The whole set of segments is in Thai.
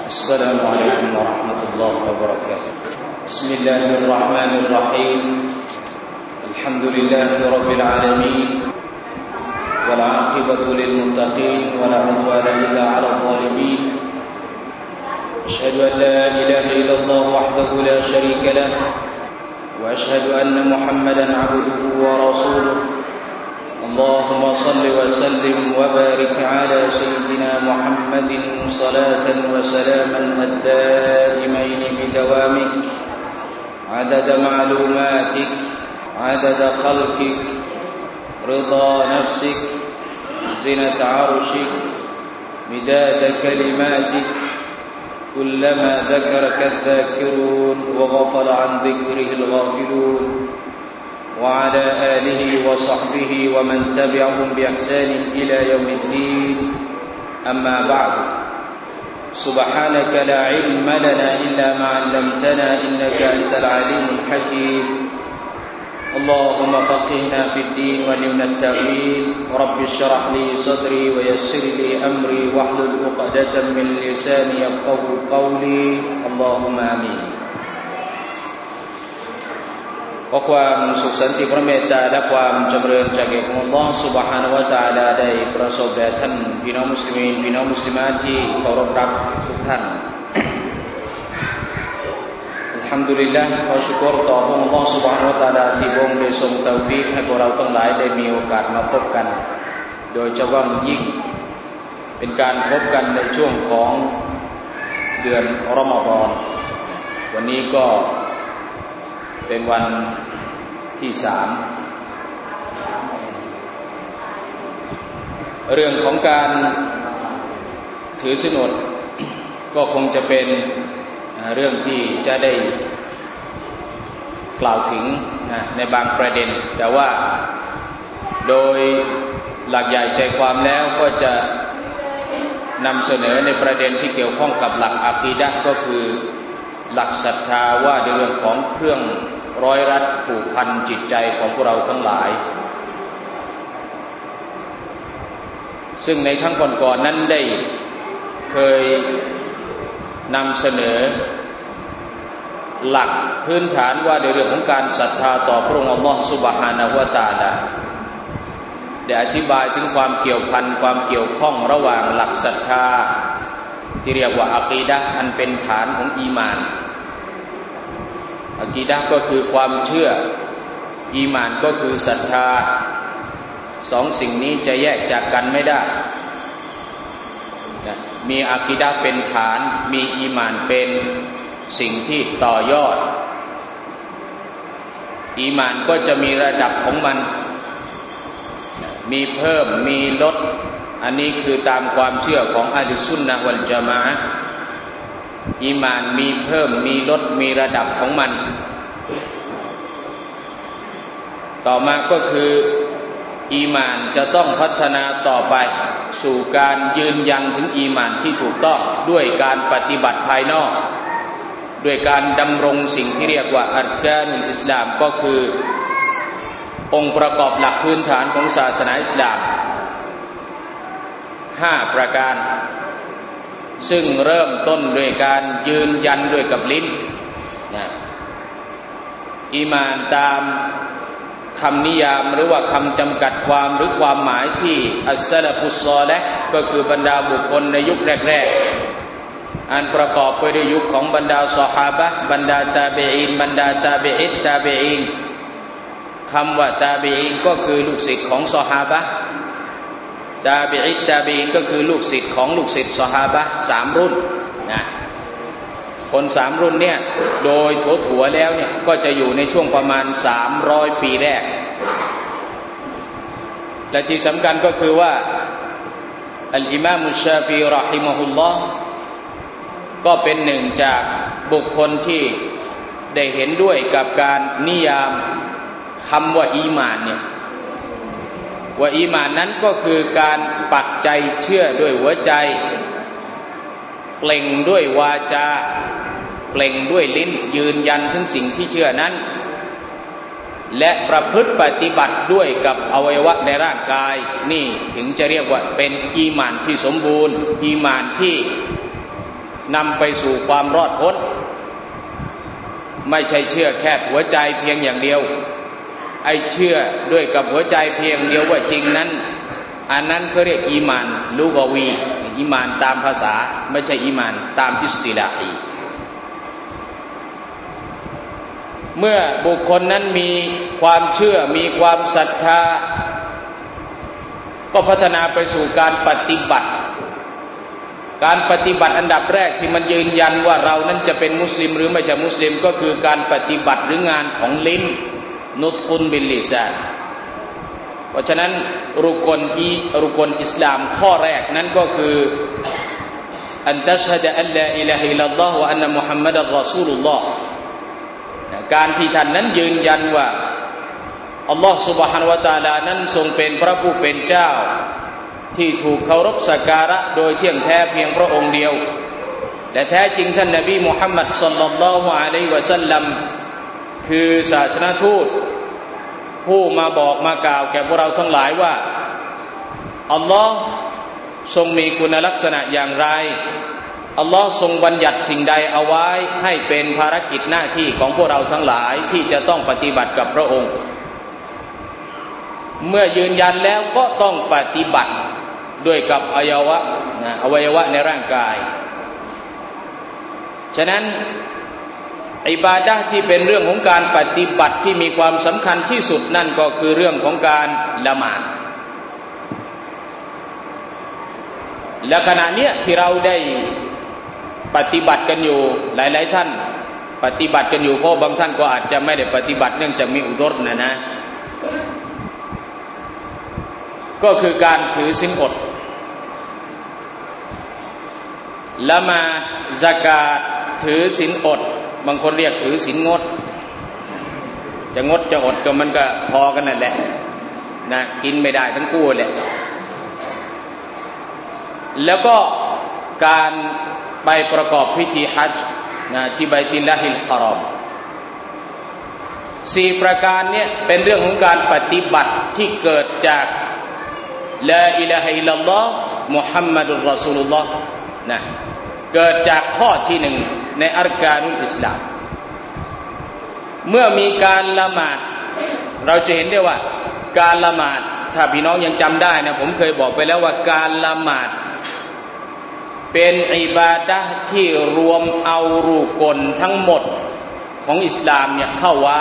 السلام عليكم ورحمة الله وبركاته بسم الله الرحمن الرحيم الحمد لله رب العالمين والعاقبة للمتقين ولا عدوان إلا على الظالمين أشهد أن لا إله إلا الله وحده لا شريك له وأشهد أن محمدا عبده ورسوله اللهم صل وسلم وبارك على سيدنا محمد صلاة وسلاما الدائمين بدوامك عدد معلوماتك عدد خلقك رضا نفسك زنة عرشك مداد كلماتك كلما ذكرك الذاكرون وغفل عن ذكره الغافلون وعلى آله وصحبه ومن تبعهم بإحسان إلى يوم الدين أما بعد سبحانك لا علم لنا إلا ما علمتنا إنك أنت العليم الحكيم اللهم فقهنا في الدين وعلمنا التأويل رب اشرح لي صدري ويسر لي أمري واحلل عقدة من لساني يفقهوا قولي اللهم آمينขอความสุขสันติพระเมตตาและความจำเริญจากอัลลอฮฺ سبحانه และ تعالى ได้ประสบแด่ท่านพี่น้องมุสลิมีนพี่น้องมุสลิมาที่เคารพรักทุกท่านอัลฮัมดุลิลลาห์ขอชุกรต่อพระองค์ Allah سبحانه และ تعالى ที่พระองค์ได้ทรงเตาฟีกให้พวกเราทั้งหลายได้มีโอกาสมาพบกันโดยเฉพาะยิ่งเป็นการพบกันในช่วงของเดือนรอมฎอนวันนี้ก็เป็นวันที่3เรื่องของการถือศีลอดก็คงจะเป็นเรื่องที่จะได้กล่าวถึงในบางประเด็นแต่ว่าโดยหลักใหญ่ใจความแล้วก็จะนำเสนอในประเด็นที่เกี่ยวข้องกับหลักอะกีดะห์ก็คือหลักศรัทธาว่าในเรื่องของเครื่องร้อยรัดผูกพันจิตใจของพวกเราทั้งหลายซึ่งในครั้งก่อนๆนั้นได้เคยนำเสนอหลักพื้นฐานว่าในเรื่องของการศรัทธาต่อพระองค์อัลลอฮฺซุบฮานะฮูวะตะอาลาได้อธิบายถึงความเกี่ยวพันความเกี่ยวข้องระหว่างหลักศรัทธาที่เรียกว่าอะกีดะห์อันเป็นฐานของอีมานอะกีดะห์ก็คือความเชื่ออีมานก็คือศรัทธาสองสิ่งนี้จะแยกจากกันไม่ได้มีอะกีดะห์เป็นฐานมีอีมานเป็นสิ่งที่ต่อยอดอีมานก็จะมีระดับของมันมีเพิ่มมีลดอันนี้คือตามความเชื่อของอะห์ลุสซุนนะฮ์วัลญะมาอะห์อีหม่านมีเพิ่มมีลดมีระดับของมันต่อมาก็คืออีหม่านจะต้องพัฒนาต่อไปสู่การยืนยันถึงอีหม่านที่ถูกต้องด้วยการปฏิบัติภายนอกด้วยการดำรงสิ่งที่เรียกว่าอัรกานุลอิสลามก็คือองค์ประกอบหลักพื้นฐานของศาสนาอิสลาม5ประการซึ่งเริ่มต้นด้วยการยืนยันด้วยกับลิ้นอีหม่านตามคำนิยามหรือว่าคำจำกัดความหรือความหมายที่อัสซะลาฟุศศอลิฮ์ก็คือบรรดาบุคคลในยุคแรกๆอันประกอบไปด้วยยุคของบรรดาซอฮาบะห์บรรดาตาบีอีนบรรดาตาบีอิตตาบีอีนคำว่าตาบีอีนก็คือลูกศิษย์ของซอฮาบะห์ตาบีอิตตาบีอีนก็คือลูกศิษย์ของลูกศิษย์ซอฮาบะห์3รุ่นนะคน3รุ่นเนี่ยโดยถั่วๆแล้วเนี่ยก็จะอยู่ในช่วงประมาณ300ปีแรกและที่สำคัญก็คือว่าอัลอิมามุชชาฟิอีเราะฮิมะฮุลลอฮ์ก็เป็นหนึ่งจากบุคคลที่ได้เห็นด้วยกับการนิยามคำว่าอีหม่านเนี่ยว่าอีหม่านนั้นก็คือการปักใจเชื่อด้วยหัวใจเปล่งด้วยวาจาเปล่งด้วยลิ้นยืนยันถึงสิ่งที่เชื่อนั้นและประพฤติปฏิบัติด้วยกับอวัยวะในร่างกายนี่ถึงจะเรียกว่าเป็นอีหม่านที่สมบูรณ์อีหม่านที่นำไปสู่ความรอดพ้นไม่ใช่เชื่อแค่หัวใจเพียงอย่างเดียวไอ้เชื่อด้วยกับหัวใจเพียงเดียวว่าจริงนั้นอันนั้นเขาเรียกอีมานลูกวีอีมานตามภาษาไม่ใช่อีมานตามอิสติลาฮีเมื่อบุคคลนั้นมีความเชื่อมีความศรัทธาก็พัฒนาไปสู่การปฏิบัติอันดับแรกที่มันยืนยันว่าเรานั้นจะเป็นมุสลิมหรือไม่ใช่มุสลิมก็คือการปฏิบัติหรืองานของลิ้นนุตกุนบิลลิซานเพราะฉะนั้นรุกลอิสลามข้อแรกนั้นก็คืออันตัชฮะดะอัลลาอิลาฮะอิลลัลลอฮ์วะอันนะมุฮัมมัดัรรอซูลุลลอฮ์การที่ท่านนั้นยืนยันว่าอัลลอฮ์ سبحانه และ تعالى นั้นทรงเป็นพระผู้เป็นเจ้าที่ถูกเคารพสักการะโดยเที่ยงแท้เพียงพระองค์เดียวและแท้จริงท่านนบีมุฮัมมัดศ็อลลัลลอฮุอะลัยฮิวะซัลลัมคือศาสนทูตผู้มาบอกมากล่าวแก่พวกเราทั้งหลายว่าอัลลอฮ์ทรงมีคุณลักษณะอย่างไรอัลลอฮ์ทรงบัญญัติสิ่งใดเอาไว้ให้เป็นภารกิจหน้าที่ของพวกเราทั้งหลายที่จะต้องปฏิบัติกับพระองค์เมื่อยืนยันแล้วก็ต้องปฏิบัติด้วยกับอวัยวะในร่างกายฉะนั้นอิบาดะห์ที่เป็นเรื่องของการปฏิบัติที่มีความสำคัญที่สุดนั่นก็คือเรื่องของการละหมาดและขณะนี้ที่เราได้ปฏิบัติกันอยู่หลายๆท่านปฏิบัติกันอยู่เพราะบางท่านก็อาจจะไม่ได้ปฏิบัติเนื่องจากมีอุดรนะก็คือการถือศีลอดละหมาดซะกาตถือศีลอดบางคนเรียกถือศีลงดจะงดจะอดก็มันก็พอกันนั่นแหละนะกินไม่ได้ทั้งคู่แหละแล้วก็การไปประกอบพิธีฮัจญ์นะที่บัยตุลลาฮิลฮารอม4ประการนี้เป็นเรื่องของการปฏิบัติที่เกิดจากลาอิลาฮะอิลลัลลอฮ์มุฮัมมัดุรรอซูลุลลอฮ์นะเกิดจากข้อที่1ในอัรกานุลอิสลามเมื่อมีการละหมาดเราจะเห็นได้ว่าการละหมาดถ้าพี่น้องยังจำได้นะผมเคยบอกไปแล้วว่าการละหมาดเป็นอิบาดะห์ที่รวมเอารุกลทั้งหมดของอิสลามเนี่ยเข้าไว้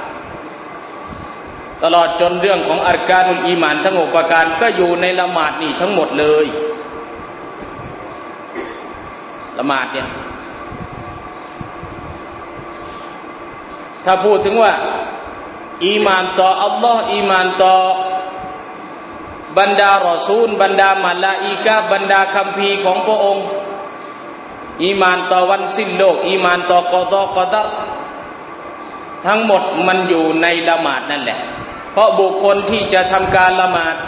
ตลอดจนเรื่องของอัรกานุลอีมานทั้ง6ประการก็อยู่ในละหมาดนี่ทั้งหมดเลยละหมาดเนี่ยถ้าพูดถึงว่าอีมานต่ออัลลอฮ์อีมานต่อบรรดารอซูลบรรดามลาอิกะห์บรรดาคัมภีร์ของพระองค์อีมานต่อวันสิ้นโลกอีมานต่อกอฎอกอดัรทั้งหมดมันอยู่ในละหมาดนั่นแหละเพราะบุคคลที่จะทำการละหมาด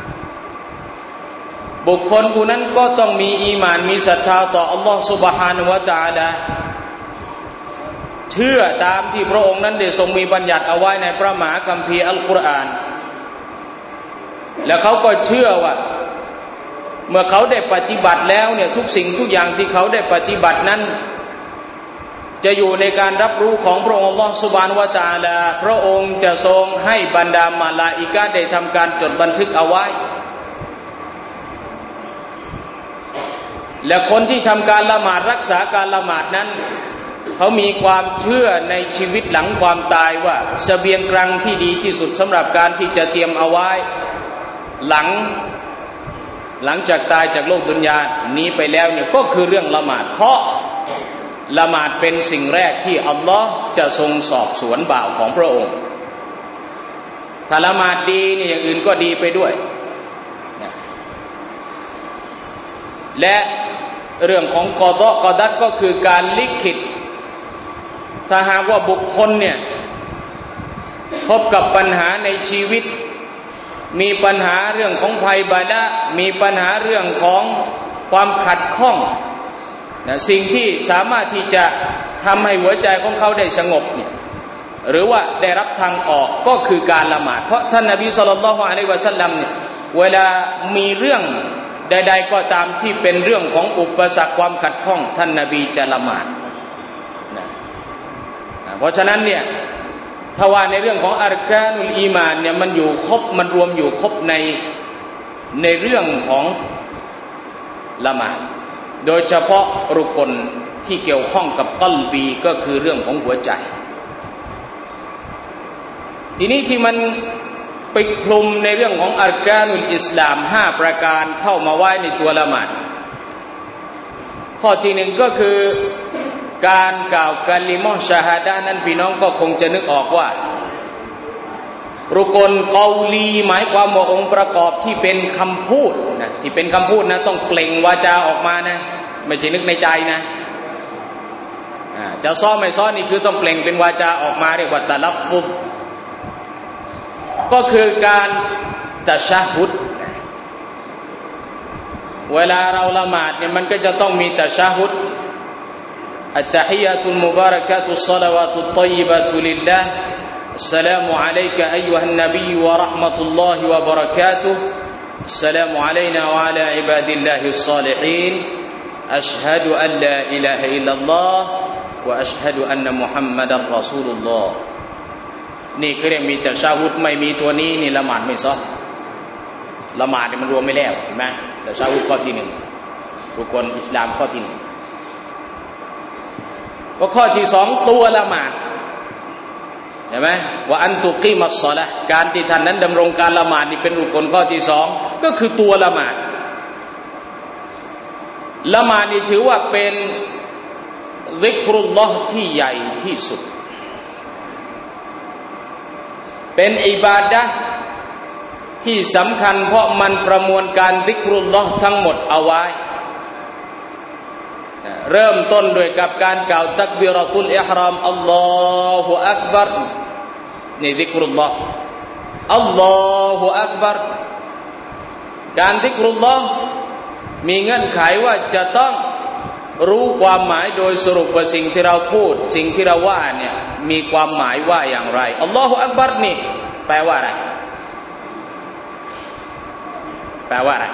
บุคคลผู้นั้นก็ต้องมีอีหม่านมีศรัทธาต่ออัลลอฮฺซุบฮานะฮูวะตะอาลาเชื่อตามที่พระองค์นั้นได้ทรงมีบัญญัติเอาไว้ในพระมหาคัมภีร์อัลกุรอานและเขาก็เชื่อว่าเมื่อเขาได้ปฏิบัติแล้วเนี่ยทุกสิ่งทุกอย่างที่เขาได้ปฏิบัตินั้นจะอยู่ในการรับรู้ของพระองค์อัลลอฮฺซุบฮานะฮูวะตะอาลาพระองค์จะทรงให้บรรดามลาอิกะห์ได้ทำการจดบันทึกเอาไว้และคนที่ทำการละหมาดรักษาการละหมาดนั้นเขามีความเชื่อในชีวิตหลังความตายว่าเสบียงกลางที่ดีที่สุดสำหรับการที่จะเตรียมเอาไว้หลังจากตายจากโลกดุนยานี้ไปแล้วเนี่ยก็คือเรื่องละหมาดเพราะละหมาดเป็นสิ่งแรกที่อัลลอฮ์จะทรงสอบสวนบ่าวของพระองค์ถ้าละหมาดดีเนี่ยอย่างอื่นก็ดีไปด้วยและเรื่องของกอฎอกอดัรก็คือการลิขิตถ้าหากว่าบุคคลเนี่ยพบกับปัญหาในชีวิตมีปัญหาเรื่องของภัยบาดะมีปัญหาเรื่องของความขัดข้องนะสิ่งที่สามารถที่จะทำให้หัวใจของเขาได้สงบเนี่ยหรือว่าได้รับทางออกก็คือการละหมาดเพราะท่านนบีศ็อลลัลลอฮุอะลัยฮิวะซัลลัมเนี่ยเวลามีเรื่องใดๆก็ตามที่เป็นเรื่องของอุปสรรคความขัดข้องท่านนบีจะละหมาดนะเพราะฉะนั้นเนี่ยถ้าว่าในเรื่องของอัรกานุลอีมานเนี่ยมันอยู่ครบมันรวมอยู่ครบในเรื่องของละหมาดโดยเฉพาะรุกลที่เกี่ยวข้องกับกัลบีก็คือเรื่องของหัวใจทีนี้ที่มันไปคลุมในเรื่องของอัรกานุลอิสลาม5ประการเข้ามาไว้ในตัวละหมาดข้อที่หนึ่งก็คือการกล่าวกะลิมะฮ์ชะฮาดะห์นั้นพี่น้องก็คงจะนึกออกว่ารุกลกอลีหมายความว่าองค์ประกอบที่เป็นคำพูดนะที่เป็นคำพูดนะต้องเปล่งวาจาออกมานะไม่ใช่นึกในใจนะจะซ้อไม่ซ้อนี่คือต้องเปล่งเป็นวาจาออกมาเรียกว่าตะลัฟฟุซก็คือการตะชะฮุดเวลาเราละหมาดเนี่ยมันก็จะต้องมีตะชะฮุดอัตตะฮิยะตุลมุบาระกะตุศศอลาวาตุฏฏอยบะตุลิลลาห์السلام عليك أيها النبي ورحمة الله وبركاته السلام علينا وعلى عباد الله الصالحين أشهد أن لا إله إلا الله وأشهد أن محمدا رسول الله นี่คือเรียกมีตะชะฮุดไม่มีตัวนี้นี่ละหมาดไม่ซ้อละหมาดเนี่ยมันรวมไม่แล้วเห็นไหมตะชะฮุดข้อที่1รุกลอิสลามข้อที่1ก็ข้อที่2ตัวละหมาดใช่ไหมว่าอันตุกีมัสศอละห์การที่ท่านนั้นดำรงการละหมาดนี่เป็นรุกลข้อที่2ก็คือตัวละหมาดละหมาดนี่ถือว่าเป็นซิกรุลลอฮ์ที่ใหญ่ที่สุดเป็นอิบาดะห์ที่สำคัญเพราะมันประมวลการซิกรุลลอฮ์ทั้งหมดเอาไว้เริ่มต้นด้วยกับการกล่าวตักบีเราะตุลอิหรามอัลลอฮุอักบัรนี่ซิกรุลลอฮ์อัลลอฮุอักบัรการซิกรุลลอฮ์มีเงื่อนไขว่าจะต้องรู้ความหมายโดยสรุปว่าสิ่งที่เราพูดสิ่งที่เราว่าเนี่ยมีความหมายว่าอย่างไรอัลลอฮุอักบัรนี่แปลว่าอะไรแปลว่าอะไร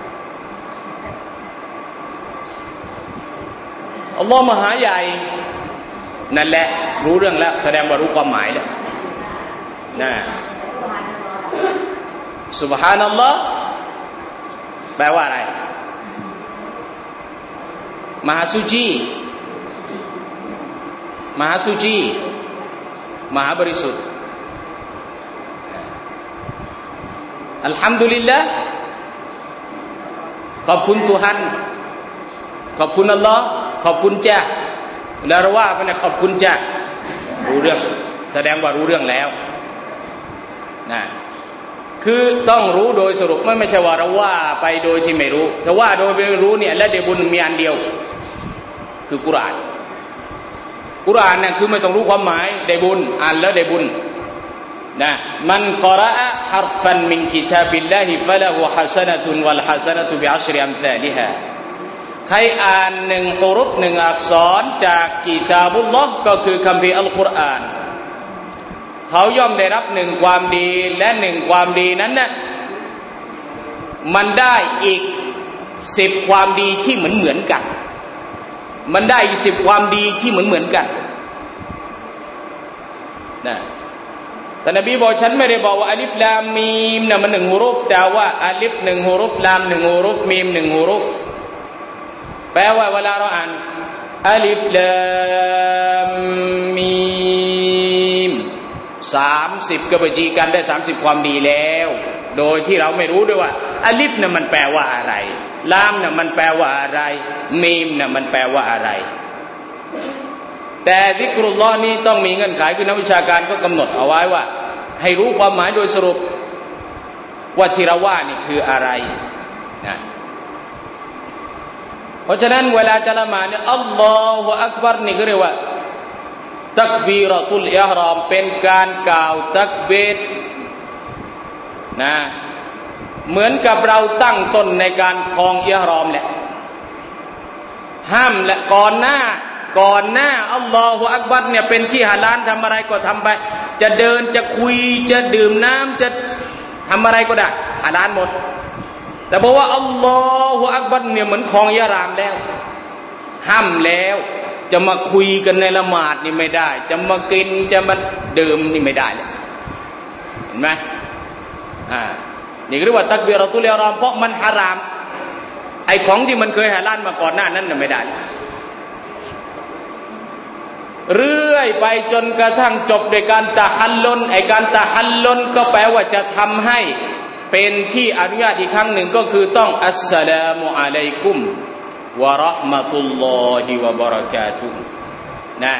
อัลลอฮ์มหาใหญ่นั่นแหละรู้เรื่องแล้วแสดงว่ารู้ความหมายแล้วนะซุบฮานัลลอฮ์แปลว่าอะไรมหาสุจีมหาสุจีมหาบริสุทธิ์อัลฮัมดุลิลละห์ขอบคุณทุกท่านขอบคุณอัลลอฮ์ขอบคุณจ้าแล้วเราว่าไปเนี่ยขอบคุณจ้ารู้เรื่องแสดงว่ารู้เรื่องแล้วนะคือต้องรู้โดยสรุปไม่ใช่ว่าเราว่าไปโดยที่ไม่รู้แต่ว่าโดยไม่รู้เนี่ยและได้บุญมีอันเดียวคือกุรอานเนี่ยคือไม่ต้องรู้ความหมายได้บุญอ่านแล้วได้บุญนะมันกอเราะอะฮัรฟันมินกิตาบิลลาฮิฟะละฮูฮะซะนะตุนวัลฮะซะนะตุบิอัชริอัมซาลิฮาใครอ่าน1ฮุรุฟ1อักษรจากกิตาบุลลอฮ์ก็คือคัมภีร์อัลกุรอานเขาย่อมได้รับ1ความดีและ1ความดีนั้นน่ะมันได้อีก10ความดีที่เหมือนกันมันได้อีก10ความดีที่เหมือนกันนะแต่นบีบอกฉันไม่ได้บอกว่าอัลิฟลามมีมน่ะมัน1ฮุรุฟแต่ว่าอัลิฟ1ฮุรุฟลาม1ฮุรุฟมีม1ฮุรุฟแปลว่าเวลาเราอ่านอัลิฟลามมีม30ก็ไปจีกันได้30ความดีแล้วโดยที่เราไม่รู้ด้วยว่าอัลิฟน่ะมันแปลว่าอะไรลามน่ะมันแปลว่าอะไรมีมน่ะมันแปลว่าอะไรแต่ซิกรุลลอฮ์นี่ต้องมีเงื่อนไขคือนักวิชาการก็กำหนดเอาไว้ว่าให้รู้ความหมายโดยสรุปว่าที่เราว่านี่คืออะไรนะเพราะฉะนั้นเวลาจะละหมาดเนี่ยอัลลอฮุอักบัรนี่ก็เรียกว่าตักบีเราะตุลอิหรอมเป็นการกล่าวตักบีรนะเหมือนกับเราตั้งต้นในการคลองอิหรอมแหละห้ามและก่อนหน้าอัลลอฮุอักบัรเนี่ยเป็นที่ฮาลาลทำอะไรก็ทำไปจะเดินจะคุยจะดื่มน้ำจะทำอะไรก็ได้ฮาลาลหมดแต่บอกว่าอัลลอฮฺอักบัรเนี่ยเหมือนคลองยะรามแล้วห้ามแล้วจะมาคุยกันในละหมาดนี่ไม่ได้จะมากินจะมาดื่มนี่ไม่ได้เลยเห็นไหมนี่เรียกว่าตักบีเราตุลอิหรอมเพราะมันฮารามไอ้ของที่มันเคยฮาลาลมาก่อนหน้านั้นน่ะไม่ได้เรื่อยไปจนกระทั่งจบด้วยการตะฮัลลุนไอ้การตะฮัลลุนก็แปลว่าจะทำให้เป็นที่อนุญาตอีกครั้งหนึ่งก็คือต้องอัสสลามุอะลัยกุมวะเราะห์มะตุลลอฮิวะบะเราะกาตุฮ์นะ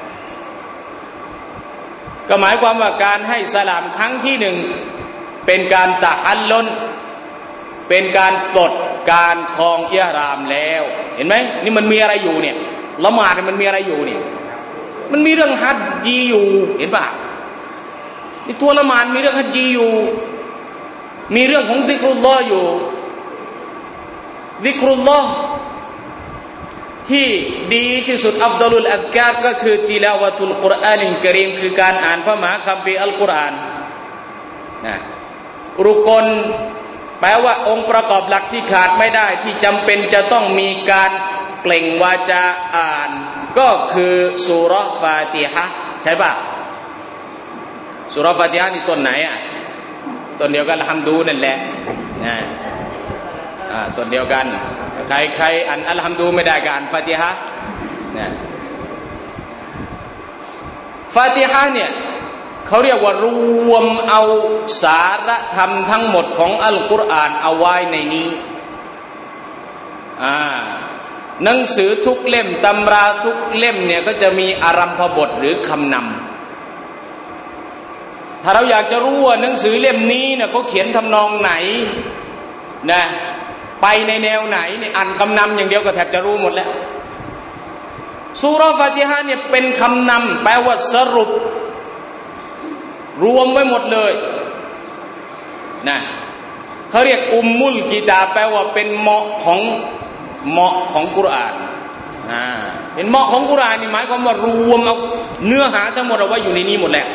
ก็หมายความว่าการให้สลามครั้งที่หนึ่งเป็นการตะฮัลลุนเป็นการปลดการคลองอิหรามแล้วเห็นไหมนี่มันมีอะไรอยู่เนี่ยละหมาดมันมีอะไรอยู่เนี่ยมันมีเรื่องฮัจญ์อยู่เห็นป่ะนี่ตัวละหมาดมีเรื่องฮัจญ์อยู่มีเรื่องของซิกรุลลอฮ์อยู่ซิกรุลลอฮ์ที่ดีที่สุดอัฟฎอลุลอัซการ์ก็คือติลาวะตุลกุรอานิลกะรีมคือการอ่านพระมหาคัมภีร์อัลกุรอานนะรุกนแปลว่าองค์ประกอบหลักที่ขาดไม่ได้ที่จำเป็นจะต้องมีการเปล่งวาจาอ่านก็คือซูเราะห์ฟาติฮะห์ใช่ป่ะซูเราะห์ฟาติฮะห์นี่ต้นไหนอ่ะต้นเดียวกันอัลฮัมดูนั่นแหละนะต้นเดียวกันใครอ่านอัลฮัมดูไม่ได้ก็อ่านฟาติฮะห์นะฟาติฮะห์เนี่ยเขาเรียกว่ารวมเอาสาระธรรมทั้งหมดของอัลกุรอานเอาไว้ในนี้หนังสือทุกเล่มตำราทุกเล่มเนี่ยก็จะมีอารัมภบทหรือคำนำถ้าเราอยากจะรู้ว่าหนังสือเล่มนี้เนี่ยเขาเขียนทำนองไหนนะไปในแนวไหนเนี่ยอ่านคำนำอย่างเดียวก็แทบจะรู้หมดแล้วซูเราะห์ฟาติฮะห์เนี่ยเป็นคำนำแปลว่าสรุปรวมไว้หมดเลยนะเขาเรียกอุมมุลกิตาบแปลว่าเป็นเหมาะของกุรอานเป็นเหมาะของกุรอานนี่หมายความว่ารวมเอาเนื้อหาทั้งหมดเอาไว้อยู่ในนี้หมดแล้ว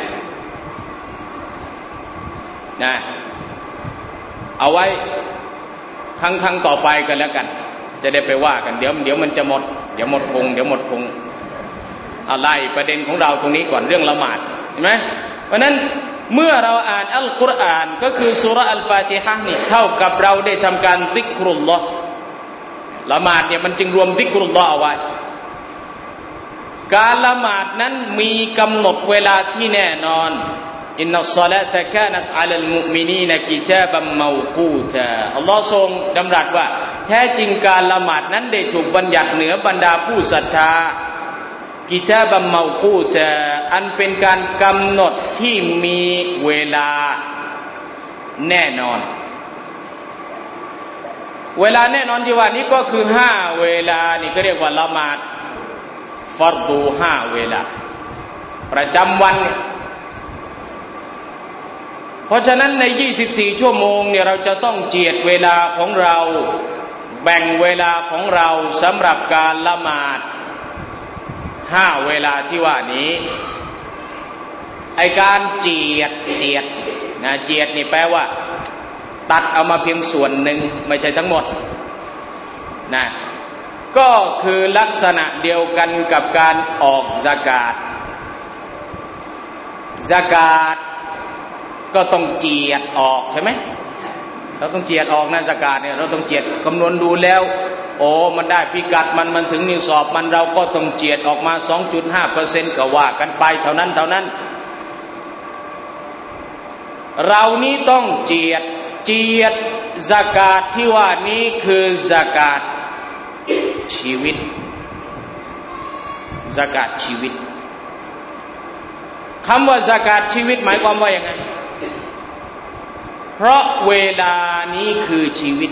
นะเอาไว้ครั้งต่อไปกันแล้วกันจะได้ไปว่ากันเดี๋ยวมันจะหมดเดี๋ยวหมดพงเอาไล่ประเด็นของเราตรงนี้ก่อนเรื่องละหมาดเห็นไหมเพราะนั้นเมื่อเราอ่านอัลกุรอานก็คือซูเราะห์อัลฟาติฮะห์นี่เท่ากับเราได้ทำการซิกรุลลอฮ์ละหมาดเนี่ยมันจึงรวมซิกรุลลอฮ์เอาไว้การละหมาดนั้นมีกำหนดเวลาที่แน่นอนอินนัศศอลาตะกานัตอะลัลมุอ์มินีนกิตาบัมเมากูตาอัลลอฮ์ทรงดำรัสว่าแท้จริงการละหมาดนั้นได้ถูกบัญญัติเหนือบรรดาผู้ศรัทธากิตาบัมเมากูตาอันเป็นการกำหนดที่มีเวลาแน่นอนเวลาแน่นอนที่ว่านี้ก็คือ5เวลานี่ก็เรียกว่าละหมาดฟัรดู5เวลาประจำวันเนี่ยเพราะฉะนั้นใน24ชั่วโมงเนี่ยเราจะต้องเจียดเวลาของเราแบ่งเวลาของเราสำหรับการละหมาด5เวลาที่ว่านี้ไอการเจียดนะเจียดนี่แปลว่าตัดเอามาเพียงส่วนหนึ่งไม่ใช่ทั้งหมดนะก็คือลักษณะเดียวกันกับการออกซะกาตก็ต้องเจียดออกใช่ไหมเราต้องเจียดออกนะซะกาตเนี่ยเราต้องเจียดคำนวณดูแล้วโอ้มันได้พิกัดมันถึงนิสอบมันเราก็ต้องเจียดออกมา 2.5% ก็ว่ากันไปเท่านั้นเรานี้ต้องเจียดซะกาตที่ว่านี้คือซะกาตชีวิตซะกาตชีวิตคำว่าซะกาตชีวิตหมายความว่าอย่างไรเพราะเวลานี้คือชีวิต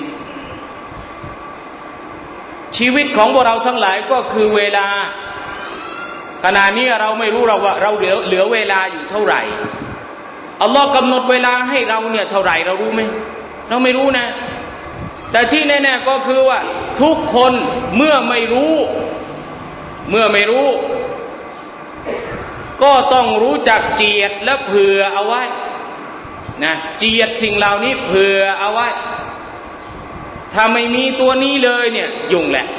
ของพวกเราทั้งหลายก็คือเวลาขณะนี้เราไม่รู้ว่าเราเหลือเวลาอยู่เท่าไหร่อัลลอฮ์กำหนดเวลาให้เราเนี่ยเท่าไหร่เรารู้ไหมเราไม่รู้นะแต่ที่แน่ๆก็คือว่าทุกคนเมื่อไม่รู้ก็ต้องรู้จักเจียดและเผื่อเอาไว้นะเจียดสิ่งเหล่านี้เผื่อเอาไว้ถ้าไม่มีตัวนี้เลยเนี่ยยุ่งแหละ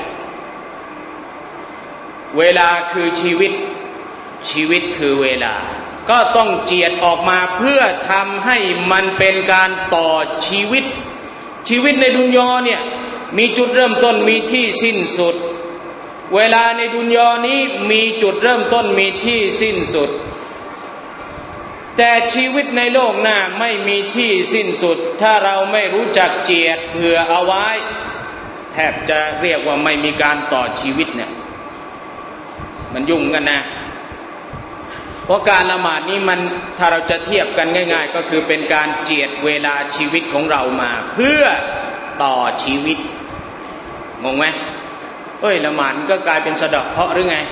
เวลาคือชีวิตชีวิตคือเวลาก็ต้องเจียดออกมาเพื่อทำให้มันเป็นการต่อชีวิตชีวิตในดุนยาเนี่ยมีจุดเริ่มต้นมีที่สิ้นสุดเวลาในดุนยานี้มีจุดเริ่มต้นมีที่สิ้นสุดแต่ชีวิตในโลกหน้าไม่มีที่สิ้นสุดถ้าเราไม่รู้จักเจียดเผื่อเอาไว้แทบจะเรียกว่าไม่มีการต่อชีวิตเนี่ยมันยุ่งกันนะเพราะการละหมาดนี้มันถ้าเราจะเทียบกันง่ายๆก็คือเป็นการเจียดเวลาชีวิตของเรามาเพื่อต่อชีวิตงงไหมละหมาดก็กลายเป็นสะเดาะเคราะห์หรือไง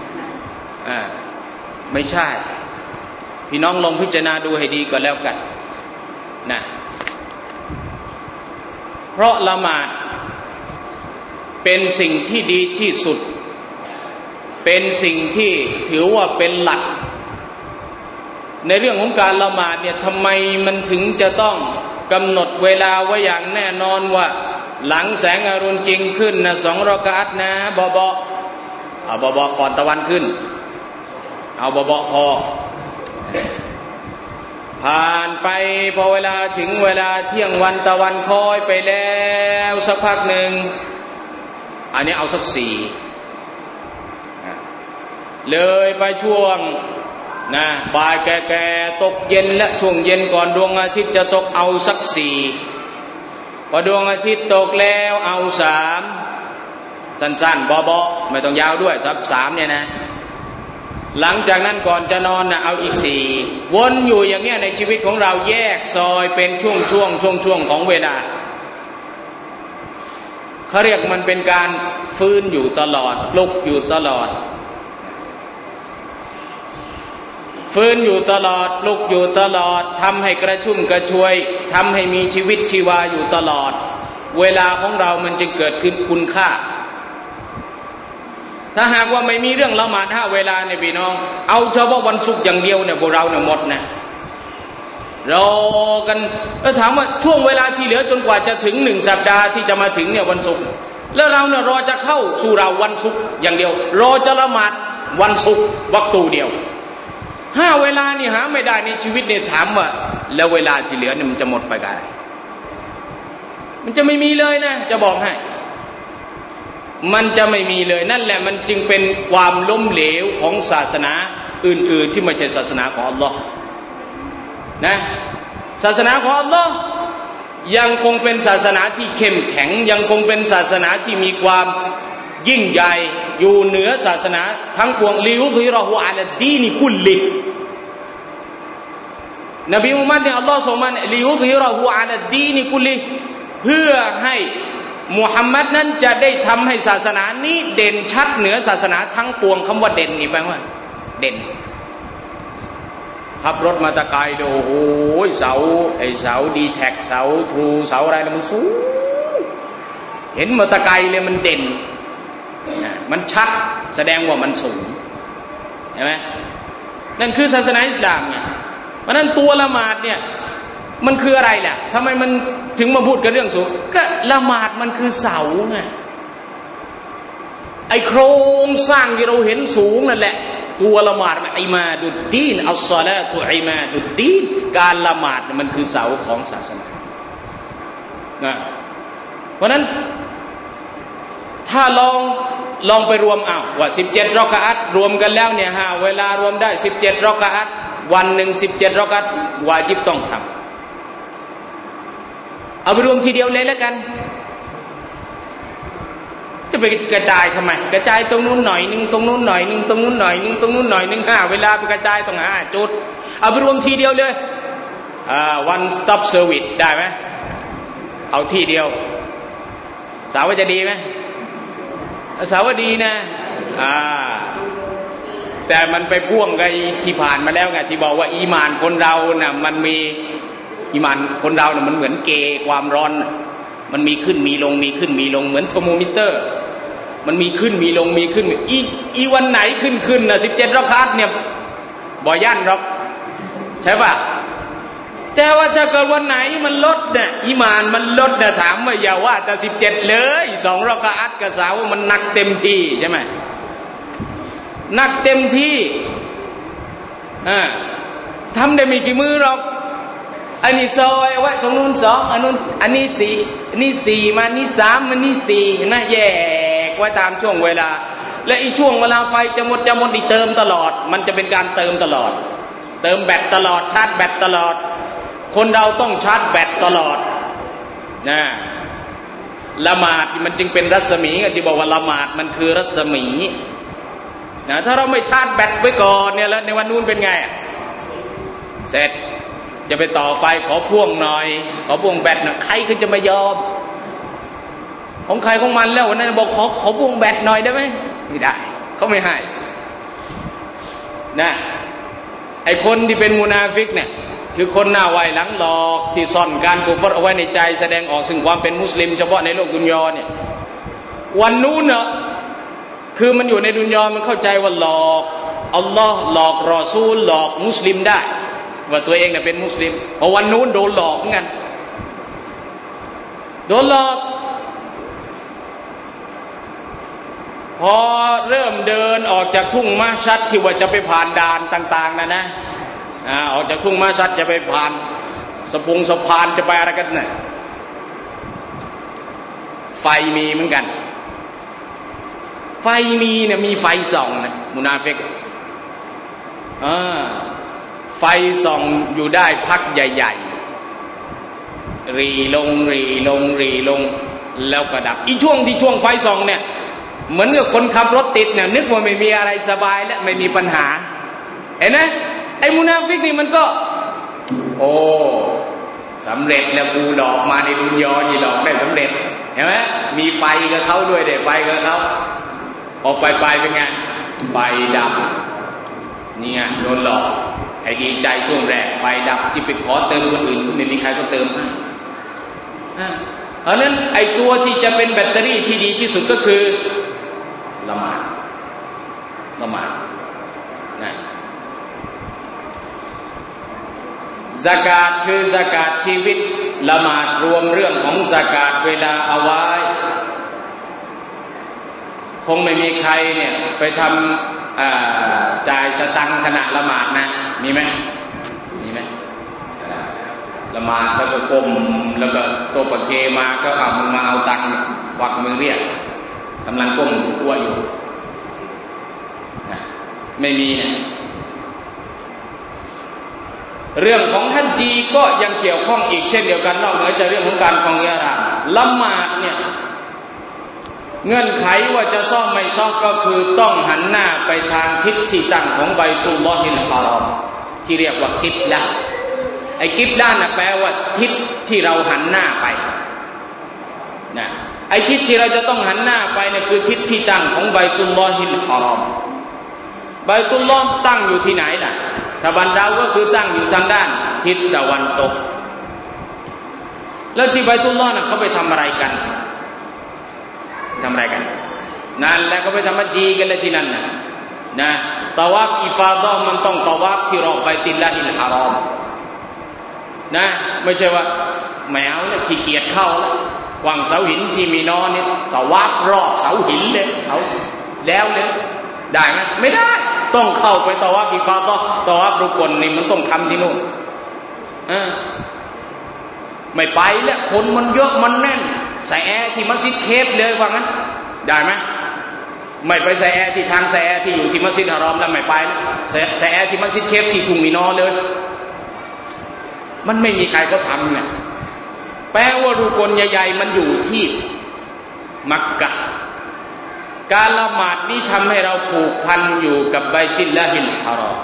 ไม่ใช่พี่น้องลองพิจารณาดูให้ดีก่อนแล้วกันนะเพราะละหมาดเป็นสิ่งที่ดีที่สุดเป็นสิ่งที่ถือว่าเป็นหลักในเรื่องของการละหมาดเนี่ยทำไมมันถึงจะต้องกำหนดเวลาไว้อย่างแน่นอนว่าหลังแสงอรุณจริงขึ้นนะ2 รอกาตนะเบาๆเอาเบาๆก่อนตะวันขึ้นเอาเบาๆพอผ่านไปพอเวลาถึงเวลาเที่ยงวันตะวันคล้อยไปแล้วสักพักหนึ่งอันนี้เอาสัก4เลยไปช่วงนะบ่ายแก่ๆตกเย็นและช่วงเย็นก่อนดวงอาทิตย์จะตกเอาสัก4พอดวงอาทิตย์ตกแล้วเอา3สั้นๆเบาๆไม่ต้องยาวด้วยสัก3เนี่ยนะหลังจากนั้นก่อนจะนอนนะเอาอีก4วนอยู่อย่างเงี้ยในชีวิตของเราแยกซอยเป็นช่วงของเวลาเขาเรียกมันเป็นการฟื้นอยู่ตลอดลุกอยู่ตลอดฟื้นอยู่ตลอดลุกอยู่ตลอดทำให้กระชุ่มกระชวยทำให้มีชีวิตชีวาอยู่ตลอดเวลาของเรามันจึงเกิดขึ้นคุณค่าถ้าหากว่าไม่มีเรื่องละหมาด5 เวลาเนี่ยพี่น้องเอาเฉพาะวันศุกร์อย่างเดียวเนี่ยพวกเราเนี่ยหมดนะรอกันแล้วถามว่าช่วงเวลาที่เหลือจนกว่าจะถึง1 สัปดาห์ที่จะมาถึงเนี่ยวันศุกร์แล้วเราเนี่ยรอจะเข้าสู่เราวันศุกร์อย่างเดียวรอจะละหมาดวันศุกร์วักตูเดียว5 เวลานี่หาไม่ได้ในชีวิตเนี่ยถามว่าแล้วเวลาที่เหลือเนี่ยมันจะหมดไปกันมันจะไม่มีเลยนะจะบอกให้มันจะไม่มีเลยนั่นแหละมันจึงเป็นความล้มเหลวของศาสนาอื่นๆที่ไม่ใช่ศาสนาของอัลลอฮ์นะศาสนาของอัลลอฮ์ยังคงเป็นศาสนาที่เข้มแข็งยังคงเป็นศาสนาที่มีความยิ่งใหญ่อยู่เหนือศาสนาทั้งปวงลิยุฮิเราะฮูอะลัดดีนิกุลลินบีมุฮัมมัดเนี่ยอัลลอฮ์ส่งมาลิยุฮิเราะฮูอะลัดดีนิกุลลิเพื่อให้มุฮัมมัดนั้นจะได้ทำให้ศาสนานี้เด่นชัดเหนือศาสนาทั้งปวงคำว่าเด่นนี่แปลว่าเด่นขับรถมาตะไกลดูโอ้โหเสาดีแท็กเสาทรูเสาอะไรมันสูงเห็นมาตะไกลเลยมันเด่นมันชัดแสดงว่ามันสูงเห็นไหมนั่นคือศาสนาอิสลามไงเพราะนั้นตัวละหมาดเนี่ยมันคืออะไรล่ะทำไมมันถึงมาพูดกันเรื่องสูงก็ละหมาดมันคือเสาไงไอโครงสร้างที่เราเห็นสูงนั่นแหละตัวละหมาดมันอิมาดุดดีนอัลศอลาตุอิมาดุดดีนการละหมาดมันคือเสาของศาสนาเพราะนั้นถ้าลองไปรวมว่า17 รอกะอัตรวมกันแล้วเนี่ย5 เวลารวมได้17 รอกะอัตวันหนึ่ง17 รอกะอัตวาญิบต้องทำเอาไปรวมทีเดียวเลยแล้วกันจะไปกระจายทำไมกระจายตรงนู้นหน่อยนึงตรงนู้นหน่อยนึงตรงนู้นหน่อยนึงตรงนู้นหน่อยนึง5 เวลาไปกระจายตรง5 จุดเอาไปรวมทีเดียวเลยone stop service ได้ไหมเอาที่เดียวสาวว่าจะดีไหมสาวว่าดีนะแต่มันไปพ่วงกับที่ผ่านมาแล้วไงที่บอกว่าอีหม่านคนเราน่ะมันมีอีหม่านคนเราน่ะมันเหมือนเกจความร้อนมันมีขึ้นมีลงมีขึ้นมีลงเหมือนเทอร์โมมิเตอร์มันมีขึ้นมีลงมีขึ้นอีวันไหนขึ้นนะ17 รอกาตเนี่ยบ่ยันหรอกใช่ป่ะแต่ว่าถ้าเกิดวันไหนมันลดเนี่ยอีหม่านมันลดเนี่ยถามว่าอย่าว่าแต่17เลย2รอกะอัตกับสาวมันหนักเต็มที่ใช่ไหมหนักเต็มที่ทำได้ไม่กี่มือหรอกอันนี้ซอยไว้ตรงนู้น2อันนู้นอันนี้4อันนี้4มานี่3มันนี่4เห็นไหมแยกไว้ตามช่วงเวลาและอีช่วงเวลาไฟจะหมดนี่เติมตลอดมันจะเป็นการเติมตลอดเติมแบตตลอดชาร์จแบตตลอดคนเราต้องชาร์จแบตตลอดนะละหมาดมันจึงเป็นรัศมีที่บอกว่าละหมาดมันคือรัศมีนะถ้าเราไม่ชาร์จแบตไว้ก่อนเนี่ยแล้วในวันนู้นเป็นไงเสร็จจะไปต่อไฟขอพ่วงหน่อยขอพ่วงแบตหน่อยใครคือจะไม่ยอมของใครของมันแล้ววันนั้นบอกขอพ่วงแบตหน่อยได้ไหมไม่ได้เขาไม่ให้นะไอคนที่เป็นมุนาฟิกเนี่ยคือคนหน้าไวหลังหลอกที่ซ่อนการกุฟรเอาไว้ในใจแสดงออกซึ่งความเป็นมุสลิมเฉพาะในโลกดุนยาเนี่ยวันนู้นเนอะคือมันอยู่ในดุนยามันเข้าใจว่าหลอกอัลลอฮ์หลอกรอซูลหลอกมุสลิมได้ว่าตัวเองเนี่ยเป็นมุสลิมพอวันนู้นโดนหลอกเหมือนกันโดนหลอกพอเริ่มเดินออกจากทุ่งมะชัดที่ว่าจะไปผ่านด่านต่างๆนะออกจากทุ่งมะชัดจะไปผ่านสะพานจะไปอะไรกันเนี่ยไฟมีเหมือนกันไฟมีเนี่ยมีไฟส่องนะมุนาฟิกไฟส่องอยู่ได้พักใหญ่ๆรีลงแล้วก็ดับอีช่วงไฟส่องเนี่ยเหมือนกับคนขับรถติดเนี่ยนึกว่าไม่มีอะไรสบายและไม่มีปัญหาเห็นไหมไอ้มุนาฟิกนี่มันก็โอ้สำเร็จแล้วกูหลอกมาในดุนยานี่หลอกได้สำเร็จเห็นไหมมีไฟกับเขาด้วยเด็ไฟกับเขาออกไปเป็นไงไฟดับนี่ไงโดนหลอกไอ้ดีใจช่วงแรกไฟดับที่ไปขอเติมคนอื่นไม่มีใครก็เติมให้เพราะนั้นไอ้ตัวที่จะเป็นแบตเตอรี่ที่ดีที่สุดก็คือละหมาดนะซากาตคือซากาตชีวิตละหมาดรวมเรื่องของซากาตเวลาเอาไว้คงไม่มีใครเนี่ยไปทำจ่ายสตังค์ขณะละหมาดนะมีไหมละหมาดแล้วก็ก้มแล้วก็โตปะเกมาก็เอามึงมาเอาตังค์ควักมือเรียกกำลังก้มตัวอยู่ไม่มีเนี่ยเรื่องของฮัจญีก็ยังเกี่ยวข้องอีกเช่นเดียวกันนอกเหนือจากเรื่องของการครองอิหร่ามละหมาดเนี่ยเงื่อนไขว่าจะซ่อมไม่ซ่อมก็คือต้องหันหน้าไปทางทิศที่ตั้งของบัยตุลลอฮิลฮารอมที่เรียกว่ากิบละห์ไอ้กิบละห์น่ะแปลว่าทิศที่เราหันหน้าไปนะไอ้ทิศที่เราจะต้องหันหน้าไปเนี่ยคือทิศที่ตั้งของบัยตุลลอฮิลฮารอมบัยตุลลอฮ์ตั้งอยู่ที่ไหนล่ะถ้าบ้านเราก็คือตั้งอยู่ทางด้านทิศตะวันตกแล้วที่บัยตุลลอฮ์น่ะเขาไปทำอะไรกันนั่นแล้วก็ไปทำฮัจญีกันเลยที่นั่นนะตะวาฟอิฟาดะห์มันต้องตะวาฟที่รอบบัยตุลลอฮิลฮารอมนะไม่ใช่ว่าแมวเนี่ยขี้เกียจเข้าแล้ววางเสาหินที่มีนอนนี่ตะวาฟรอบเสาหินเลยเอาแล้วเลยได้ไหมไม่ได้ต้องเข้าไปตะวาฟอิฟาดะห์ตะวาฟรุกนนี่มันต้องทำที่นู่นไม่ไปแล้วคนมันเยอะมันแน่นใส่แอร์ที่มัสยิดเคฟเลยว่างั้นได้ไหมไม่ไปใส่แอร์ที่ทางใส่แอร์ที่อยู่ที่มัสยิดฮารอมแล้วไม่ไปใส่แอร์ที่มัสยิดเคฟที่ทุ่งมีนอเลยมันไม่มีใครก็ทำเนี่ยแปลว่ารุกนใหญ่ๆมันอยู่ที่มักกะการละหมาดนี้ทำให้เราผูกพันอยู่กับบัยตุลลอฮิลฮารอม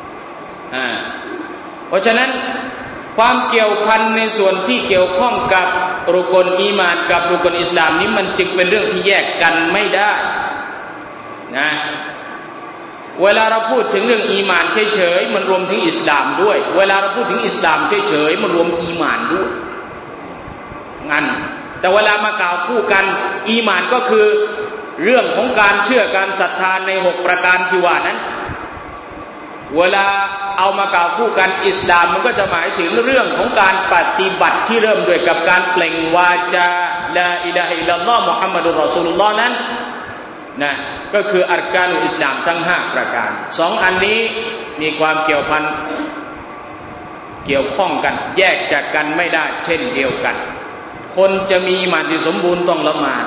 เพราะฉะนั้นความเกี่ยวพันในส่วนที่เกี่ยวข้องกับรุกนอีมานกับรุกนอิสลามนี้มันจึงเป็นเรื่องที่แยกกันไม่ได้นะเวลาเราพูดถึงเรื่องอีมานเฉยๆมันรวมถึงอิสลามด้วยเวลาเราพูดถึงอิสลามเฉยๆมันรวมอีมานด้วยงั้นแต่เวลามากล่าวคู่กันอีมานก็คือเรื่องของการเชื่อการศรัทธาใน6ประการที่ว่านั้นเวลาเอามากล่าวคู่กันอิสลามมันก็จะหมายถึงเรื่องของการปฏิบัติที่เริ่มด้วยกับการเปล่งวาจาลาอิลาฮะอิลลัลลอฮ์มุฮัมมัดุรรอซูลุลลอฮ์นั้นนะก็คืออัรกานุอิสลามทั้ง5ประการ2อันนี้มีความเกี่ยวพันเกี่ยวข้องกันแยกจากกันไม่ได้เช่นเดียวกันคนจะมีอีหม่านที่สมบูรณ์ต้องละหมาด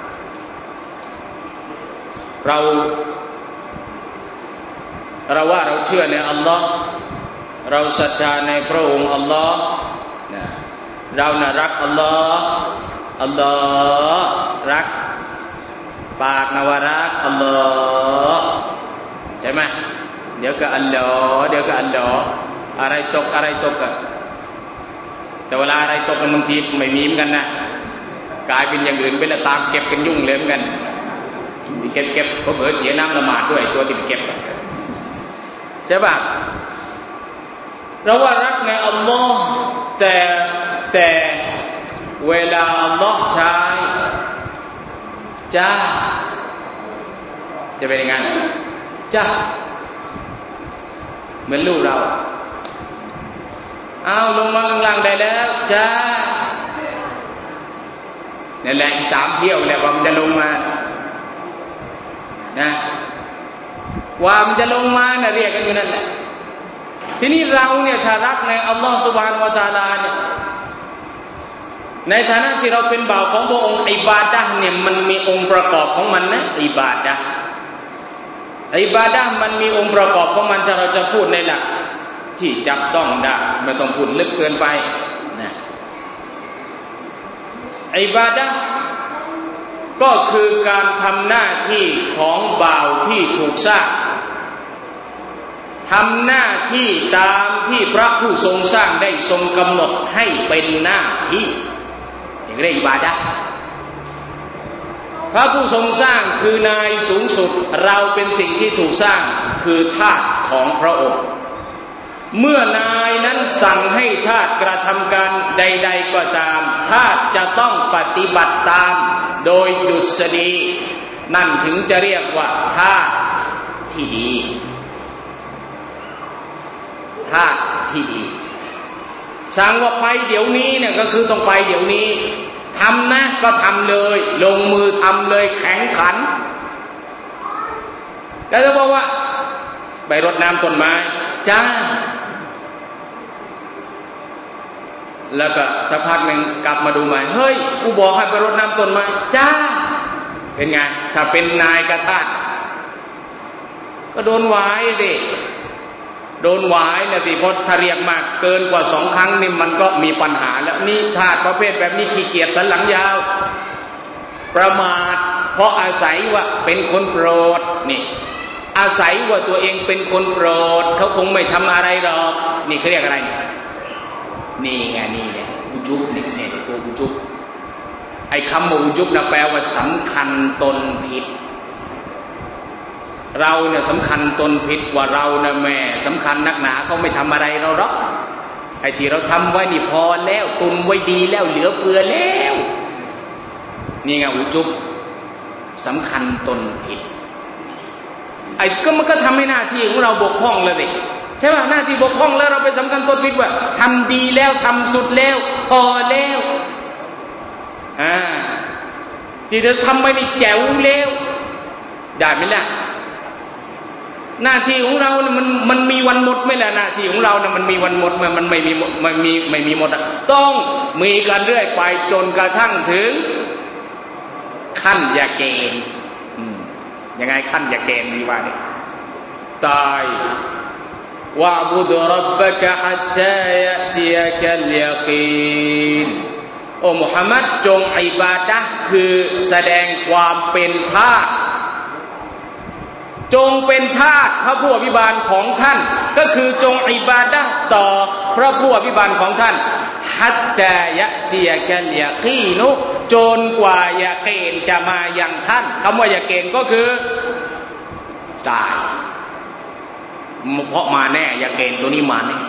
เราว่าเราเชื่อในอัลลอฮ์เราศรัทธาในพระองค์อัลลอฮ์เราน่ะรักอัลลอฮ์รักปากนะว่ารักอัลลอฮ์ใช่ไหมเดี๋ยวก็อัลลอฮ์เดี๋ยวก็อัลลอฮ์อะไรตกอะแต่เวลาอะไรตกบางทีไม่มีเหมือนกันนะกลายเป็นอย่างอื่นไปแล้วตามเก็บกันยุ่งเลยเหมือนกันเก็บเผลอเสียน้ำละหมาดด้วยตัวที่เก็บใช่ป่ะเราว่ารักในอัลลอฮ์แต่เวลาอัลลอฮ์ใช้จ้าจะเป็นยังไงจ้าเหมือนลูกเราเอาลงมาข้างล่างได้แล้วจ้านั่นแหละอีก3 เที่ยวแล้วว่ามันจะลงมานะว่ามันจะลงมานะเรียกกันอยู่นั่นแหละทีนี้เราเนี่ยถ้ารักในอัลลอฮฺซุบฮานะฮูวะตะอาลาเนี่ยในฐานะที่เราเป็นบ่าวของพระองค์อิบาดะห์เนี่ยมันมีองค์ประกอบของมันนะอิบาดะห์มันมีองค์ประกอบของมันถ้าเราจะพูดในหลักที่จับต้องได้ไม่ต้องพูดลึกเกินไปนะอิบาดะห์ก็คือการทำหน้าที่ของบ่าวที่ถูกสร้างทำหน้าที่ตามที่พระผู้ทรงสร้างได้ทรงกำหนดให้เป็นหน้าที่อย่างเรียกอิบาดะห์พระผู้ทรงสร้างคือนายสูงสุดเราเป็นสิ่งที่ถูกสร้างคือทาสของพระองค์เมื่อนายนั้นสั่งให้ทาสกระทำการใดๆก็ตามทาสจะต้องปฏิบัติตามโดยดุษฎีนั่นถึงจะเรียกว่าทาสที่ดีทาสที่ดีสั่งว่าไปเดี๋ยวนี้เนี่ยก็คือต้องไปเดี๋ยวนี้ทำนะก็ทำเลยลงมือทำเลยแข็งขันแต่ถ้าบอกว่าไปรดน้ำต้นไม้จ้าแล้วก็สักพักหนึ่งกลับมาดูใหม่เฮ้ยกูบอกให้ไปรดน้ำต้นไม้จ้าเป็นไงถ้าเป็นนายกระทาสก็โดนหวายดิโดนหวายเนี่ยสิเพราะถ้าเรียกมากเกินกว่า2 ครั้งนี่มันก็มีปัญหาแล้วนี่ทาสประเภทแบบนี้ขี้เกียจสันหลังยาวประมาทเพราะอาศัยว่าเป็นคนโปรดนี่อาศัยว่าตัวเองเป็นคนโปรดเขาคงไม่ทำอะไรหรอกนี่เขาเรียกอะไรนี่ไงนี่เนี่ยอุจุบนี่เนี่ยตัวอุจุบไอ้คำว่าอุจุบนะแปลว่าสำคัญตนผิดเราเนี่ยสำคัญตนผิดว่าเราเนี่ยแม่สำคัญนักหนาเขาไม่ทำอะไรเราหรอกไอ้ที่เราทำไว้นี่พอแล้วตุนไว้ดีแล้วเหลือเฟือแล้วนี่ไงอุจุบสำคัญตนผิดไอ้ก็มันก็ทำให้หน้าที่ของเราบกพร่องเลยดิใช่ป่ะหน้าที่บกพร่องแล้วเราไปสำคัญตนผิดว่าทำดีแล้วทำสุดแล้วพอแล้วที่เราทำไปนี่แจ๋วแล้วได้ไหมล่ะหน้าที่ของเราเนี่ยมันมีวันหมดไหมล่ะหน้าที่ของเราเนี่ยมันมีวันหมดไหมมันไม่มีหมดต้องมีกันเรื่อยไปจนกระทั่งถึงขั้นยาเกณฑ์ยังไงขั้นยาเกณฑ์มีว่าเนี่ยตายวะบุดรับบะกะฮัตตายะติยะกัลยากีนโอ้มุฮัมมัดจงอิบาดะห์คือแสดงความเป็นทาสจงเป็นทาสพระผู้อภิบาลของท่านก็คือจงอิบาดะห์ต่อพระผู้อภิบาลของท่านฮัตตายะติยะกัลยากีนุจนกว่ายาเกณฑ์จะมาอย่างท่านคำว่ายาเกณฑ์ก็คือตายเพราะมาแน่ยาเกณฑ์ตัวนี้มาแน่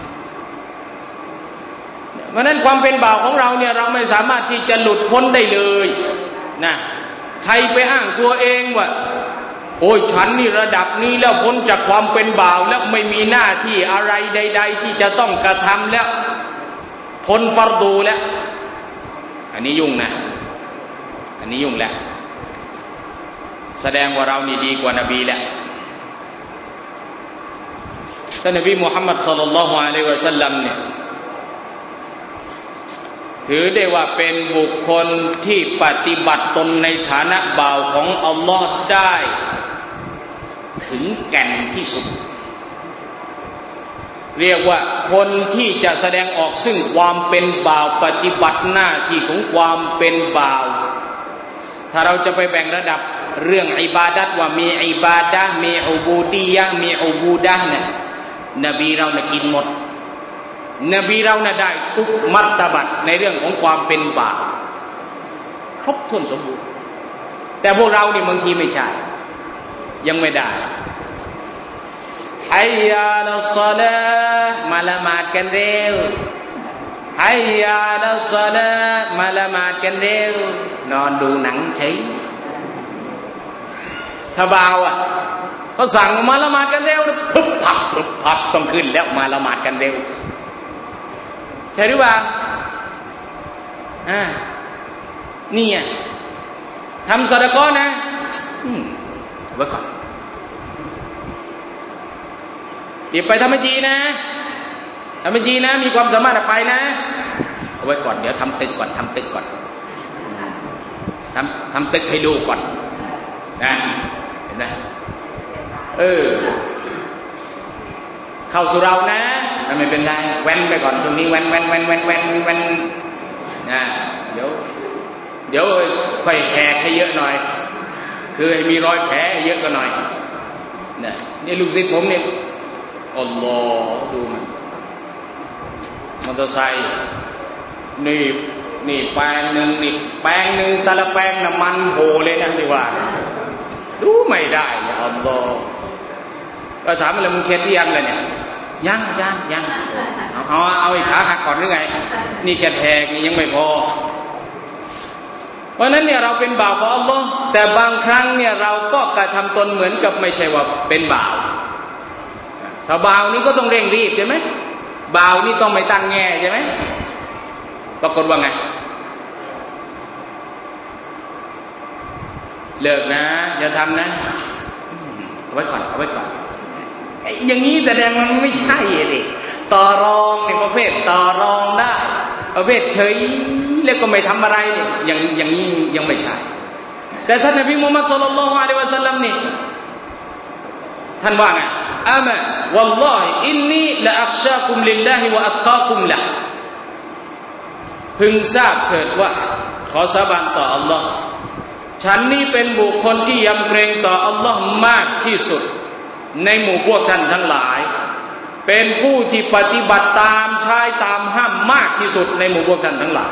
เพราะนั้นความเป็นบ่าวของเราเนี่ยเราไม่สามารถที่จะหลุดพ้นได้เลยนะใครไปอ้างตัวเองว่าโอ้ยฉันนี่ระดับนี้แล้วพ้นจากความเป็นบ่าวแล้วไม่มีหน้าที่อะไรใดๆที่จะต้องกระทำแล้วพ้นฟัรดูแล้วอันนี้ยุ่งนะอันนี้ยุ่งแล้วแสดงว่าเรานี่ดีกว่านบีแล้วท่านนบีมุฮัมมัดศ็อลลัลลอฮุอะลัยฮิวะซัลลัมเนี่ยถือได้ว่าเป็นบุคคลที่ปฏิบัติตนในฐานะบ่าวของอัลลอฮ์ได้ถึงแก่นที่สุดเรียกว่าคนที่จะแสดงออกซึ่งความเป็นบ่าวปฏิบัติหน้าที่ของความเป็นบ่าวถ้าเราจะไปแบ่งระดับเรื่องอิบาดัตว่ามีอิบาดะห์มีอุบูดียะห์มีอุบูดะห์เนี่ยนบีเราเนี่ยกินหมดนบีเราเนี่ยได้ทุกมัรตะบัตในเรื่องของความเป็นบ่าวครบถ้วนสมบูรณ์แต่พวกเรานี่บางทีไม่ใช่ยังไม่ได้ฮัยยาลัสศอลาห์มาละหมาดกันเร็วฮัยยาลัสศอลาห์มาละหมาดกันเร็วนอนดูหนังเฉยถ้าบ่าวอ่ะเขาสั่งมาละหมาดกันเร็วพึบพับต้องขึ้นแล้วมาละหมาดกันเร็วใช่หรือเปล่านี่อ่ะทำซอดะกอนะไว้ก่อนเดี๋ยวไปทำบัญชีนะทำบัญชีนะมีความสามารถไปนะเอาไว้ก่อนเดี๋ยวทำตึกก่อนทำตึกก่อนทำตึกให้ดูก่อนนะเห็นไหมเข้าสู่เรานะไม่เป็นไรแว้นไปก่อนตรงนี้แว้นนะเดี๋ยวค่อยแหกให้เยอะหน่อยคือให้มีรอยแผลเยอะก็หน่อยนะนี่ลูกศิษย์ผมเนี่ยอัลลอฮ์ดูมันมอเตอร์ไซค์นี่แปลงหนึ่งแต่ละแปลงน้ำมันโหเลยนะที่ว่าดูไม่ได้อย่าอัลลอฮ์ก็ถามอะไรมึงเคล็ดยังเลยเนี่ยยังเอาไอ้ขาหักก่อนหรือไงนี่แค่แทกนี่ยังไม่พอเพราะนั้นเนี่ยเราเป็นบ่าวของอัลลอฮ์แต่บางครั้งเนี่ยเราก็กระทำตนเหมือนกับไม่ใช่ว่าเป็นบ่าวถ้าบ่าวนี่ก็ต้องเร่งรีบใช่ไหมบ่าวนี่ต้องไม่ตั้งแง่ใช่ไหมปรากฏว่าไงเลิกนะอย่าทำนะเอาไว้ก่อนอย่างนี้แสดงมันไม่ใช่ดิต่อรองในประเภทต่อรองได้ประเภทเฉยแล้วก็ไม่ทำอะไรเนี่ยอย่างนี้ยังไม่ใช่แต่ท่านนบีมุฮัมมัดศ็อลลัลลอฮุอะลัยฮิวะซัลลัมนี่ท่านว่าไงอะมะวัลลอฮิอินนีละอัคชากุมลิลลาฮิวะอัตกากุมละพึงทราบเถิดว่าขอสาบานต่ออัลลอฮ์ฉันนี้เป็นบุคคลที่ยำเกรงต่ออัลลอฮ์มากที่สุดในหมู่พวกท่านทั้งหลายเป็นผู้ที่ปฏิบัติตามใช้ตามห้ามมากที่สุดในหมู่พวกท่านทั้งหลา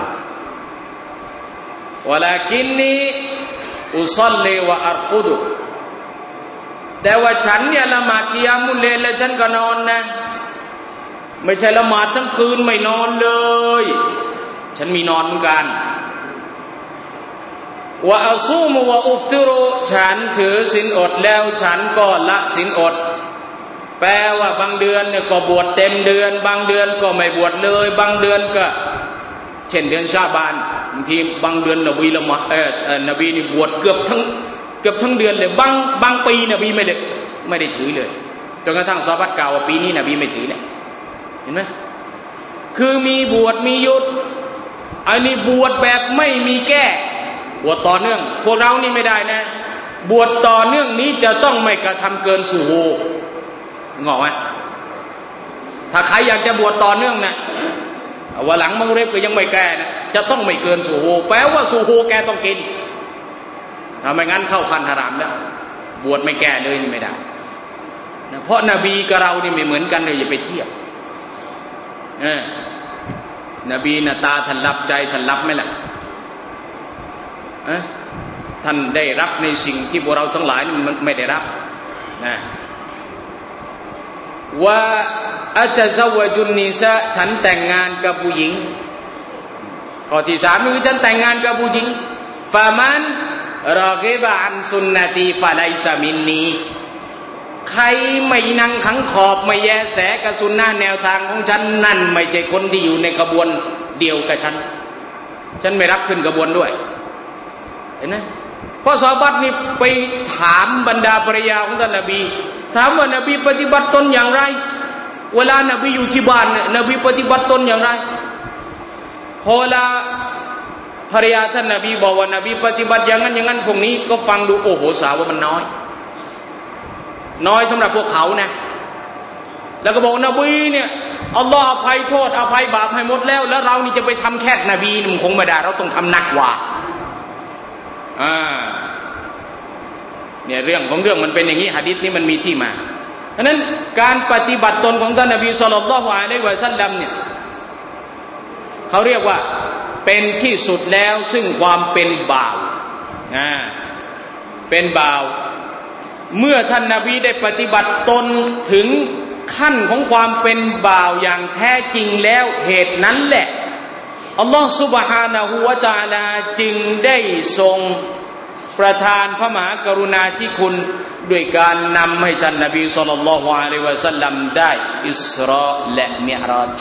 ยวะลากินนีอุศอลลิวะอัรกุดุแต่ว่าฉันเนี่ยละหมาดกิยามุลเลลแล้วฉันก็นอนนะไม่ใช่ละหมาดทั้งคืนไม่นอนเลยฉันมีนอนเหมือนกันวะอัซูมุวะอุฟติรุฉันถือศีลอดแล้วฉันก็ละศีลอดแปลว่าบางเดือนเนี่ยก็บวชเต็มเดือนบางเดือนก็ไม่บวชเลยบางเดือนก็เช่นเดือนชาบานบางทีบางเดือนนบีละหมาดนบีนี่บวชเกือบทั้งเดือนเลยบางปีนบีไม่ได้ถือเลยจนกระทั่งซอฮาบะห์กล่าวว่าปีนี้นบีไม่ถือเนี่ยเห็นไหมคือมีบวชมีหยุดอันนี้บวชแบบไม่มีแก้บวชต่อเนื่องพวกเรานี่ไม่ได้นะบวชต่อเนื่องนี้จะต้องไม่กระทำเกินสุโฮงอกไหมถ้าใครอยากจะบวชต่อเนื่องนะวันหลังมังเรฟก็ยังไม่แก้นะจะต้องไม่เกินสุโฮแปลว่าสุโฮแกต้องกินถ้าไม่งั้นเข้าคันฮารามแล้วบวชไม่แก้เลยไม่ได้นะเพราะนบีกับเรานี่ไม่เหมือนกันเลยอย่าไปเทียบนบีน่ะตาท่านรับใจท่านรับไหมล่ะท่านได้รับในสิ่งที่พวกเราทั้งหลายมันไม่ได้รับนะว่าอัจซาวะจุนนิซาฉันแต่งงานกับผู้หญิงข้อที่3คือฉันแต่งงานกับผู้หญิงฟามันรอกิบะอันสุนนตีฟะไลซะมินนีใครไม่นั่งขังขอบไม่แยแสกับสุนนะแนวทางของฉันนั่นไม่ใช่คนที่อยู่ในกระบวนเดียวกับฉันไม่รับขึ้นกระบวนด้วยเห็นไหมเพราะซอฮาบะห์นี่ไปถามบรรดาภรรยาของท่านนบีถามว่านบีปฏิบัติตนอย่างไรเวลานบีอยู่ที่บ้านเนี่ยนบีปฏิบัติตนอย่างไรพอเวลาภรรยาท่านนบีบอกว่านบีปฏิบัติอย่างนั้นอย่างนั้นพวกนี้ก็ฟังดูโอ้โหสาวว่ามันน้อยสำหรับพวกเขานะแล้วก็บอกนบีเนี่ยอัลลอฮ์อภัยโทษอภัยบาปให้หมดแล้วเรานี่จะไปทำแค่นบีมันคงไม่ได้เราต้องทำหนักกว่าเนี่ยเรื่องของเรื่องมันเป็นอย่างนี้หะดีษนี้มันมีที่มาเพราะนั้นการปฏิบัติตนของท่านนบีศ็อลลัลลอฮุอะลัยฮิวะซัลลัมเนี่ยเขาเรียกว่าเป็นที่สุดแล้วซึ่งความเป็นบ่าวเป็นบ่าวเมื่อท่านนบีได้ปฏิบัติตนถึงขั้นของความเป็นบ่าวอย่างแท้จริงแล้วเหตุนั้นแหละอัลลอฮฺซุบฮานะฮูวะตะอาลาจึงได้ทรงประทานพระมหากรุณาธิคุณด้วยการนำให้ท่านนบีศ็อลลัลลอฮุอะลัยฮิวะซัลลัมได้อิสราและมิอ์ราจ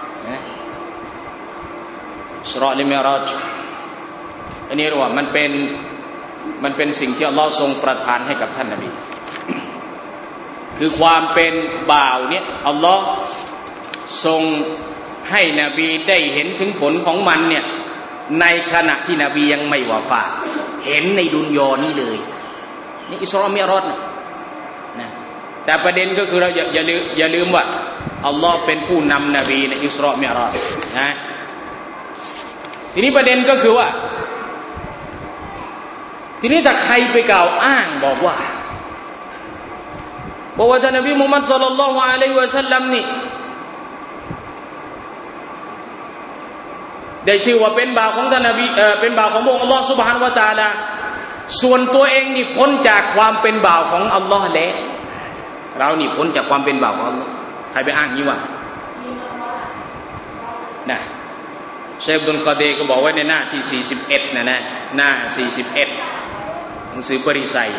อิสราและมิอ์ราจอันนี้เรียกว่ามันเป็นสิ่งที่อัลลอฮ์ทรงประทานให้กับท่านนบีคือความเป็นบ่าวเนี่ยอัลลอฮ์ทรงให้นบีได้เห็นถึงผลของมันเนี่ยในขณะที่นบียังไม่วาฟาตเห็นในดุนยอนี้เลยนี่อิสรามิอ์ราจนะแต่ประเด็นก็คือเราอย่าลืมว่าอัลลอฮ์เป็นผู้นำนบีในอิสรามิอ์ราจนะทีนี้ประเด็นก็คือว่าทีนี้ถ้าใครไปกล่าวอ้างบอกว่าท่านนบีมุฮัมมัดศ็อลลัลลอฮุอะลัยฮิวะซัลลัมนี่ได้ชื่อว่าเป็นบ่าวของท่านนบีเป็นบ่าวของพระองค์อัลลอฮฺซุบฮานะฮูวะตะอาลาส่วนตัวเองนี่พ้นจากความเป็นบ่าวของอัลลอฮ์แล้วเรานี่พ้นจากความเป็นบ่าวของอัลลอฮ์ใครไปอ้างงี้วะนะเชฟดุลกอเดก็บอกไว้ในหน้าที่41นะหน้า41หนังสือปริษัย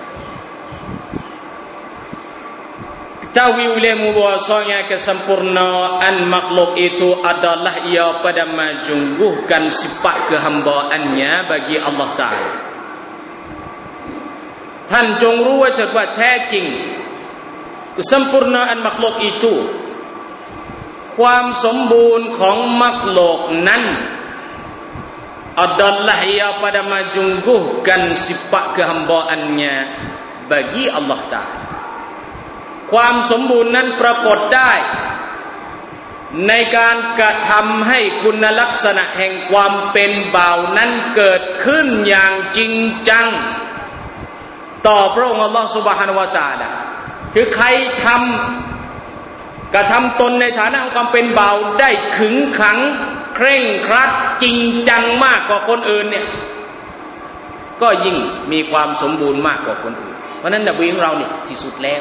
Tawilmu bahwasanya kesempurnaan makhluk itu adalah ia pada menjungguhkan sifat kehambaannya bagi Allah Ta'ala ท่านจงรู้ไว้เถิดว่าแท้จริง kesempurnaan makhluk itu ความสมบูรณ์ของมักโลกนั้น adalah ia pada menjungguhkan sifat kehambaannya bagi Allah Ta'alaความสมบูรณ์นั้นปรากฏได้ในการกระทำให้คุณลักษณะแห่งความเป็นบ่าวนั้นเกิดขึ้นอย่างจริงจังต่อพระองค์อัลลอฮฺซุบฮานะฮูวะตะอาลาคือใครกระทำตนในฐานะของความเป็นบ่าวได้ขึงขังเคร่งครัดจริงจังมากกว่าคนอื่นเนี่ยก็ยิ่งมีความสมบูรณ์มากกว่าคนอื่นเพราะนั้นนบีของเราเนี่ยที่สุดแล้ว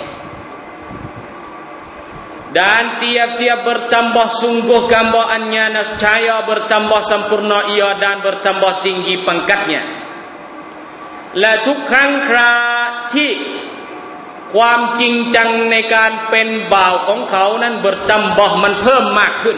dan tiap-tiap bertambah sungguh gambarannya nescaya bertambah sempurna ia dan bertambah tinggi pangkatnya และทุกครั้งคราที่ความจริงจังในการเป็นบ่าวของเขานั้น bertambah มันเพิ่มมากขึ้น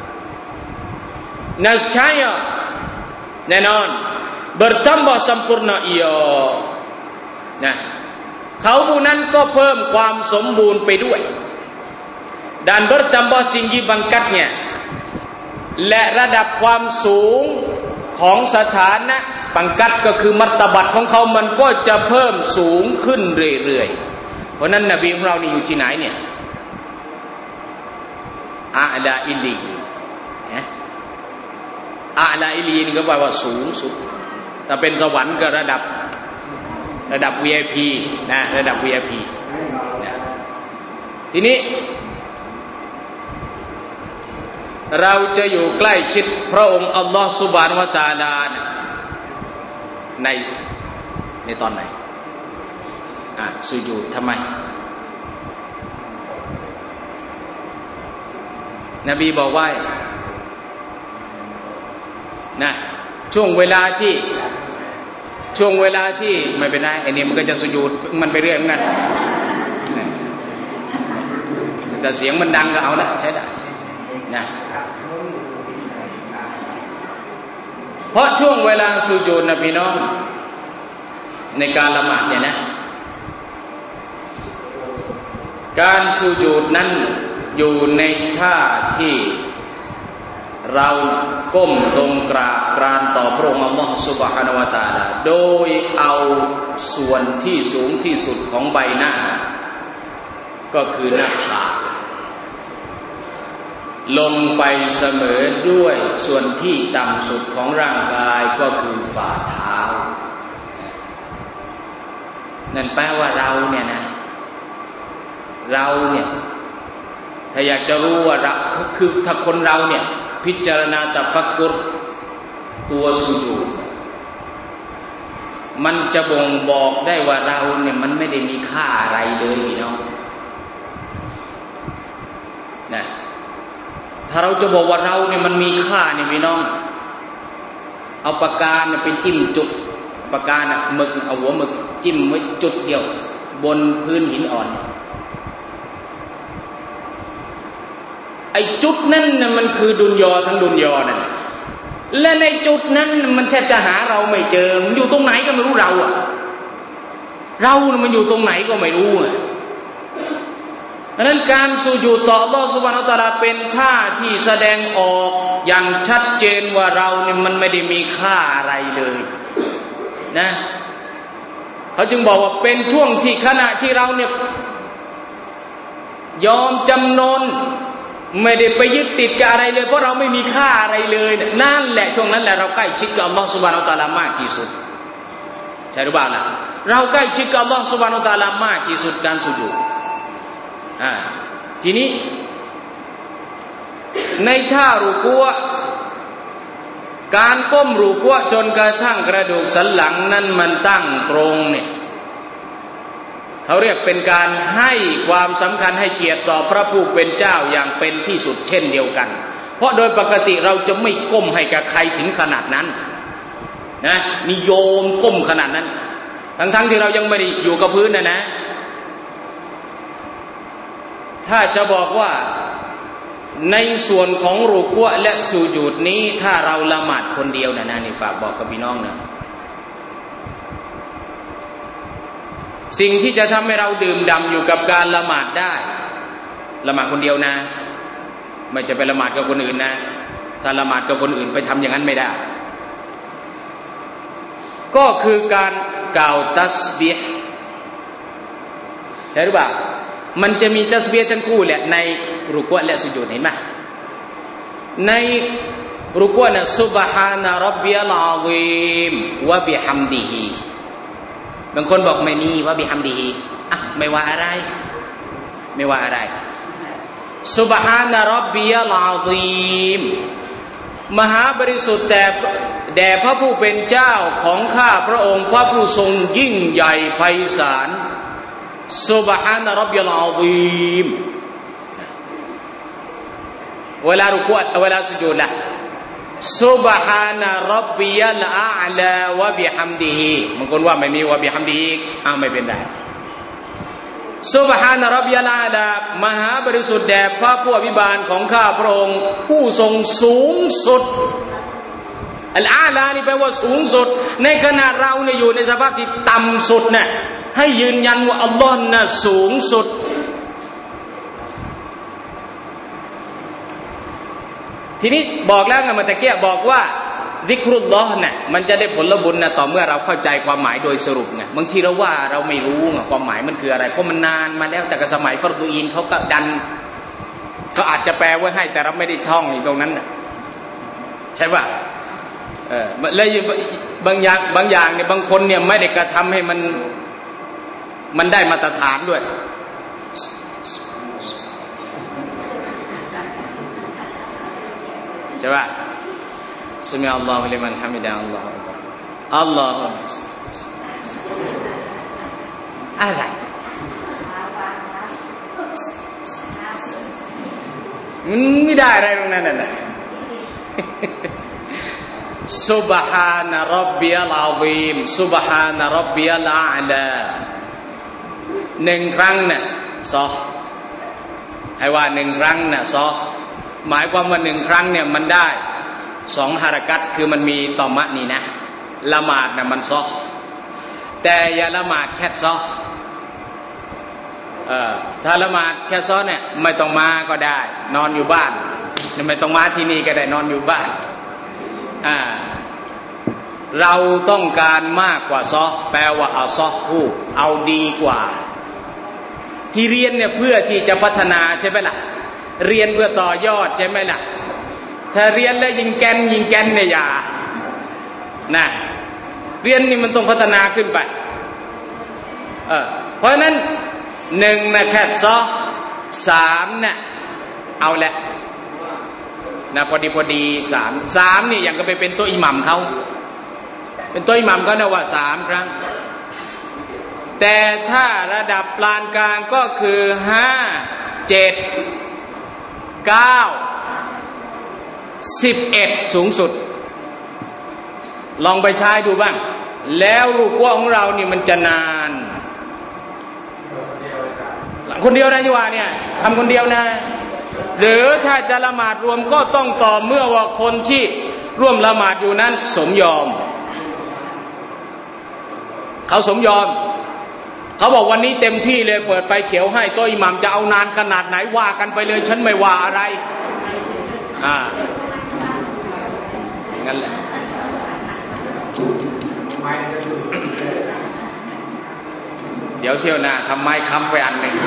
nescaya แน่นอน bertambah sempurna ia นะเขาผู้นั้นก็เพิ่มความสมบูรณ์ไปด้วยdan bertambah tinggi pangkatnya และระดับความสูงของสถานะปังกัดก็คือมัตตบัตของเขามันก็จะเพิ่มสูงขึ้นเรื่อยๆเพราะนั้นนบีของเรานี่อยู่ที่ไหนเนี่ยอาลาอิลีอาลาอิลีนี่ก็แปลว่าสูงสุดถ้าเป็นสวรรค์ก็ระดับ VIP นะระดับ VIP นะทีนี้เราจะอยู่ใกล้ชิดพระองค์อัลลอฮฺซุบฮานะฮูวะตะอาลาในตอนไหนสุญูดทำไมนบีบอกว่านะช่วงเวลาที่ช่วงเวลาที่ไม่เป็นไรไอ้นี่มันก็จะสุญูดมันไปเรื่อยเหมือนกันแต่เสียงมันดังก็เอาละใช้ได้นะเพราะช่วงเวลาสุญูดนะพี่น้องในการละหมาดเนี่ยนะการสุญูดนั้นอยู่ในท่าที่เราก้มลงกราบกรานต่อพระองค์อัลลอฮฺซุบฮานะฮูวะตะอาลาโดยเอาส่วนที่สูงที่สุดของใบหน้าก็คือหน้าผากลงไปเสมอด้วยส่วนที่ต่ำสุดของร่างกายก็คือฝ่าเท้านั่นแปลว่าเราเนี่ยนะเราเนี่ยถ้าอยากจะรู้ว่าเราคือถ้าคนเราเนี่ยพิจารณาตัฟักกุรตัวสุญูดมันจะบ่งบอกได้ว่าเราเนี่ยมันไม่ได้มีค่าอะไรเลยพี่น้องนะถ้าเราจะบอกว่าเราเนี่ยมันมีค่าเนี่ยพี่น้องเอาปากกาเนี่ยไปจิ้มจุดปากกาน่ะหมึกเอาหัวหมึกจิ้มไว้จุดเดียวบนพื้นหินอ่อนไอ้จุดนั้นน่ะมันคือดุนยอทั้งดุนยอนั่นและในจุดนั้นมันแทบจะหาเราไม่เจอมันอยู่ตรงไหนก็ไม่รู้เราอ่ะเราเนี่ยมันอยู่ตรงไหนก็ไม่รู้อ่ะดังนั้นการสุญูดต่ออัลเลาะห์ซุบฮานะฮูวะตะอาลาเป็นท่าที่แสดงออกอย่างชัดเจนว่าเราเนี่ยมันไม่ได้มีค่าอะไรเลยนะเขาจึงบอกว่าเป็นช่วงที่ขณะที่เราเนี่ยยอมจำนนไม่ได้ไปยึดติดกับอะไรเลยเพราะเราไม่มีค่าอะไรเลยนั่นแหละช่วงนั้นแหละเราใกล้ชิดกับอัลเลาะห์ซุบฮานะฮูวะตะอาลามากที่สุดใช่หรือเปล่าล่ะเราใกล้ชิดกับอัลเลาะห์ซุบฮานะฮูวะตะอาลามากที่สุดการสุญูดทีนี้ในท่ารุกูอ์การก้มรุกูอ์จนกระทั่งกระดูกสันหลังนั้นมันตั้งตรงเนี่ยเขาเรียกเป็นการให้ความสำคัญให้เกียรติต่อพระผู้เป็นเจ้าอย่างเป็นที่สุดเช่นเดียวกันเพราะโดยปกติเราจะไม่ก้มให้กับใครถึงขนาดนั้นนะนิยมก้มขนาดนั้นทั้งที่เรายังไม่ได้อยู่กับพื้นนะถ้าจะบอกว่าในส่วนของรุกูอ์และสุญูดนี้ถ้าเราละหมาดคนเดียวนะนี่ฝากบอกกับพี่น้องนะสิ่งที่จะทำให้เราดื่มด่ำอยู่กับการละหมาดได้ละหมาดคนเดียวนะไม่จะไปละหมาดกับคนอื่นนะถ้าละหมาดกับคนอื่นไปทำอย่างนั้นไม่ได้ก็คือการกล่าวตัสบีฮ์ใช่หรือเปล่ามันจะมีตัสบีฮ์ทั้งคู่แหละในรุกูอ์และสุญูดเห็นไหมในรุกูอ์นะซุบฮานะร็อบบิยัลอะซีมวะบิฮัมดิฮิบางคนบอกไม่มีวะบิฮัมดิฮิไม่ว่าอะไรไม่ว่าอะไรซุบฮานะร็อบบิยัลอะซีมมหาบริสุทธิ์แด่พระผู้เป็นเจ้าของข้าพระองค์พระผู้ทรงยิ่งใหญ่ไพศาลซุบฮานะร็อบบิยัลอะซีมเวลารุกูอ์เวลาสุญูดล่ะซุบฮานะร็อบบิยัลอาลาวะบิฮัมดิฮิบางคนว่าไม่มีวะบิฮัมดิฮิไม่เป็นไรซุบฮานะร็อบบิยัลอาลามหาบริสุทธิ์แด่พระผู้อภิบาลของข้าพระองค์ผู้ทรงสูงสุดอัลอาลานี่แปลว่าสูงสุดในขณะเราเนี่ยอยู่ในสภาพที่ต่ำสุดเนี่ยให้ยืนยันว่าอัลลอฮ์น่ะสูงสุดทีนี้บอกแล้วไงเมื่อตะเกียบอกว่าซิกรุลลอฮ์เนี่ยมันจะได้ผลบุญนะต่อเมื่อเราเข้าใจความหมายโดยสรุปไงบางทีเราว่าเราไม่รู้ไงความหมายมันคืออะไรเพราะมันนานมาแล้วแต่กับสมัยฟัรดูอีนเขาก็ดันเขาอาจจะแปลไว้ให้แต่เราไม่ได้ท่องอยู่ตรงนั้นใช่ป่ะแล้วบางอย่างเนี่ยบางคนเนี่ยไม่ได้กระทำให้มันได้มาตรฐานด้วยใช่ป่ะซุมิอัลลอฮุลิมันฮะมิดะอัลลอฮุอัลลอฮุอะไรมันไม่ได้อะไรตรงนั้นน่ะซุบฮานะร็อบบิยัลอะซีมซุบฮานะร็อบบิยัลอาลา1ครั้งเนี่ยซอให้ว่า1ครั้งเนี่ยซอหมายความว่า1ครั้งเนี่ยมันได้2หะรกัตคือมันมีตอมะนี่นะละหมาดนะมันซอแต่อย่าละหมาดแค่ซอถ้าละหมาดแค่ซอเนี่ยไม่ต้องมาก็ได้นอนอยู่บ้านไม่ต้องมาที่นี่ก็ได้นอนอยู่บ้านเราต้องการมากกว่าซอแปลว่าเอาซอฮูเอาดีกว่าที่เรียนเนี่ยเพื่อที่จะพัฒนาใช่ไหมล่ะเรียนเพื่อต่อยอดใช่ไหมล่ะถ้าเรียนแล้วยิงแกนเนี่ยอย่านะเรียนนี่มันต้องพัฒนาขึ้นไปเพราะฉะนั้น1นะแค่ซอ3เนี่ยเอาแหละนะพอดี3นี่อย่างก็ไปเป็นตัวอิหมัมเขาเป็นตัวอิหมัมเขานะว่า3ครั้งแต่ถ้าระดับปานกลางก็คือ5 7 9 11สูงสุดลองไปใช้ดูบ้างแล้วรูกว่าของเรานี่มันจะนานคนเดียวนะยวาเนี่ยทำคนเดียวนะหรือถ้าจะละหมาดรวมก็ต้องต่อเมื่อว่าคนที่ร่วมละหมาดอยู่นั้นสมยอมเขาสมยอมเขาบอกวันนี้เต็มที่เลยเปิดไฟเขียวให้ตัวอิหมัมจะเอานานขนาดไหนว่ากันไปเลยฉันไม่ว่าอะไรงั้นแหละเดี๋ยวเที่ยวหน้าทำไม้ค้ำไว้อันหนึ่ง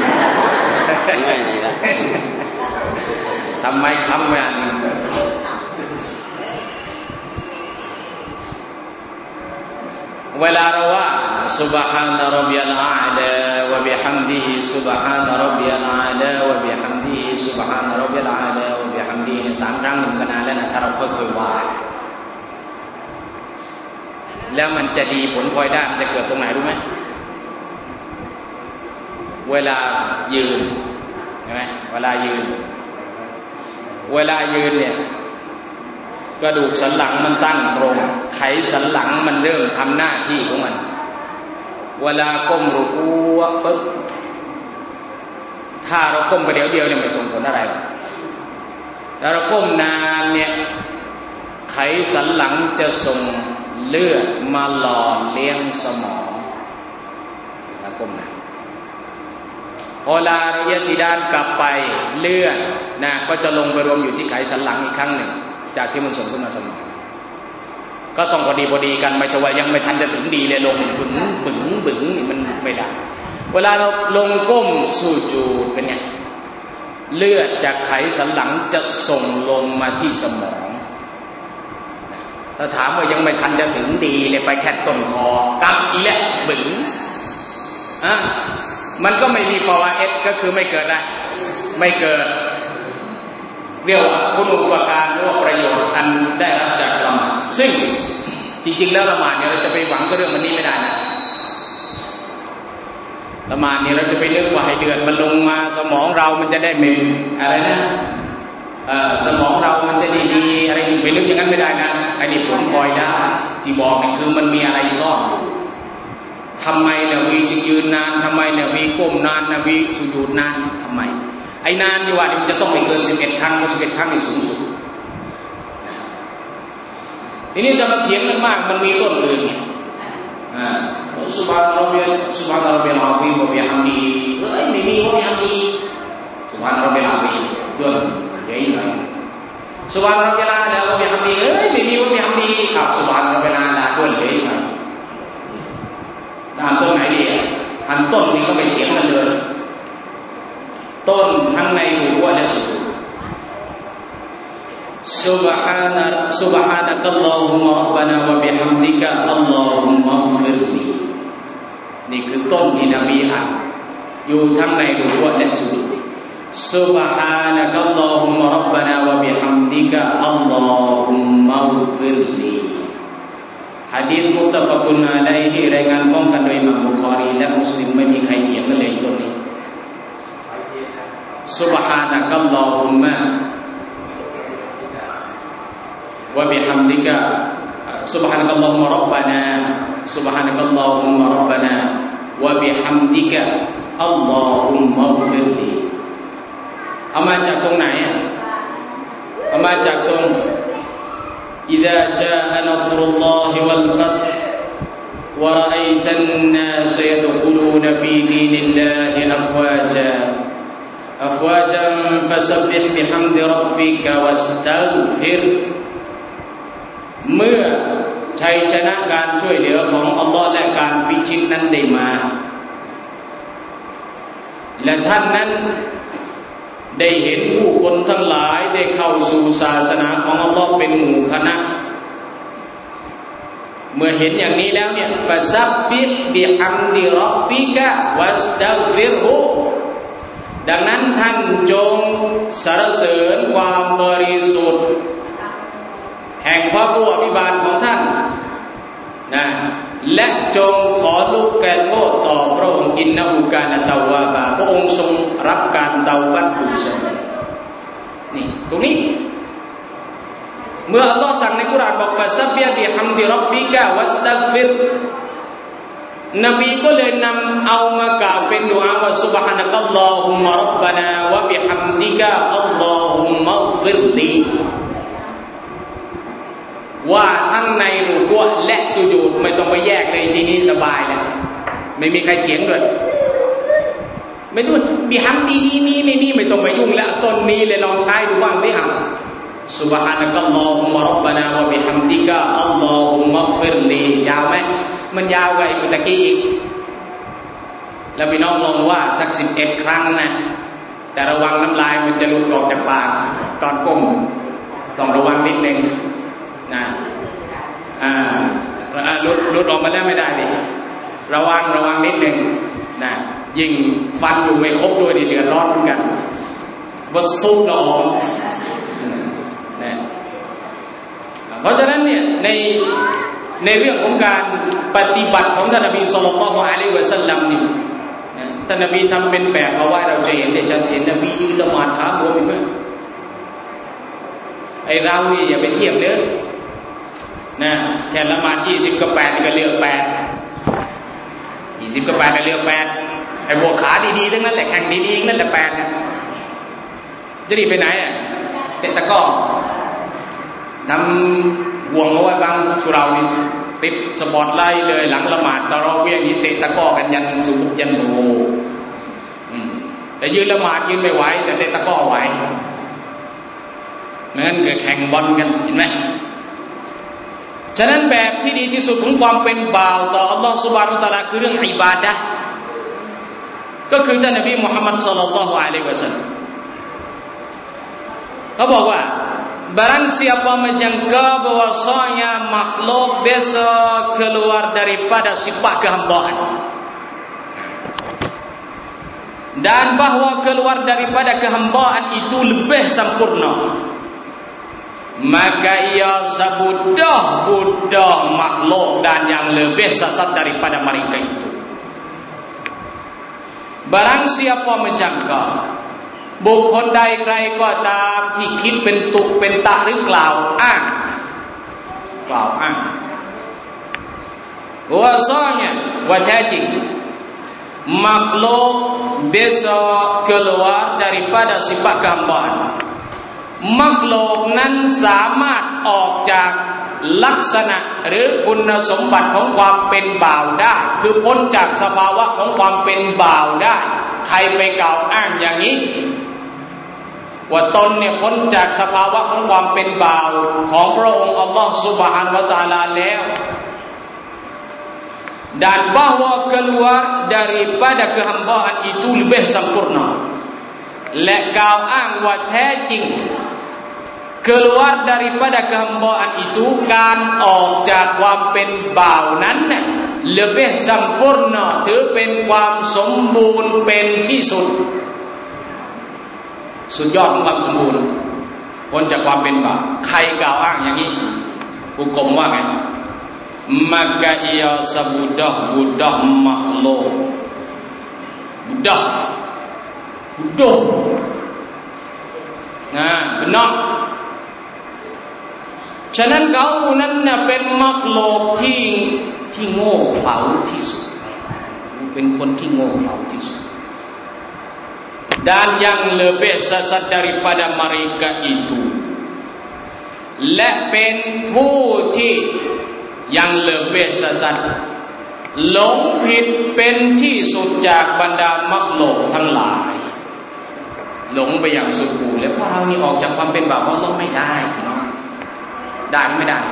ทำไม้ค้ำไว้อันหนึ่งเวลาเราว่าซุบฮานะร็อบบิยัลอาลาวะบิฮัมดิฮิซุบฮานะร็อบบิยัลอาลาวะบิฮัมดิฮิซุบฮานะร็อบบิยัลอาลาวะบิฮัมดิฮิ3ครั้งมันก็นานแล้วนะถ้าเราค่อยๆว่าแล้วมันจะดีผลพลอยได้มันจะเกิดตรงไหนรู้ไหมเวลายืนใช่ไหมเวลายืนเนี่ยกระดูกสันหลังมันตั้งตรงไขสันหลังมันเริ่มทำหน้าที่ของมันเวลาก้มรุกูปึ๊บถ้าเราก้มไปเดียวเนี่ยไม่ส่งผลอะไรถ้าเราก้มนานเนี่ยไขสันหลังจะส่งเลือดมาหล่อเลี้ยงสมองแล้วก้มนานพอลาเราเยติดานกลับไปเลือดนะก็จะลงไปรวมอยู่ที่ไขสันหลังอีกครั้งหนึ่งจากที่มันส่งขึ้นมาสมองก็ต้องพอดีกันไม่ใช่ว่ายังไม่ทันจะถึงดีเลยลงบึ๋งนี่มันไม่ได้เวลาเราลงก้มสุญูดเป็นไงเลือดจากไขสันหลังจะส่งลงมาที่สมองถ้าถามว่ายังไม่ทันจะถึงดีเลยไปแค่ต้นคอกลับอีกแล้วบึ๋งมันก็ไม่มีฟาวาเอสก็คือไม่เกิดนะไม่เกิดเรียกว่าคุณอุปการหรือว่าประโยชน์อันได้รับจากละหมาดซึ่งจริงๆแล้วละหมาดเนี่ยเราจะไปหวังกับเรื่องมันนี้ไม่ได้นะละหมาดเนี่ยเราจะไปนึกว่าให้เดือดมันลงมาสมองเรามันจะได้ไม่อะไรนะสมองเรามันจะดีอะไรไปนึกอย่างนั้นไม่ได้นะไอ้นี่ผลพลอยได้ที่บอกเนี่ยคือมันมีอะไรซ่อนอยู่ทำไมเนี่ยวีจึงยืนนานทำไมเนี่ยวีก้มนานนะวีสุญูดนานทำไมไอ้นานอยู่ว่ามันจะต้องไม่เกิน11 ครั้งเพราะ11 ครั้งนี่สูงสุดทีนี้จะมาเถียงกันมากมันมีต้นอื่นเนี่ยซุบฮานะร็อบบิยัลอาซีมวะบิฮัมดิฮิไม่มีวะบิฮัมดิฮิซุบฮานะร็อบบิยัลอาซีมด้วยใหญ่หน่อยซุบฮานะร็อบบิยัลอาลาวะบิฮัมดิฮิไม่มีวะบิฮัมดิฮิครับซุบฮานะร็อบบิยัลอาลาด้วยใหญ่หน่อยทำต้นไหนดีทันต้นนี้ก็ไม่เถียงกันเลยต้นทั้งในรูกและสุญูดسبحانك اللهم ربنا وبحمدك اللهم اغفر لي นี่คือต้นที่นบีอ่านอยู่ทั้งในรูกและสุญูด سبحانك اللهم ربنا وبحمدك اللهم اغفر لي หะดีษมุตตะฟักุนอะลัยฮิรายงานพร้อมกันโดยอิหม่ามบุคอรีและมุสลิมไม่มีใครเถียงกันเลยต้นนี้ سبحانك اللهم وبحمدك Subhanakallahumma rabbana Subhanakallahumma rabbana wa bihamdika Allahumma ighfirliเอามาจากตรงไหนเอามาจากตรงإذا جاء نصر الله والفتح ورأيت الناس يدخلون في دين الله أفواجا فسبح بحمد ربك واستغفر เมื่อชัยชนะการช่วยเหลือของอัลลอฮ์และการพิชิตนั้นได้มาและท่านนั้นได้เห็นผู้คนทั้งหลายได้เข้าสู่ศาสนาของอัลลอฮ์เป็นหมู่คณะเมื่อเห็นอย่างนี้แล้วเนี่ยฟะซับบิฮบิฮัมดิร็อบบิกะวัสตัฆฟิรฮุดังนั้นท่านจงสรรเสริญความบริสุทธิ์แห่งพระผู้อภิบาลของท่านนะและจงขอลุกแก่โทษต่อพระองค์อินนะฮูกานะตะวาบาพระองค์ทรงรับการเตาบัตอยู่เสมอนี่ตรงนี้เมื่ออัลลอฮ์สั่งในกุรอานบอกฟะซับบิฮบิฮัมดิร็อบบิกะวัสตัฆฟิรนบีก็เลยนำเอามากล่าวเป็นดุอาว่าซุบฮานะกัลลอฮุมมะร็อบบานาวะบิฮัมดิกะอัลลอฮุมมะฆฟิรลีว่าทั้งในรุกูอ์และสุญูดไม่ต้องไปแยกเลยทีนี้สบายแล้วไม่มีใครเถียงด้วยไม่ต้องบิฮัมดีนี้นี่ไม่ต้องไปยุ่งแล้วต้นนี้เลยลองใช้ดูบ้างสิครับซุบฮานะกัลลอฮุมมะร็อบบานาวะบิฮัมดิกะอัลลอฮุมมะฆฟิรลียาวไหมมันยาวกว่าไอ้เมื่อกี้อีกแล้วพี่น้องลองว่าสัก11 ครั้งนะแต่ระวังน้ำลายมันจะหลุดออกจากปากตอนก้มต้องระวังนิดนึงนะหลุดออกมาแล้วไม่ได้ดิระวังนิดนึงนะยิ่งฟันอยู่ไม่ครบด้วยนี่เดือดร้อนเหมือนกันว่าซุกเราออกนะเพราะฉะนั้นเนี่ยในเรื่องของการปฏิบัติของท่านนบีศ็อลลัลลอฮุอะลัยฮิวะซัลลัมนี่ท่านนบีทำเป็นแบบเอาไว้เราจะเห็นได้ชัดเจนนบียืนละหมาดขาบวมอีกไหมไอเรานี่อย่าไปเทียบเด้อนะแค่ละหมาด20 กับ 8ก็เลือก8 20 กับ 8ก็เลือก8ไอ้พวกขาดีๆทั้งนั้นแหละแข่งดีๆนั่นแหละ8เนี่ยจะรีบไปไหนอ่ะเตะตะก้อทำห่วงเอาไว้บางสุเรานี่ติดสปอตไลท์เลยหลังละหมาดตะเราะวียนี่เตะตะก้อกันยันสุโมแต่ยืนละหมาดยืนไม่ไหวแต่เตะตะก้อไหวงั้นก็แข่งบอลกันเห็นไหมฉะนั้นแบบที่ดีที่สุดของความเป็นบ่าวต่ออัลลอฮฺซุบฮานะฮูวะตะอาลาคือเรื่องอิบาดะห์ก็คือท่านนบีมุฮัมมัดศ็อลลัลลอฮุอะลัยฮิวะซัลลัมเขาบอกว่าbarang siapa menjangka bahwasanya makhluk besok keluar daripada sifat kehambaan dan bahwa keluar daripada kehambaan itu lebih sempurna maka ia sebudah-budah makhluk dan yang lebih sesat daripada mereka itu. Barang siapa menjangka บุคคลใดใครก็ตามที่คิดเป็นตุเป็นตะหรือกล่าวอ้างbahwasanya wa tajing makhluk besok keluar daripada sifat kehambaan makhluk นั้นสามารถออกจากลักษณะหรือคุณสมบัติของความเป็นบ่าวได้คือพ้นจากสภาวะของความเป็นบ่าวได้ใครไปกล่าวอ้างอย่างนี้ว่าตนเนี่ยพ้นจากสภาวะของความเป็นบ่าวของพระองค์อัลลอฮฺซุบฮานะฮูวะตะอาลาแล้ว dan bahwa keluar daripada kehambaan itu lebih sempurna และกล่าวอ้างว่าแท้จริง keluar daripada kehambaan itu การออกจากความเป็นบ่าวนั้นเนี่ย lebih sempurna ถือเป็นความสมบูรณ์เป็นที่สุดสุดยอดของความสมบูรณ์พ้นจากความเป็นบาปใครกล่าวอ้างอย่างนี้ผู้กลมว่าไง maka ia sebudah-budah makhluk budah nah benar ฉะนั้นเขาผู้นั้นน่ะเป็นมักโลกที่โง่เขลาที่สุดเป็นคนที่โง่เขลาที่สุดdan yang lebih sesat daripada mereka itu และเป็นผู้ที่ยัง lebih sesat หลงผิดเป็นที่สุดจากบรรดามักโลกทั้งหลายหลงไปอย่างสุดหูแล้วพวกเรานี่ออกจากความเป็นบาปของอัลเลาะห์ไม่ได้พี่น้องได้ไม่ได้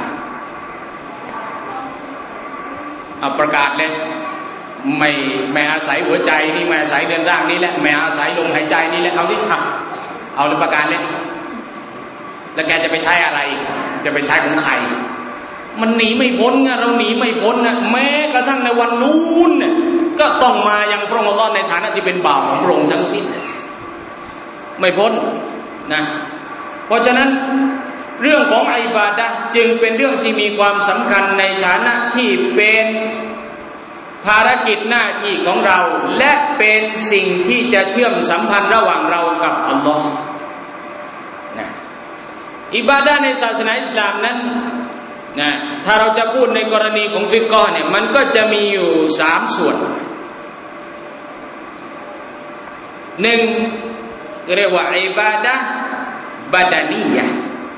เอาประกาศเลยไม่อาศัยหัวใจนี่ไม่อาศัยเดินร่างนี้แหละไม่อาศัยลมหายใจนี่แหละเอาดิเอาเลยประกาศเลยแล้วแกจะไปใช้อะไรจะไปใช้ของใครมันหนีไม่พ้นไงเราหนีไม่พ้นนะแม้กระทั่งในวันนู้นเนี่ยก็ต้องมายังพระองค์อัลเลาะห์ในฐานะที่เป็นบ่าวของพระองค์ทั้งสิ้นไม่พ้นนะเพราะฉะนั้นเรื่องของอิบาดะห์จึงเป็นเรื่องที่มีความสำคัญในฐานะที่เป็นภารกิจหน้าที่ของเราและเป็นสิ่งที่จะเชื่อมสัมพันธ์ระหว่างเรากับอัลลอฮ์นะอิบาดะห์ในศาสนาอิสลามนั้นนะถ้าเราจะพูดในกรณีของฟิกฮ์เนี่ยมันก็จะมีอยู่3ส่วน1เรียกว่าอิบาดะห์บาดานียะห์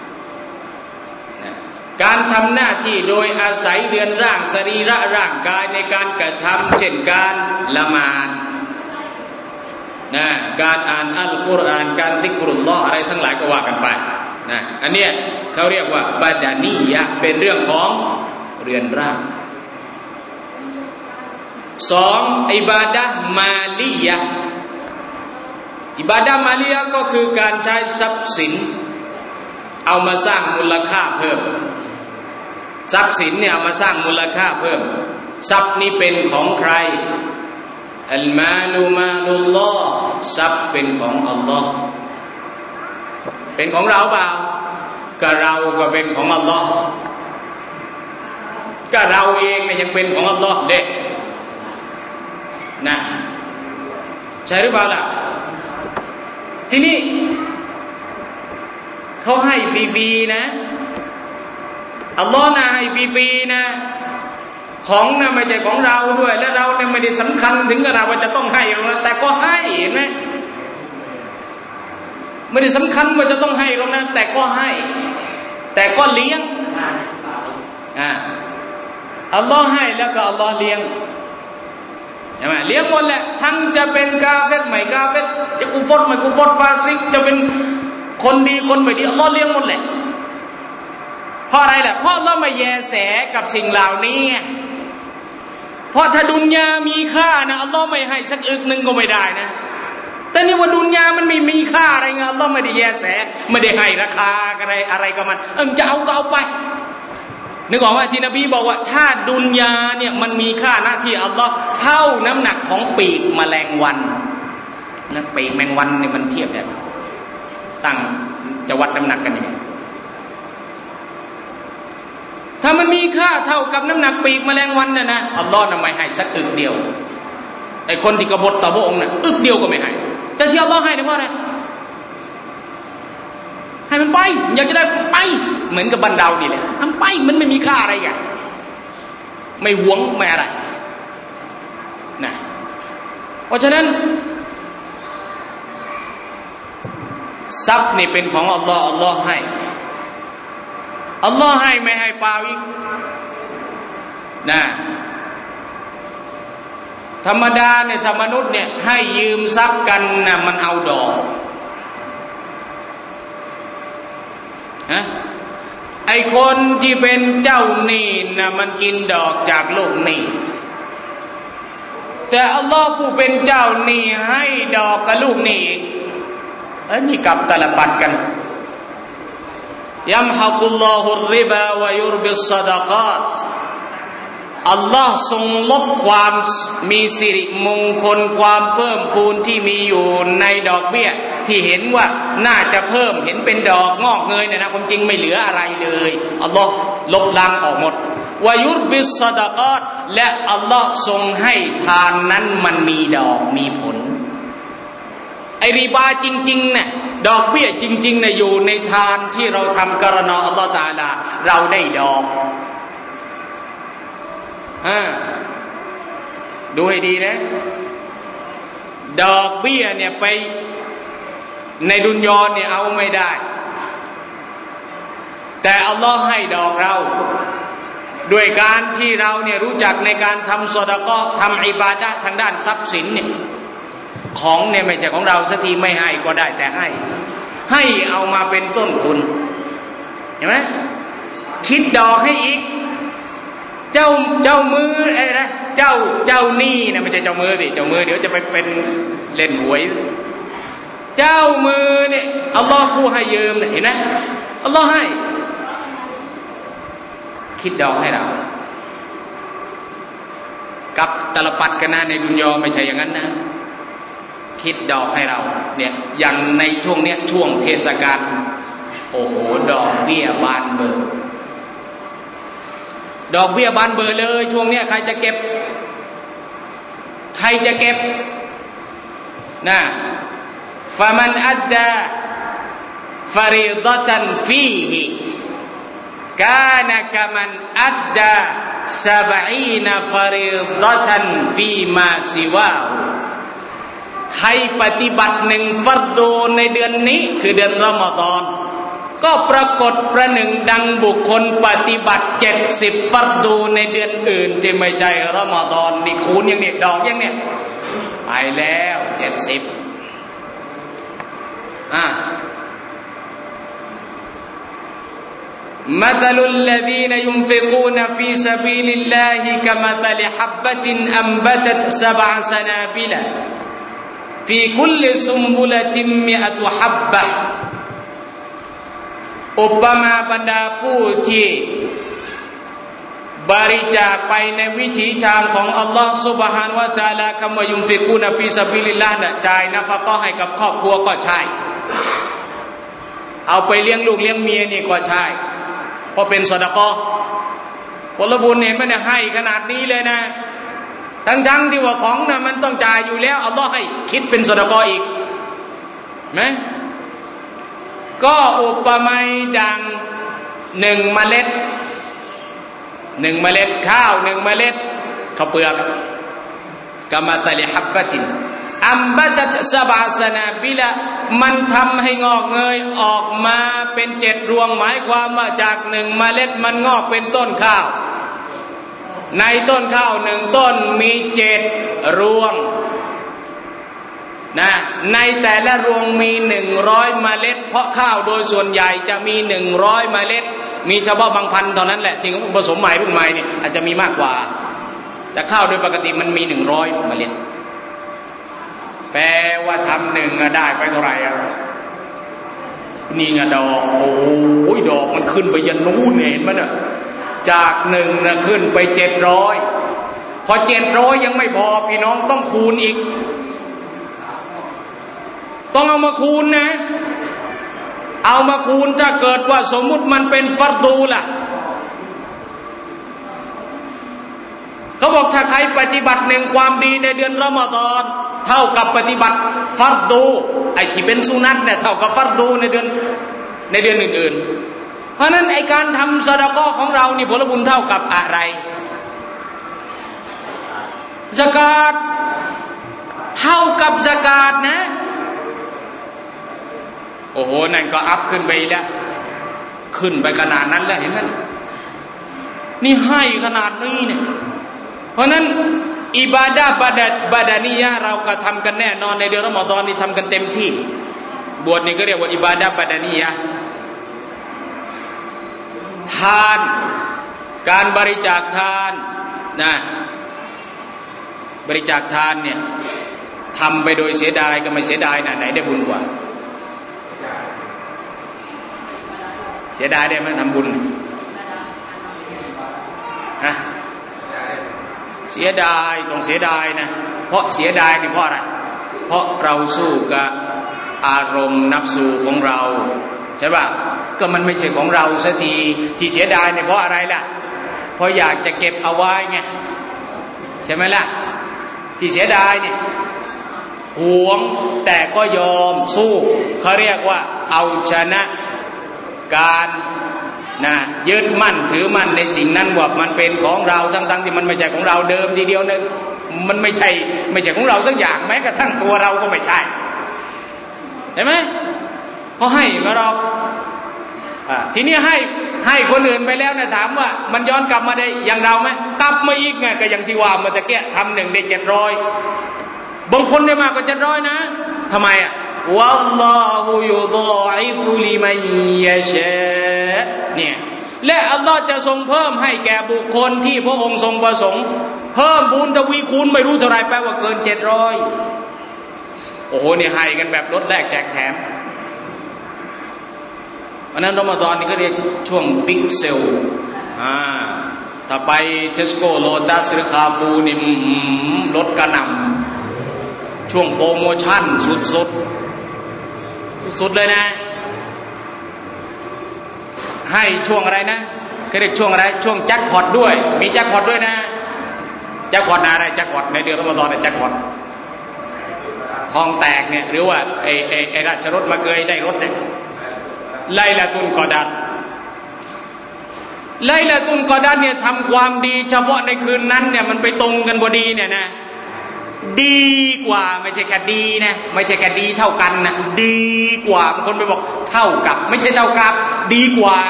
การทำหน้าที่โดยอาศัยเรือนร่างสรีระร่างกายในการกระทำเช่นการละหมาดนะการอ่านอัลกุรอานการซิกรุลลอฮ์อะไรทั้งหลายก็ว่ากันไปนะอันเนี้ยเขาเรียกว่าบาดานียะห์เป็นเรื่องของเรือนร่าง2อิบาดะห์มาลียะห์อิบาดะห์มาลียะห์ก็คือการใช้ทรัพย์สินเอามาสร้างมูลค่าเพิ่มทรัพย์สินเนี่ยเอามาสร้างมูลค่าเพิ่มทรัพย์นี้เป็นของใครอัลมาลูมาลุลลอฮ์ทรัพย์เป็นของอัลลอฮ์เป็นของเราเปล่าก็เราก็เป็นของอัลลอฮ์ก็เราเองเนี่ยยังเป็นของอัลลอฮ์เด็กนะใช่หรือเปล่าล่ะทีนี้เขาให้ฟรีๆนะอัลลอฮ์นะให้ฟรีๆนะของนะไม่ใช่ของเราด้วยและเราเนี่ยไม่ได้สำคัญถึงกับเราว่าจะต้องให้เราแต่ก็ให้เห็นไหมไม่ได้สำคัญว่าจะต้องให้เรานะแต่ก็ให้แต่ก็เลี้ยงอัลลอฮ์ให้แล้วก็อัลลอฮ์เลี้ยงใช่ไหมเลี้ยงหมดแหละทั้งจะเป็นกาเฟรไม่กาเฟรจะกุฟรไม่กุฟรฟาซิกจะเป็นคนดีคนไม่ดีอัลลอฮ์เลี้ยงหมดแหละเพราะอะไรล่ะเพราะอัลลอฮ์ไม่แยแสกับสิ่งเหล่านี้เพราะถ้าดุนยามีค่านะอัลลอฮ์ไม่ให้สักอึกนึงก็ไม่ได้นะแต่นี่ว่าดุนยามันไม่มีค่าอะไรเงี้ยอัลลอฮ์ไม่ได้แยแสไม่ได้ให้ราคาอะไรกับมันจะเอาก็เอาไปนึกออกว่าที่นบีบอกว่าถ้าดุนยาเนี่ยมันมีค่าหน้าที่อัลลอฮ์เท่าน้ำหนักของปีกแมลงวันแล้วปีกแมงวันเนี่ยมันเทียบแบบตั้งจะวัดน้ำหนักกันยังไงถ้ามันมีค่าเท่ากับน้ำหนักปีกแมลงวันน่ะนะอัลลอฮ์ทำไมให้สักอึกเดียวไอ้คนที่กบฏต่อพระองค์น่ะอึกเดียวก็ไม่ให้แต่ที่อัลลอฮ์ให้เนี่ยเพราะอะไรให้มันไปอยากจะได้ไปเหมือนกับบันดาวนี่แหละทำไปมันไม่มีค่าอะไรอ่ะไม่หวงไม่อะไรนะเพราะฉะนั้นทรัพย์นี่เป็นของอัลลอฮ์อัลลอฮ์ให้อัลลอฮ์ให้ไม่ให้เปล่าอีกนะธรรมดาเนี่ยมนุษย์เนี่ยให้ยืมทรัพย์กันนะมันเอาดอกไอคนที่เป็นเจ้าหนี้นะมันกินดอกจากลูกหนี้แต่อัลลอฮ์ผู้เป็นเจ้าหนี้ให้ดอกกับลูกหนี้นี่กลับตลปัดกันยัมฮะกุลลอฮุรริบาวะยุรบิศศอดะกาตอัลลอฮ์ทรงลบความมีสิริมงคลความเพิ่มพูนที่มีอยู่ในดอกเบี้ยที่เห็นว่าน่าจะเพิ่มเห็นเป็นดอกงอกเงยเนี่ยนะความจริงไม่เหลืออะไรเลยอัลลอฮ์ลบล้างออกหมดวะยุรบิศศอดะกาตและอัลลอฮ์ทรงให้ทานนั้นมันมีดอกมีผลไอริบาจริงๆเนี่ยดอกเบี้ยจริงๆเนี่ยอยู่ในทานที่เราทำกรณาอัลลอฮฺตะอาลาเราได้ดอกดูให้ดีนะดอกเบี้ยเนี่ยไปในดุนยาเนี่ยเอาไม่ได้แต่อัลลอฮ์ให้ดอกเราด้วยการที่เราเนี่ยรู้จักในการทำซอดาเกาะห์ทำอิบาดะห์ทางด้านทรัพย์สินเนี่ยของเนี่ยไม่ใช่ของเราสักทีไม่ให้ก็ได้แต่ให้เอามาเป็นต้นทุนเห็นไหมคิดดอกให้อีกเจ้ามืออะไรนะเจ้าหนี้นะไม่ใช่เจ้ามือดิเจ้ามือเดี๋ยวจะไปเป็นเล่นหวยเจ้ามือเนี่ยอัลลอฮ์ผู้ให้ยืมเห็นไหมอัลลอฮ์ให้คิดดอกให้เรากับตลปัดกันนะในดุนยาไม่ใช่อย่างนั้นนะคิดดอกให้เราเนี่ยอย่างในช่วงเนี้ยช่วงเทศกาลโอ้โหดอกเบี้ยบานเบอร์ดอกเบี้ยบานเบอร์เลยช่วงเนี้ยใครจะเก็บนะฟะมันอัดดาฟะรีฎะตันฟีฮิกานะกะมันอัดดา70ฟะรีฎะตันฟีมาซิวาใครปฏิบัติ1ฟัรดูในเดือนนี้คือเดือนรอมฎอนก็ปรากฏประหนึ่งดังบุคคลปฏิบัติ70ฟัรดูในเดือนอื่นที่ไม่ใช่รอมฎอนนี่คูณยังเนี่ยดอกยังเนี่ยไปแล้ว70مثل الذين ينفقون في سبيل الله كمثل حبة أنبتت 7 سنابل في كل سنبلة 100 حبة อุปมาบรรดาผู้ที่บริจาคไปในวิถีทางของอัลลอฮฺซุบฮานะฮูวะตะอาลาคำว่ายุนฟิกูนฟีซะบิลิลลาฮ์น่ะจ่ายนะฟะกอฮ์ให้กับครอบครัวก็ใช่เอาไปเลี้ยงลูกเลี้ยงเมียนี่ก็ใช่เพราะเป็นซอดาเกาะห์ผลบุญเห็นมั้ยเนี่ยให้ขนาดนี้เลยนะทั้งที่ว่าของน่ะมันต้องจ่ายอยู่แล้วอัลลอฮ์ให้คิดเป็นซอดาเกาะห์อีกมั้ยก็อุปมาดัง1เมล็ดข้าว1เมล็ดข้าวเปลือกกะมะตะลิฮับบะตินอัมบะตัต7 สนาบิละมันทำให้งอกเงยออกมาเป็น7รวงหมายความว่าจาก1เมล็ดมันงอกเป็นต้นข้าวในต้นข้าว1ต้นมี7รวงนะในแต่ละรวงมี100เมล็ดเพราะข้าวโดยส่วนใหญ่จะมี100เมล็ดมีเฉพาะบางพันธุ์เท่านั้นแหละที่ผสมใหม่รุ่นใหม่นี่อาจจะมีมากกว่าแต่ข้าวโดยปกติมันมี100เมล็ดแปลว่าทำ1ได้ไปเท่าไหร่นี่ไงดอกโอ้ยดอกมันขึ้นไปยันนู้นเห็นมั้ยน่ะจาก1น่ะขึ้นไป700พอ700ยังไม่พอพี่น้องต้องคูณอีกต้องเอามาคูณนะเอามาคูณถ้าเกิดว่าสมมุติมันเป็นฟัรดูล่ะเขาบอกถ้าใครปฏิบัติ1ความดีในเดือนรอมฎอนเท่ากับปฏิบัติฟัรดูไอ้ที่เป็นสุนัตเนี่ยเท่ากับฟัรดูในเดือนอื่นๆเพราะนั้นไอ้การทำซอดาเกาะห์ของเรานี่ผลบุญเท่ากับอะไรซะกาตเท่ากับซะกาตนะโอ้โหนั่นก็อัพขึ้นไปแล้วขึ้นไปขนาดนั้นแล้วเห็นมั้ยนี่ให้ขนาดนี้เนี่ยเพราะนั้นอิบาดะห์บาดานียะห์เราก็ทำกันแน่นอนในเดือนรอมฎอนนี่ทำกันเต็มที่บวชนี่ก็เรียกว่าอิบาดะห์บาดานียะห์ทานการบริจาคทานนะบริจาคทานเนี่ยทำไปโดยเสียดายก็ไม่เสียดายนะไหนได้บุญกว่าเสียดายได้ไหมทำบุญฮะเสียดายต้องเสียดายนะเพราะเสียดายนี่เพราะอะไรเพราะเราสู้กับอารมณ์นัฟซูของเราใช่ป่ะก็มันไม่ใช่ของเราสักทีที่เสียดายเนี่ยเพราะอะไรล่ะเพราะอยากจะเก็บเอาไว้ไงใช่ไหมล่ะที่เสียดายเนี่ยโหวงแต่ก็ยอมสู้เขาเรียกว่าเอาชนะการยึดมั่นถือมั่นในสิ่งนั้นว่ามันเป็นของเราทั้งที่มันไม่ใช่ของเราเดิมทีเดียวนึงมันไม่ใช่ของเราสักอย่างแม้กระทั่งตัวเราก็ไม่ใช่เห็นไหมเขาให้มาเราทีนี้ให้คนอื่นไปแล้วนะถามว่ามันย้อนกลับมาได้อย่างเราไหมกลับมาอีกไงก็อย่างที่ว่าเมื่อตะเกียทำ1ได้700บางคนได้มากกว่า700นะทำไมวัลลอฮุยุฎออิฟุลิมัยยะชาเนี่ยและอัลลอฮ์จะทรงเพิ่มให้แก่บุคคลที่พระองค์ทรงประสงค์เพิ่มบุญทวีคูณไม่รู้เท่าไรแปลว่าเกิน700โอ้โหเนี่ยให้กันแบบลดแลกแจกแถมอันนั้นรอมฎอนนี่ก็เรียกช่วงบิ๊กเซลถ้าไปเทสโก้โลตัสหรือคาฟูนี่ลดกระหน่ำช่วงโปรโมชั่นสุดเลยนะให้ช่วงอะไรนะเขาเรียกช่วงอะไรช่วงแจ็คพอตด้วยมีแจ็คพอตด้วยนะแจ็คพอตอะไรแจ็คพอตในเดือนรอมฎอนเนี่ยแจ็คพอตทองแตกเนี่ยหรือว่าไอ้ราชรถมาเกยได้รถเนี่ยไลลาตุลกอดัรไลลาตุลกอดัรเนี่ยทำความดีเฉพาะในคืนนั้นเนี่ยมันไปตรงกันพอดีเนี่ยนะดีกว่าไม่ใช่แค่ดีนะไม่ใช่แค่ดีเท่ากันนะดีกว่าบางคนไปบอกเท่ากับไม่ใช่เท่ากับดีกว่า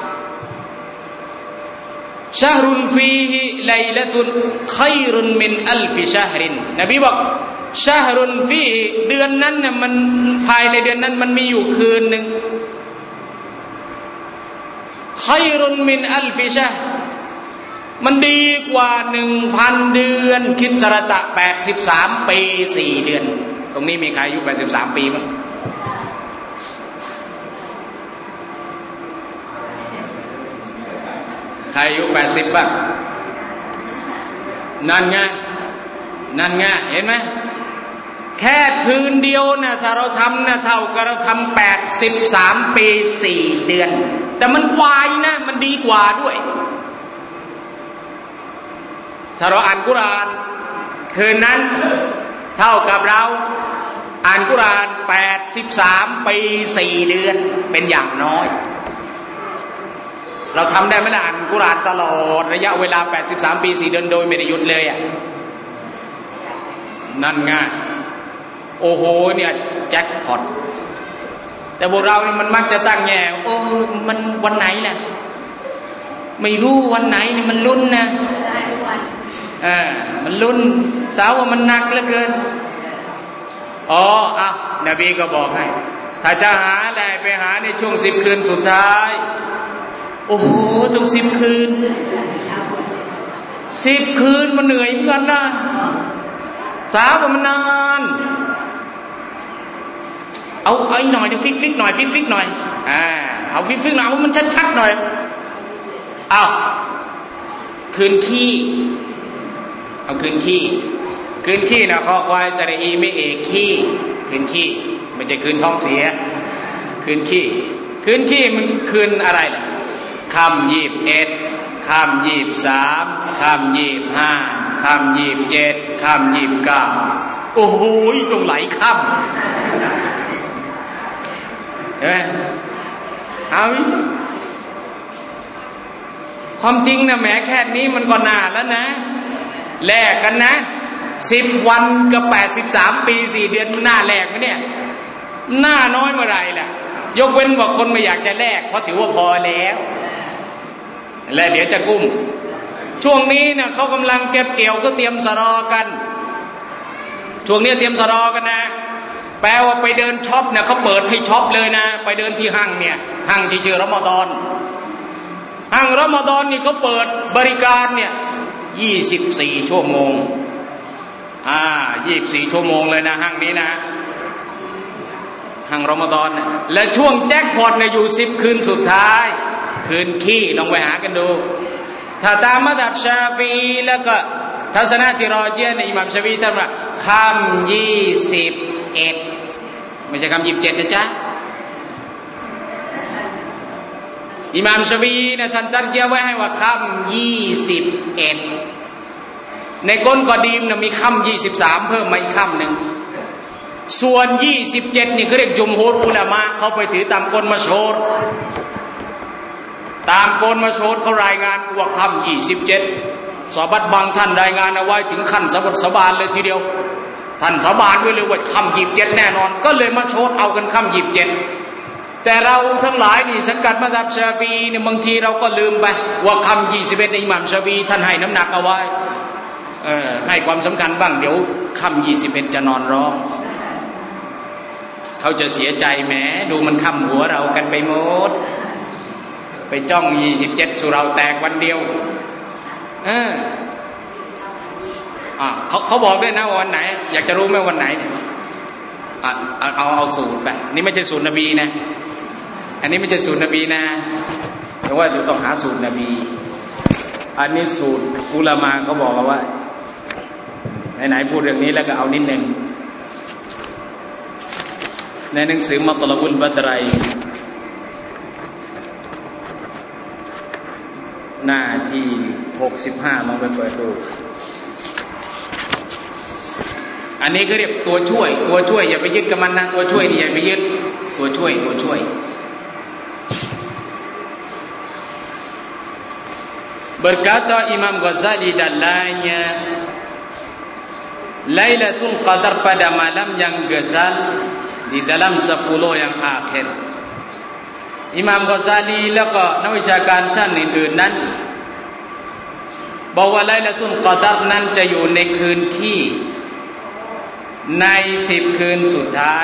ชะฮรุนฟีฮิไลลาตุลคัยรุนมินอัลฟิชะฮรินนบีบอกชะฮรุนฟีฮิเดือนนั้นน่ะมันภายในเดือนนั้นมันมีอยู่คืนนึงคัยรุนมินอัลฟิชะมันดีกว่า 1,000 เดือนคิดสระตะ83ปี4เดือนตรงนี้มีใครอายุ83ปีมั้ยใครอายุ80บ้างนั่นไงเห็นไหมแค่คืนเดียวนะถ้าเราทำนะเท่ากับเราทำ83ปี4เดือนแต่มันวายนะมันดีกว่าด้วยถ้าเราอ่านกุรอานคืนนั้นเท่ากับเราอ่านกุรอาน83ปี4เดือนเป็นอย่างน้อยเราทำได้ไหมล่ะอ่านกุรอานตลอดระยะเวลา83ปี4เดือนโดยไม่ได้หยุดเลยนั่นไงโอ้โหเนี่ยแจ็คพอตแต่พวกเรานี่มันมักจะตั้งแง่มันวันไหนล่ะไม่รู้วันไหนนี่มันลุ้นนะมันลุ้นสาวว่ามันหนักเหลือเกินนบีก็บอกให้ถ้าจะหาอะไรไปหาในช่วง10คืนสุดท้ายโอ้โหทุก10คืน10คืนมันเหนื่อยเหมือนกันนะสาวว่ามันนานเอาอีกหน่อยนึงฟิกหน่อยฟิกหน่อยเอาฟิกหน่อยเอามันชัดๆหน่อยคืนขี้เอาคืนขี้นะคอควายสระอีไม่เอกขี้คืนขี้ไม่ใช่คืนท้องเสียคืนขี้มันคืนอะไรล่ะค่ำ21ค่ำ23ค่ำ25ค่ำ27ค่ำ29โอ้โหต้องไหลค่ำเห็นไหมเอาความจริงนะแหมแค่นี้มันก็น่าแล้วนะแลกกันนะ10วันกับ83ปี4เดือนมันน่าแลกมั้ยเนี่ยน่าน้อยเมื่อไหร่ล่ะยกเว้นว่าคนไม่อยากจะแลกเพราะถือว่าพอแล้วและเดี๋ยวจะกุ้มช่วงนี้เนี่ยเขากำลังเก็บเกี่ยวก็เตรียมสรอกันช่วงนี้เตรียมสรอกันนะแปลว่าไปเดินช็อปเนี่ยเขาเปิดให้ช็อปเลยนะไปเดินที่ห้างเนี่ยห้างที่ชื่อรอมฎอนห้างรอมฎอนนี่เขาเปิดบริการเนี่ย24ชั่วโมง24ชั่วโมงเลยนะห้างนี้นะห้างรอมฎอนและช่วงแจ็คพอตเนี่ยอยู่10คืนสุดท้ายคืนขี้ลองไปหากันดูถ้าตามมัซฮับชาฟีอีแล้วก็ทัศนะที่รอเจียในอิหม่ามชาฟีอีท่านว่าค่ำ21ไม่ใช่ค่ำ27นะจ๊ะอิหม่ามชาฟีอีเนี่ยท่านตั้งเจียไว้ให้ว่าค่ำ21ในก้นกอดีมเนี่ยมีค่ำ23เพิ่มมาอีกค่ำหนึ่งส่วน27นี่เขาเรียกจุมฮูรอุลามะเขาไปถือตามกลมาโชดตามกลมาโชดเขารายงานว่าค่ำ27ซอบัตบางท่านรายงานเอาไว้ถึงขั้นสาบานเลยทีเดียวท่านสาบานไว้เลยว่าค่ำ27แน่นอนก็เลยมาโชดเอากันค่ำ27แต่เราทั้งหลายนี่สังกัดมัซฮับชาฟีอีเนี่ยบางทีเราก็ลืมไปว่าค่ำ21ในอิหม่ามชาฟีอีท่านให้น้ำหนักเอาไว้ให้ความสำคัญบ้างเดี๋ยวค่ำ21จะนอนร้องเขาจะเสียใจแหมดูมันค่ำหัวเรากันไปหมดไปจ้อง27สุเราแตกวันเดียวเขาบอกด้วยนะวันไหนอยากจะรู้ไหมวันไหนเนี่ยเอาสูตรไปนี่ไม่ใช่สูตรนบีนะอันนี้ไม่ใช่สูตรนบีนะแต่ว่าต้องหาสูตรนบีอันนี้สูตรอุลามะเขาบอกว่าไหนพูดเรื่องนี้แล้วก็เอานิดนึงในหนังสือมัตลบุลบัดรัยหน้าที่65ลองไปเปิดดูอันนี้ก็เรียกตัวช่วยอย่าไปยึดกับมันนะตัวช่วยนี่อย่าไปยึดตัวช่วยberkata Imam Ghazali dalanya Lailatul Qadar pada malam yang gezal di dalam 10 yang akhir Imam Ghazali แล้วก็นักวิชาการท่านอื่นๆนั้นบอกว่า Lailatul Qadar นั้นจะอยู่ในคืนที่ใน10 คืนสุดท้าย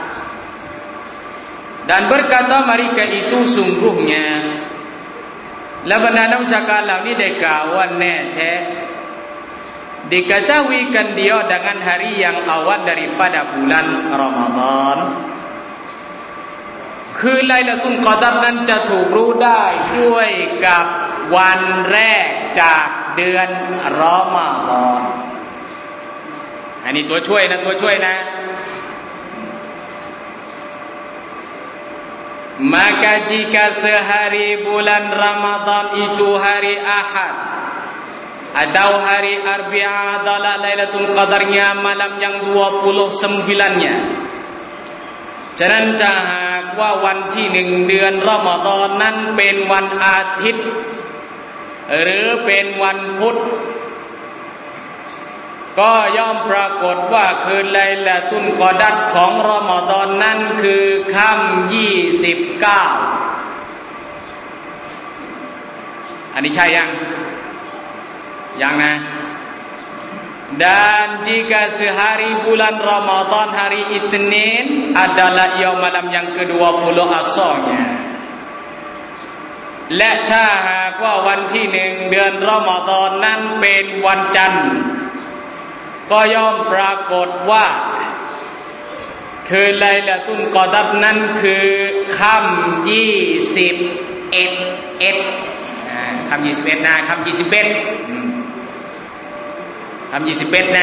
dan berkata mereka itu sungguhnya และบรรดานักวิชาการเหล่านี้ได้กล่าวว่าแน่แท้ diketahuikan dia dengan hari yang awal daripada bulan Ramadan คือไลลาตุลกอดัรนั้นจะถูกรู้ได้ด้วยกับวันแรกจากเดือนรอมฎอนอันนี้ตัวช่วยนะ maka jika sehari bulan Ramadan itu hari Ahad atau hari Arbi'ah adalah Lailatul Qadarnya malam yang 29-nya ฉะนั้นถ้าหากว่าวันที่1เดือนรอมฎอนนั้นเป็นวันอาทิตย์หรือเป็นวันพุธก็ย่อมปรากฏว่าคืนไลลาตุลกอดัรของรอมฎอนนั้นคือค่ำ29อันนี้ใช่ยังนะ dan jika sehari bulan Ramadan hari Itsnin adalah yaum malam yang ke-20 asalnya และถ้าหากว่าวันที่1เดือนรอมฎอนนั้นเป็นวันจันทร์ก็ย่อมปรากฏว่าคือไลลาตุลกอดัรนั้นคือค่ำ21ค่ำ21นะค่ำ21นะ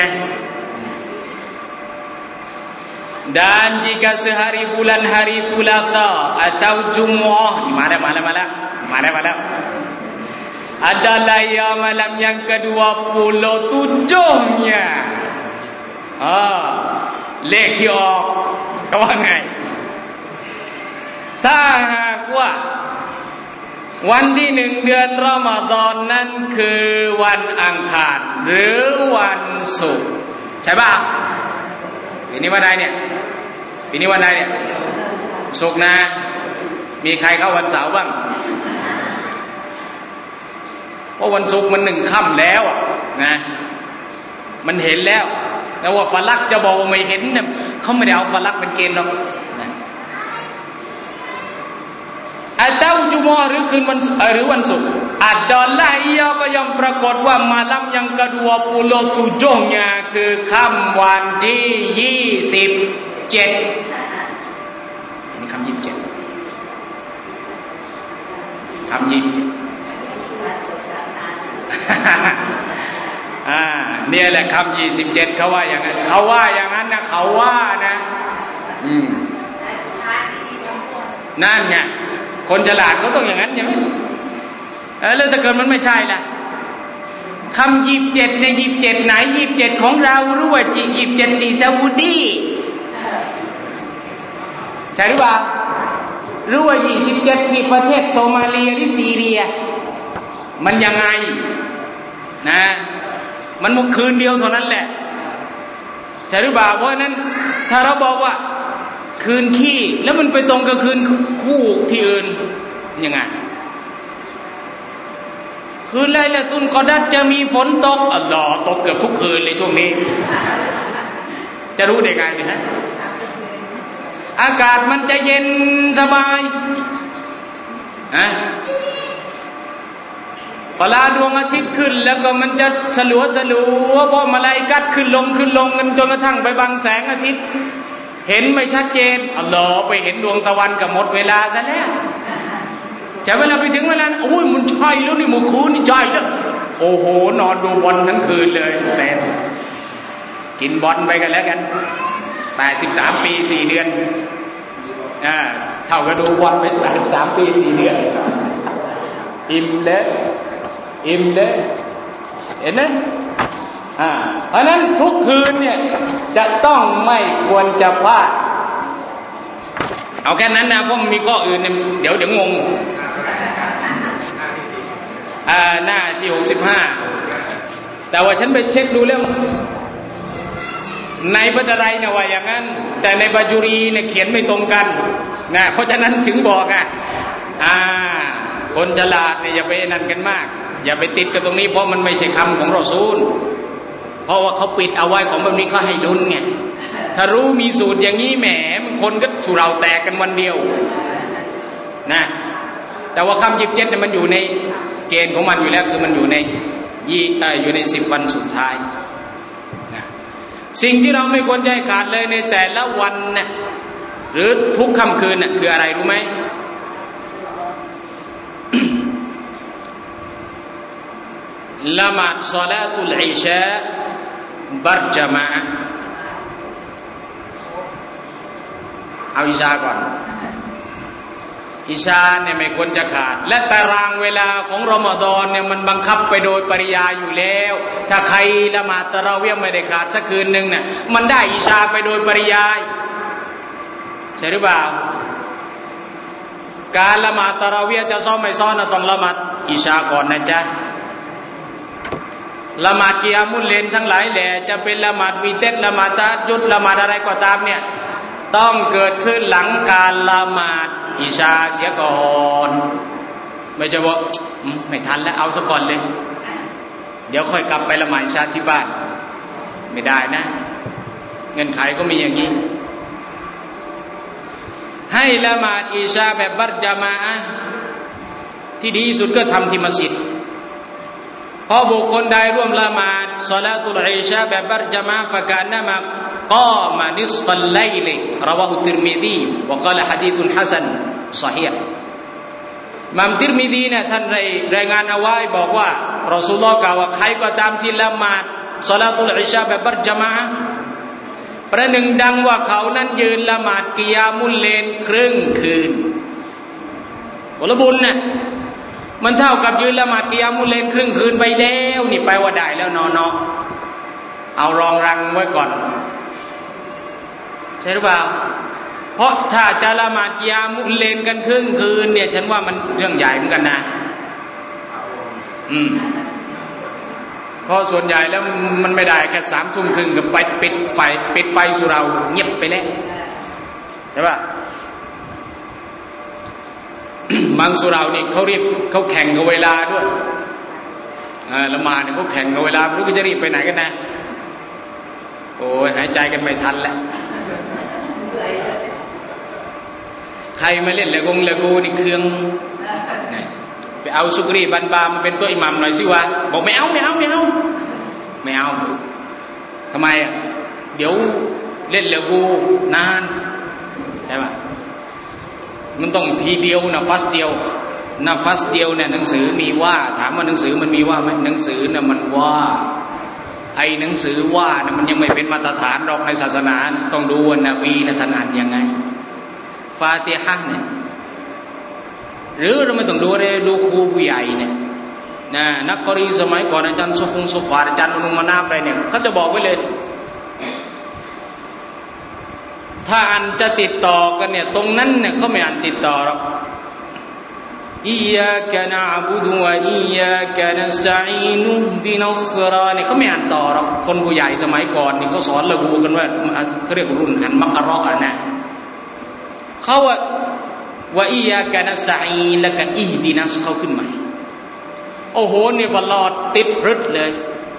dan jika sehari bulan hari Thulatha atau Jumu'ah malam adalah ya malam yang ke-27-nya เลขที่ออกก็ว่าไงถ้าหากว่าวันที่1เดือนรอมฎอนนั้นคือวันอังคารหรือวันศุกร์ใช่ป่ะปีนี้วันไหนเนี่ยศุกร์นะมีใครเข้าวันเสาร์บ้างเพราะวันศุกร์มัน1ค่ำแล้วนะมันเห็นแล้วแต่ว่าฟาลักจะบอกว่าไม่เห็นเนี่ยเขาไม่ได้เอาฟาลักเป็นเกณฑ์หรอกนะอัตตาจุมอหรือคืนวันหรือวันศุกร์อัดดอลลาฮิยาก็ย่อมปรากฏว่ามาลัมยังke-27-nyaคือค่ำวันที่27นี่ค่ำ27เนี่ยแหละคำ27เขาว่าอย่างนั้นนะเขาว่านะนั่นไงคนฉลาดเขาต้องอย่างนั้นใช่ไหมแล้วถ้าเกิดมันไม่ใช่ล่ะคำ27ใน27ไหน27ของเราหรือว่า27ที่ซาอุดีใช่หรือเปล่าหรือว่า27ที่ประเทศโซมาเลียหรือซีเรียมันยังไงนะมันมุกคืนเดียวเท่านั้นแหละใช่หรือเปล่าเพราะนั้นถ้าเราบอกว่าคืนขี้แล้วมันไปตรงกับคืนคู่ที่อื่นยังไงคืนไลลาตุลกอดัรจะมีฝนตกอัลลอฮ์ตกเกือบทุกคืนเลยช่วงนี้จะรู้ได้ไงเนี่ยฮะอากาศมันจะเย็นสบายนะเวลาดวงอาทิตย์ขึ้นแล้วก็มันจะสลัวเพราะมลาอิกะฮ์ขึ้นลงกันจนกระทั่งไปบังแสงอาทิตย์เห็นไม่ชัดเจนอัลลอฮ์ไปเห็นดวงตะวันก็หมดเวลาซะแล้วจะเวลาไปถึงเวลาโอ้ยมันใช่แล้วนี่มื้อคืนนี่ใช่แล้วโอ้โหนอนดูบอลทั้งคืนเลยแสนกินบอลไปกันแล้วกัน83 ปี 4 เดือนเท่ากับดูบอลไป83 ปี 4 เดือนอิ่มเลยเห็นไหมเพราะนั้นทุกคืนเนี่ยจะต้องไม่ควรจะพลาดเอาแค่นั้นนะเพราะมีข้ออื่นเนี่ยเดี๋ยวงงหน้าที่65แต่ว่าฉันไปเช็คดูแล้วในบัตรไรเนี่ยว่าอย่างนั้นแต่ในบาจุรีเนี่ยเขียนไม่ตรงกันนะเพราะฉะนั้นถึงบอกคนฉลาดเนี่ยอย่าไปนั่นกันมากอย่าไปติดกับตรงนี้เพราะมันไม่ใช่คำของรอซูลเพราะว่าเขาปิดเอาไว้ของแบบนี้ก็ให้ลุ้นไงถ้ารู้มีสูตรอย่างนี้แหมมันคนก็สุราแตกกันวันเดียวนะแต่ว่าคำ27เนี่ยมันอยู่ในเกณฑ์ของมันอยู่แล้วคือมันอยู่ในอยู่ใน10 วันสุดท้ายนะสิ่งที่เราไม่ควรใจขาดเลยในแต่ละวันเนี่ยหรือทุกค่ำคืนน่ะคืออะไรรู้ไหม ละหมาดศอลาตุลอิชาบัรญะมาอะห์เอาอิชาก่อนอิชาเนี่ยไม่ควรจะขาดและตารางเวลาของรอมฎอนเนี่ยมันบังคับไปโดยปริยายอยู่แล้วถ้าใครละหมาดตะเราะวีห์ไม่ได้ขาดสักคืนนึงเนี่ยมันได้อิชาไปโดยปริยายใช่หรือเปล่าการละหมาดตะเราะวีห์จะซ้อมไม่ซ้อมนะต้องละหมาดอิชาก่อนนะจ๊ะละหมาดกิยามุลเลลทั้งหลายแหละจะเป็นละหมาดวีเตรละหมาดตะฮัจญุดละหมาดอะไรก็ตามเนี่ยต้องเกิดขึ้นหลังการละหมาดอิชาเสียก่อนไม่จะว่าไม่ทันแล้วเอาซะก่อนเลยเดี๋ยวค่อยกลับไปละหมาดอิชาที่บ้านไม่ได้นะเงื่อนไขก็มีอย่างนี้ให้ละหมาดอิชาแบบบัรญะมาอะห์ที่ดีที่สุดก็ทำที่มัสยิดเพราะบุคคลใดร่วมละหมาดศอลาตุลอิชาแบบบัรญะมาอะห์ฟะกะอันนะมากอมะนิศฟัลไลลิรอวะฮุติรมิซีวะกาละหะดีษฮัสซันศอฮีฮ์อิหม่ามติรมิซีเนี่ยท่านรายงานเอาไว้บอกว่ารอซูลุลลอฮ์กล่าวว่าใครก็ตามที่ละหมาดศอลาตุลอิชาแบบบัรญะมาอะห์ประหนึ่งดังว่าเขานั้นยืนละหมาดกิยามุลเลลครึ่งคืนผลบุญน่ะมันเท่ากับยืนละหมาดกิยามุลเลลครึ่งคืนไปแล้วนี่แปลว่าได้แล้วเนาะเอารองรังไว้ก่อนใช่หรือเปล่าเพราะถ้าจะละหมาดกิยามุลเลลกันครึ่งคืนเนี่ยฉันว่ามันเรื่องใหญ่เหมือนกันนะเพราะส่วนใหญ่แล้วมันไม่ได้แค่3 ทุ่มครึ่งกับไปปิดไฟสุราเงียบไปแล้วใช่ป่ะ บางสุรานี่เขาแข่งกับเวลาด้วยละหมาดเนี่ยเขาแข่งกับเวลาไม่รู้เขาจะรีบไปไหนกันนะโอ้ยหายใจกันไม่ทันแล้วใครมาเล่นเลกูนี่เครื่องไปเอาซุกรีบันบามาเป็นตัวอิหมัมหน่อยสิวะบอกไม่เอาทำไมอ่ะเดี๋ยวเล่นเลกูนานใช่ไหมมันต้องทีเดียวนะฟัสเดียวเนี่ยหนังสือมีว่าถามว่าหนังสือมันมีว่าไหมหนังสือน่ะมันว่าไอ้หนังสือว่านะมันยังไม่เป็นมาตรฐานหรอกในศาสนาต้องดูว่านบีนะท่านอ่านยังไงฟาติฮะห์เนี่ยหรือเราไม่ต้องดูเลยดูครูผู้ใหญ่เนี่ยนะนักกอรีสมัยก่อนอาจารย์โซฟาอาจารย์อุนุมานาอะไรเนี่ยเขาจะบอกไว้เลยถ้าอ่านจะติดต่อกันเนี่ยตรงนั้นเนี่ยเขาไม่อ่านติดต่อหรอกอิยากะนะอ์บุดุวะอิยากะนัสตะอีนุดินัสรอเนี่ยเขาไม่อ่านต่อหรอกคนผู้ใหญ่สมัยก่อนนี่เขาสอนระบุกันว่าเขาเรียกรุ่นหันมักเราะห์นะเขาว่าอิยากะนัสตะอีนแล้วก็อิฮดินัสเขาขึ้นใหม่โอ้โหนี่ตลอดติดรึดเลย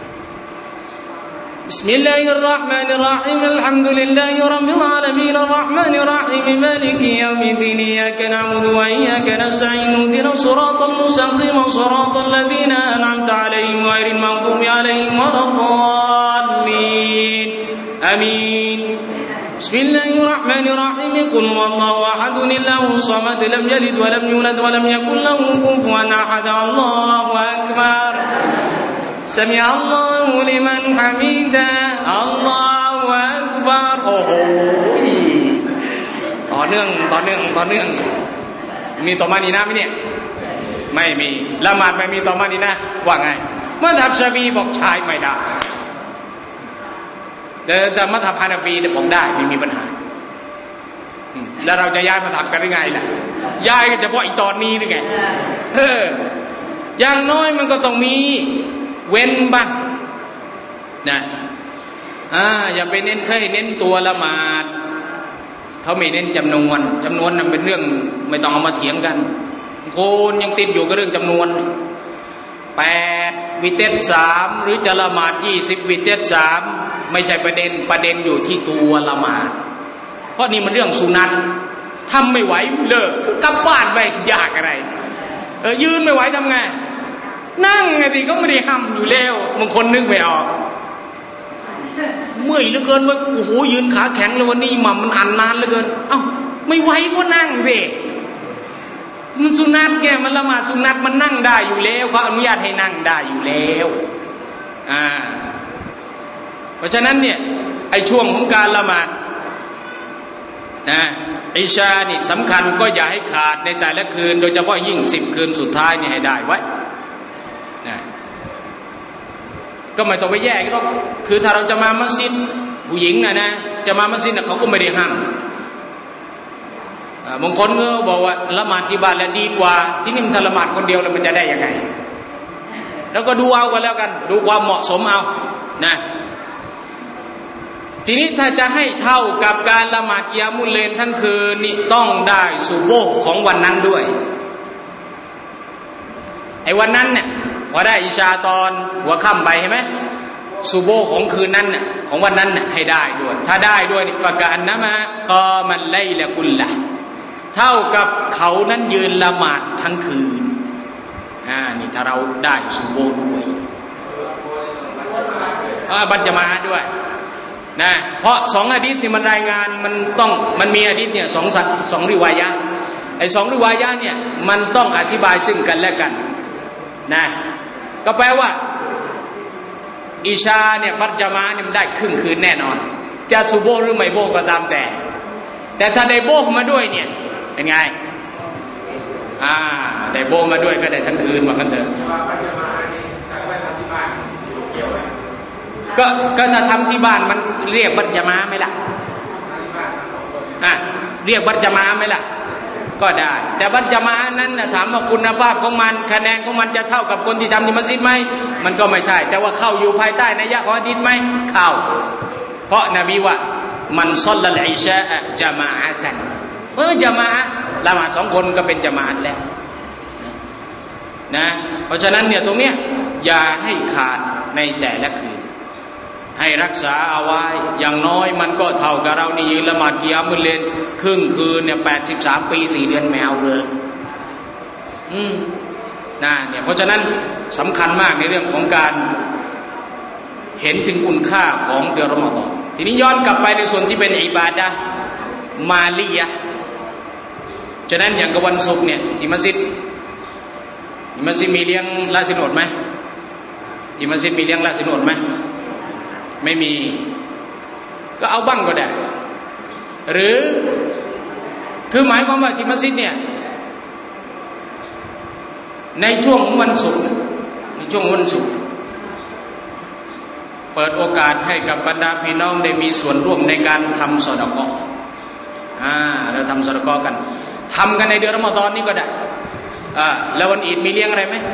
بسم الله الرحمن الرحيم الحمد لله رب العالمين الرحمن الرحيم مالك يوم الدين إياك نعبد وإياك نستعين اهدنا الصراط المستقيم صراط الذين أنعمت عليهم غير المغضوب عليهم ولا الضالين آمين بسم الله الرحمن الرحيم قل هو الله أحد الله الصمد لم يلد ولم يولد ولم يكن له كفوا أحد الله أكبر سمع الله لمن حمده الله أكبر โอ้โหต่อเนื่องมีต่อมานีนะมั้ยเนี่ยไม่มีละหมาดไม่มีต่อมานีนะว่าไงมัซฮับชาฟีบอกใช้ไม่ได้แต่มัซฮับฮานาฟีเนี่ยบอกได้ไม่มีปัญหาแล้วเราจะย้ายมัซฮับกันได้ไงล่ะย้ายกันเฉพาะอีตอนนี้หรือไงอย่างน้อยมันก็ต้องมีเว้นบ้างนะอย่าไปเน้นแค่เน้นตัวละหมาดเขาไม่เน้นจำนวนนั้นเป็นเรื่องไม่ต้องเอามาเถียงกันคนยังติดอยู่กับเรื่องจำนวน8วิเตส3หรือจะละหมาด20วิเตส3ไม่ใช่ประเด็นอยู่ที่ตัวละหมาดเพราะนี่มันเรื่องสุนัตทำไม่ไหวเลิกกลับบ้านไปยากอะไรยืนไม่ไหวทำไงนั่งไงทีก็ไม่ได้ห้ำอยู่แล้วบางคนนึกไม่ออกเมื่อยเหลือเกินว่าโอ้โหยืนขาแข็งเลยวันนี้หม่ำมันอันนานเหลือเกินเอ้าไม่ไหวก็นั่งสิมันสุนัตแกมันละหมาดสุนัตมันนั่งได้อยู่แล้วเขาอนุญาตให้นั่งได้อยู่แล้วเพราะฉะนั้นเนี่ยไอ้ช่วงของการละหมาดนะอิชานี่สำคัญก็อย่าให้ขาดในแต่ละคืนโดยเฉพาะยิ่ง10คืนสุดท้ายนี่ให้ได้ไว้ก็ไม่ต้องไปแยกหรอกคือถ้าเราจะมามัสยิดผู้หญิงนะจะมามัสยิดเขาก็ไม่ได้ห้ามบางคนก็บอกว่าละหมาดที่บ้านแล้วดีกว่าที่นี่มันละหมาดคนเดียวแล้วมันจะได้ยังไงแล้วก็ดูเอากันแล้วกันดูความเหมาะสมเอานะทีนี้ถ้าจะให้เท่ากับการละหมาดกิยามุลเลลทั้งคืนนี่ต้องได้ซุโบฮ์ของวันนั้นด้วยไอ้วันนั้นเนี่ยพอได้อิชาตอนหัวค่ำไปใช่ไหมซุโบฮ์ของคืนนั้นน่ะของวันนั้นน่ะให้ได้ด้วยถ้าได้ด้วยฟะกะอันนะมากอมันไลละกุลละเท่ากับเขานั้นยืนละหมาดทั้งคืนนี่ถ้าเราได้ซุโบฮ์ด้วยบัญญามาด้วยนะเพราะ2หะดีษนี่มันรายงานมันมีหะดีษเนี่ย2ริวายะห์ไอ้2ริวายะห์เนี่ยมันต้องอธิบายซึ่งกันและกันนะก็แปลว่าอิชาเนี่ยบัญญามาเนี่ยมันได้ครึ่งคืนแน่นอนจะซุโบฮ์หรือไม่โบฮ์ก็ตามแต่ถ้าได้โบฮ์มาด้วยเนี่ยเป็นไงได้โบฮ์มาด้วยก็ได้ทั้งคืนว่ากันเถอะก็ถ้าทำที่บ้านมันเรียกบัญญามาไหมล่ะเรียกบัญญามาไหมล่ะก็ได้แต่บัญญามานั้นนะถามว่าคุณภาพของมันคะแนนของมันจะเท่ากับคนที่ทำที่มัสยิดไหมมันก็ไม่ใช่แต่ว่าเข้าอยู่ภายใต้นัยยะของหะดีษไหมเข้าเพราะนบีว่ามันศ็อลลัลอิชาอะญะมาอะตันญะมาอะละหมาด2คนก็เป็นญะมาอะแล้วนะเพราะฉะนั้นเนี่ยตรงเนี้ยอย่าให้ขาดในแต่ละคืนให้รักษาเอาไว้อย่างน้อยมันก็เท่ากับเรานี่ยืนละหมาดกิยามุลเลลครึ่งคืนเนี่ย83ปี4เดือนแมวเลยเนี่ยเพราะฉะนั้นสำคัญมากในเรื่องของการเห็นถึงคุณค่าของเดือนรอมฎอนทีนี้ย้อนกลับไปในส่วนที่เป็นอิบาดะห์มาลียะห์ฉะนั้นอย่างกับวันศุกร์เนี่ยที่มัสยิดมีเลี้ยงลาสินอดไหมที่มัสยิดมีเลี้ยงลาสินอดไหมไม่มีก็เอาบ้างก็ได้หรือคือหมายความว่าที่มัสยิดเนี่ยในช่วงวันศุกร์เปิดโอกาสให้กับบรรดาพี่น้องได้มีส่วนร่วมในการทำซอดาเกาะห์ำซอดาเกาะกันทำกันในเดือนรอมฎอนนี่ก็ได้แล้ววันอีดมีเลี้ยงอะไรไหม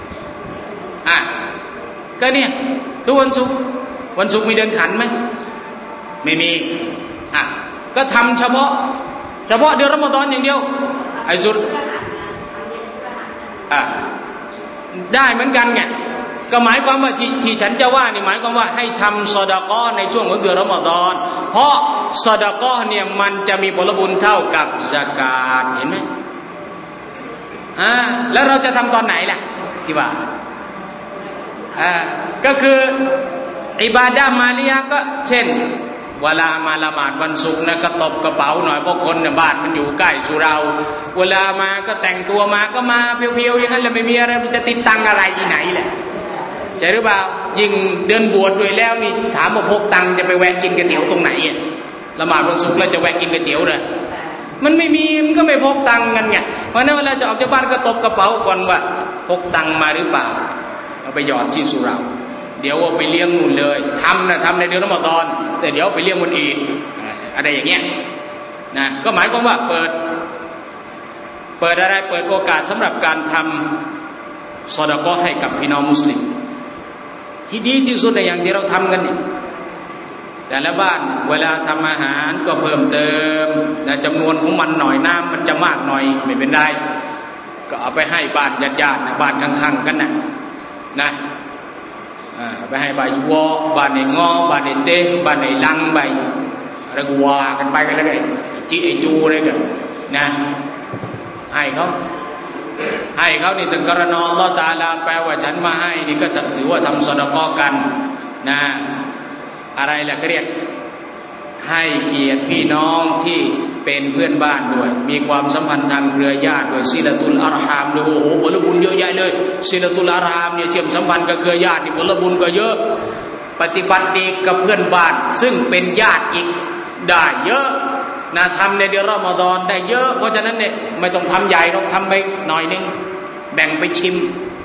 ก็เนี่ยทุกวันศุกร์มีเดินขันไหมไม่มีก็ทำเฉพาะเดือนรอมฎอนอย่างเดียวไอ้สุดได้เหมือนกันไงก็หมายความว่าที่ฉันจะว่านี่หมายความว่าให้ทำซอดาเกาะในช่วงของเดือนรอมฎอนเพราะซอดาเกาะเนี่ยมันจะมีผลบุญเท่ากับซะกาตเห็นไหมแล้วเราจะทำตอนไหนล่ะที่ว่าก็คืออิบาดะห์มาลิยะก็เช่นเวลามาละหมาดวันศุกร์นะก็ตบกระเป๋าหน่อยเพราะคนเนี่ยบ้านมันอยู่ใกล้สุเราเวลามาก็แต่งตัวมาก็มาเพียวๆอย่างนั้นแล้วไม่มีอะไรมันจะติดตังอะไรที่ไหนแหละใช่หรือเปล่ายิ่งเดือนบวชด้วยแล้วนี่ถามว่าพกตังจะไปแวะกินก๋วยเตี๋ยวตรงไหนละหมาดวันศุกร์แล้วจะแวะกินก๋วยเตี๋ยวเลยมันไม่มีมันก็ไม่พกตังกันไงเพราะนั้นเวลาจะออกจากบ้านก็ตบกระเป๋าก่อนว่าพกตังมาหรือเปล่าเอาไปหยอดที่สุเราเดี๋ยวเอาไปเลี้ยงนู่นเลยทำในเดือนรอมฎอนแต่เดี๋ยวไปเลี้ยงวันอีดอะไรอย่างเงี้ยนะก็หมายความว่าเปิดอะไรเปิดโอกาสสำหรับการทำซอดาเกาะให้กับพี่น้องมุสลิมที่ดีที่สุดในอย่างที่เราทำกันนี่แต่ละบ้านเวลาทำอาหารก็เพิ่มเติมนะจำนวนของมันหน่อยน้ำมันจะมากหน่อยไม่เป็นไรก็เอาไปให้บ้านญาติๆนะบ้านข้างๆกันนะไปให้บ้านวอบ้านไอ้งอบ้านไอ้เต้บ้านไอ้ลังใบอะไรก็ว่ากันไปกันเลยจีไอ้จูอะไรกันนะให้เขานี่ถึงกรณออัลเลาะห์ตะอาลาแปลว่าฉันมาให้นี่ก็ถือว่าทำซอดาเกาะกันนะอะไรล่ะก็เรียกให้เกียรติพี่น้องที่เป็นเพื่อนบ้านด้วยมีความสัมพันธ์ทางเครือญาติด้วยซิลาตุลอัรฮามด้วยโอ้โหผลบุญเยอะแยะเลยซิลาตุลอัรฮามเนี่ยเชื่อมสัมพันธ์กับเครือญาตินี่ผลบุญก็เยอะปฏิบัติดีกับเพื่อนบ้านซึ่งเป็นญาติอีกได้เยอะนะทำในเดือนรอมฎอนได้เยอะเพราะฉะนั้นเนี่ยไม่ต้องทำใหญ่ต้องทำไปหน่อยนึงแบ่งไปชิม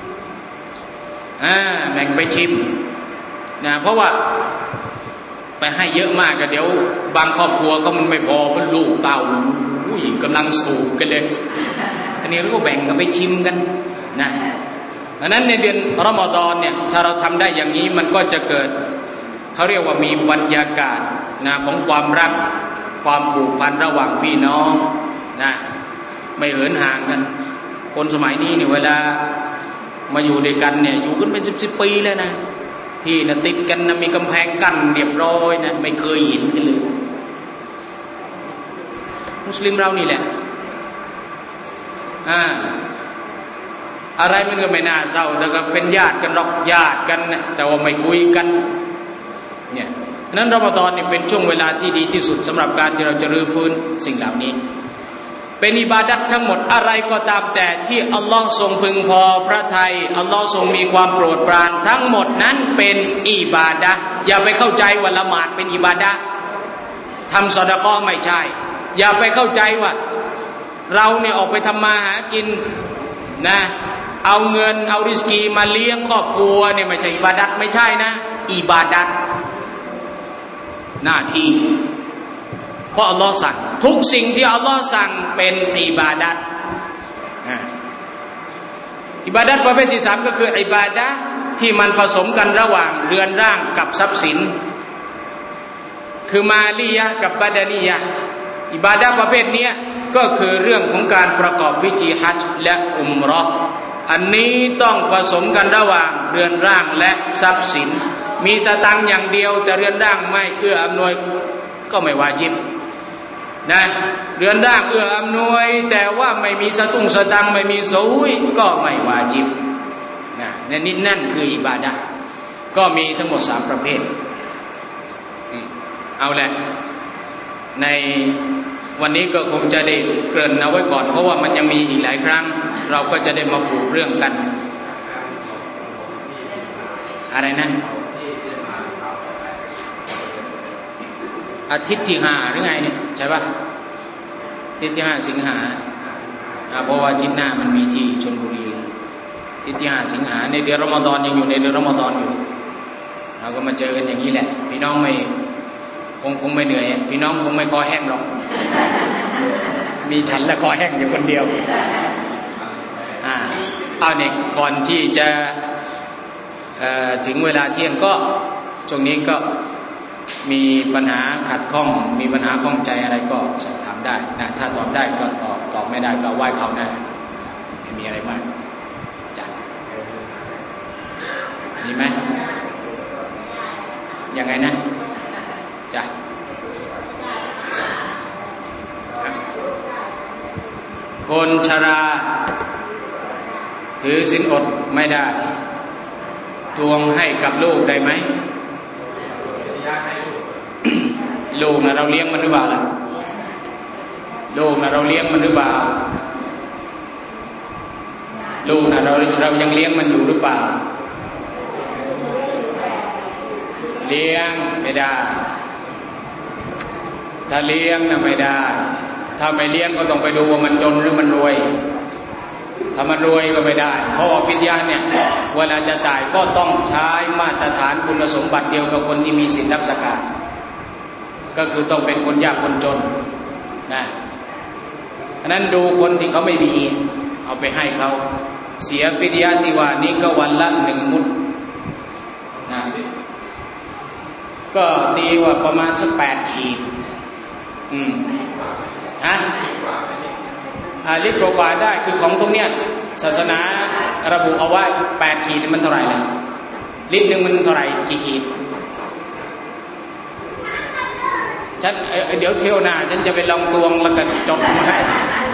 แบ่งไปชิมนะเพราะว่าไปให้เยอะมากก็เดี๋ยวบางครอบครัวก็มันไม่พอเพราะลูกเต่ากำลังสูบกันเลยอันนี้เราก็แบ่งกันไปชิมกันนะดังนั้นในเดือนรอมฎอนเนี่ยถ้าเราทำได้อย่างนี้มันก็จะเกิดเขาเรียกว่ามีบรรยากาศนะของความรักความผูกพันระหว่างพี่น้องนะไม่เหินห่างกันคนสมัยนี้เนี่ยเวลามาอยู่ด้วยกันเนี่ยอยู่กันเป็น10 ปีเลยนะที่นะติดกันนะมีกำแพงกั้นเรียบร้อยนะไม่เคยเห็นกันเลยมุสลิมเรานี่แหละอะไรมันก็ไม่น่าเศร้าแต่ก็เป็นญาติกันหรอกญาติกันนะแต่ว่าไม่คุยกันเนี่ยนั้นรอมฎอนนี่เป็นช่วงเวลาที่ดีที่สุดสำหรับการที่เราจะรื้อฟื้นสิ่งเหล่านี้เป็นอิบาดัตทั้งหมดอะไรก็ตามแต่ที่อัลลอฮ์ทรงพึงพอพระทัยอัลลอฮ์ทรงมีความโปรดปรานทั้งหมดนั้นเป็นอิบาดะห์อย่าไปเข้าใจว่าละหมาดเป็นอิบาดะห์ทำซอดาเกาะห์ไม่ใช่อย่าไปเข้าใจว่าเราเนี่ยออกไปทำมาหากินนะเอาเงินเอาริสกีมาเลี้ยงครอบครัวเนี่ยไม่ใช่อิบาดะห์ไม่ใช่นะอิบาดะห์หน้าที่เพราะอัลลอฮ์สั่งทุกสิ่งที่อัลลอฮ์สั่งเป็นอิบาดัตอิบาดัตประเภทที่3ก็คืออิบาดะห์ที่มันผสมกันระหว่างเรือนร่างกับทรัพย์สินคือมาลียะกับบาดานียะอิบาดะห์ประเภทนี้ก็คือเรื่องของการประกอบพิธีฮัจญ์และอุมเราะห์อันนี้ต้องผสมกันระหว่างเรือนร่างและทรัพย์สินมีสตังค์อย่างเดียวแต่เรือนร่างไม่เอื้ออำนวยก็ไม่วาญิบนะเรือนร่างเอื้ออำนวยแต่ว่าไม่มีสตุ้งสตังค์ไม่มีซุยก็ไม่วาญิบนะนั่นคืออิบาดะห์ก็มีทั้งหมด3ประเภทเอาแหละในวันนี้ก็คงจะได้เกริ่นเอาไว้ก่อนเพราะว่ามันยังมีอีกหลายครั้งเราก็จะได้มาพูดเรื่องกันอะไรนะอาทิตย์ที่5หรือไงเนี่ยใช่ป่ะอาทิตย์ที่5สิงหาเพราะว่าอาทิตย์หน้ามันมีที่ชลบุรีอาทิตย์ที่5สิงหาในเดือนรอมฎอนยังอยู่ในเดือนรอมฎอนอยู่เราก็มาเจอกันอย่างนี้แหละพี่น้องไม่คงไม่เหนื่อยพี่น้องคงไม่คอแห้งหรอกมีฉันและคอแห้งอยู่คนเดียวเอาเนี่ยก่อนที่จะถึงเวลาเที่ยงก็ช่วงนี้ก็มีปัญหาขัดข้องมีปัญหาข้องใจอะไรก็สอบถามได้นะถ้าตอบได้ก็ตอบไม่ได้ก็ไหว้เขาได้ไม่มีอะไรมากจ้ะมีไหมยังไงนะจ้ะคนชราถือศีลอดไม่ได้ทวงให้กับลูกได้ไหมลูกนะเราเลี้ยงมันหรือเปล่าล่ะลูกนะเราเลี้ยงมันหรือเปล่าลูกนะเรายังเลี้ยงมันอยู่หรือเปล่าเลี้ยงไม่ได้ถ้าเลี้ยงนะไม่ได้ถ้าไม่เลี้ยงก็ต้องไปดูว่ามันจนหรือมันรวยถ้ามันรวยก็ไม่ได้เพราะว่าฟิดยะห์เนี่ยเวลาจะจ่ายก็ต้องใช้มาตรฐานคุณสมบัติเดียวกับคนที่มีศีลรับซะกาตก็คือต้องเป็นคนยากคนจนนะอันนั้นดูคนที่เขาไม่มีเอาไปให้เขาเสียฟิดยะห์ที่ว่านี้ก็วันละ1 มุดนะก็ตีว่าประมาณสัก8 ขีดลิตรกว่าได้คือของตรงเนี้ยศาสนาระบุเอาไว้8 ขีดมันเท่าไหร่ล่ะลิตรนึงมันเท่าไหร่กี่ขีดฉันเดี๋ยวเที่ยวหน้าฉันจะไปลองตวงแล้วก็จดมาให้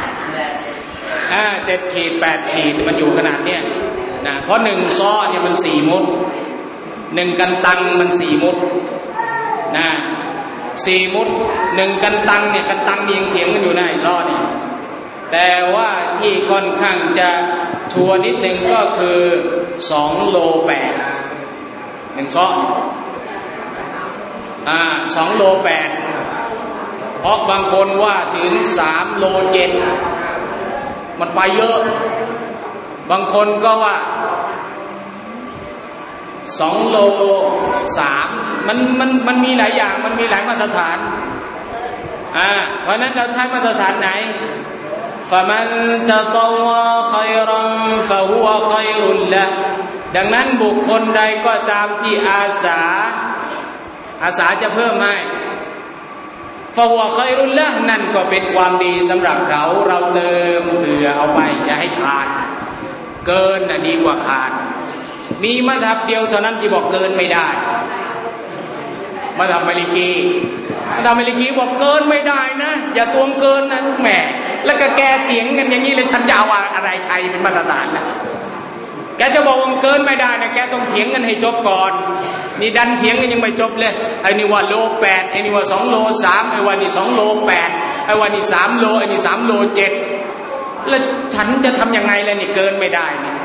7 ขีด8 ขีดมันอยู่ขนาดเนี้ยนะเพราะ1 ซ้อเนี่ยมัน4 มุด1 กันตังมัน4 มุดนะ4 มุด1 กันตังเนี่ยกันตังยังเถียงกันอยู่นะไอ้ซ้อเนี่ยแต่ว่าที่ค่อนข้างจะชัวร์นิดนึงก็คือ2 โล 8 1 ซ้อ2 โล 8เพราะบางคนว่าถึง3 โล 7มันไปเยอะบางคนก็ว่า2 โล 3มันมีหลายอย่างมันมีหลายมาตรฐานเพราะนั้นเราใช้มาตรฐานไหนفمن تطوع خيرا فهو خير له ดังนั้นบุคคลใดก็ตามที่อาสาจะเพิ่มให้ فهو خير له นั่นก็เป็นความดีสำหรับเขาเราเติมเผื่อเอาไปอย่าให้ขาดเกินน่ะดีกว่าขาดมีมัธยับเดียวเท่านั้นที่บอกเกินไม่ได้มัธยับมาลิกีบอกเกินไม่ได้นะอย่าตวงเกินนะแหมแล้วก็แกเถียงกันอย่างนี้เลยฉันจะเอาอะไรใครเป็นมาตรฐานนะแกจะบอกว่าเกินไม่ได้นะแกต้องเถียงกันให้จบก่อนนี่ดันเถียงกันยังไม่จบเลยไอ้นี่ว่าโล 8ไอ้นี่ว่า2 โล 3ไอ้ว่านี่2 โล 8ไอ้ว่านี่3 โลไอ้นี่3 โล 7แล้วฉันจะทำยังไงล่ะนี่เกินไม่ได้นี่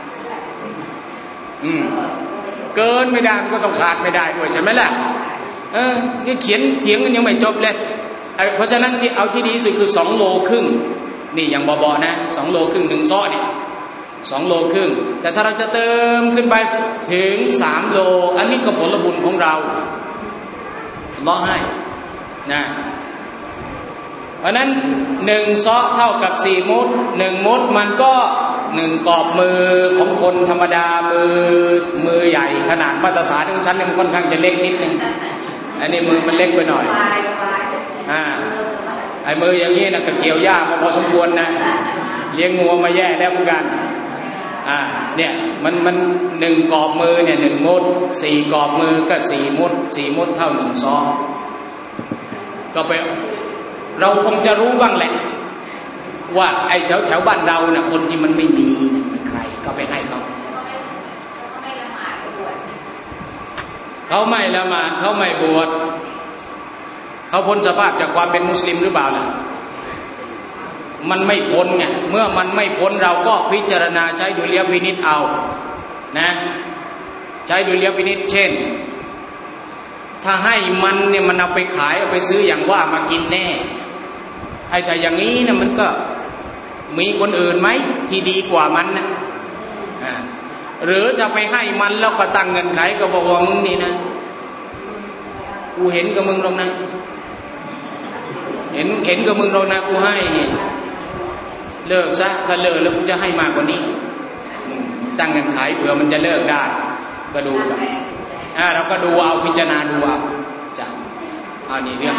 เกินไม่ได้มันก็ต้องขาดไม่ได้ด้วยใช่ไหมล่ะนี่เถียงกันยังไม่จบเลยเพราะฉะนั้นที่เอาที่ดีที่สุดคือ2 โลครึ่งนี่อย่างบ่ๆนะ2 โลครึ่ง1 ซ้อเนี่ย2 โลครึ่งแต่ถ้าเราจะเติมขึ้นไปถึง3 โลอันนี้ก็ผลบุญของเราอัลเลาะห์ให้นะเพราะนั้น1 ซ้อเท่ากับ4 มุด1 มุดมันก็1 กรอบมือของคนธรรมดามือใหญ่ขนาดมาตรฐานของฉันมันค่อนข้างจะเล็กนิดนึงอันนี้มือมันเล็กไปหน่อยไอ้มืออย่างนี้นะก็เกี่ยวหญ้ามาพอสมควรนะเลี้ยงงัวมาแย่แล้วเหมือนกันเนี่ยมัน1 กรอบมือเนี่ย1 มุด4 กรอบมือก็4 มุด4 มุดเท่า1 ซ้อก็ไปเราคงจะรู้บ้างแหละว่าไอ้แถวบ้านเราเนี่ยคนที่มันไม่มีเนี่ยมันใครก็ไปให้เขาไม่ละหมาดเขาไม่บวชเขาพ้นสภาพจากความเป็นมุสลิมหรือเปล่าล่ะมันไม่พ้นไงเมื่อมันไม่พ้นเราก็พิจารณาใช้ดุลยพินิจเอานะใช้ดุลยพินิจเช่นถ้าให้มันเนี่ยมันเอาไปขายเอาไปซื้ออย่างว่ามากินแน่ไอ้ถ้าอย่างนี้เนี่ยมันก็มีคนอื่นไหมที่ดีกว่ามันนะหรือจะไปให้มันแล้วก็ตั้งเงินไขก็บอกว่ามึงนี่นะกูเห็นกับมึงตรงนั้นเห็นกับมึงเรานะกูให้นี่เลิกซะถ้าเลิกแล้วกูจะให้มากกว่านี้ตั้งเงินขายเผื่อมันจะเลิกได้ก็ดูกันเราก็ดูเอาพิจารณาดูเอาจ้ะเอานี่เรื่อง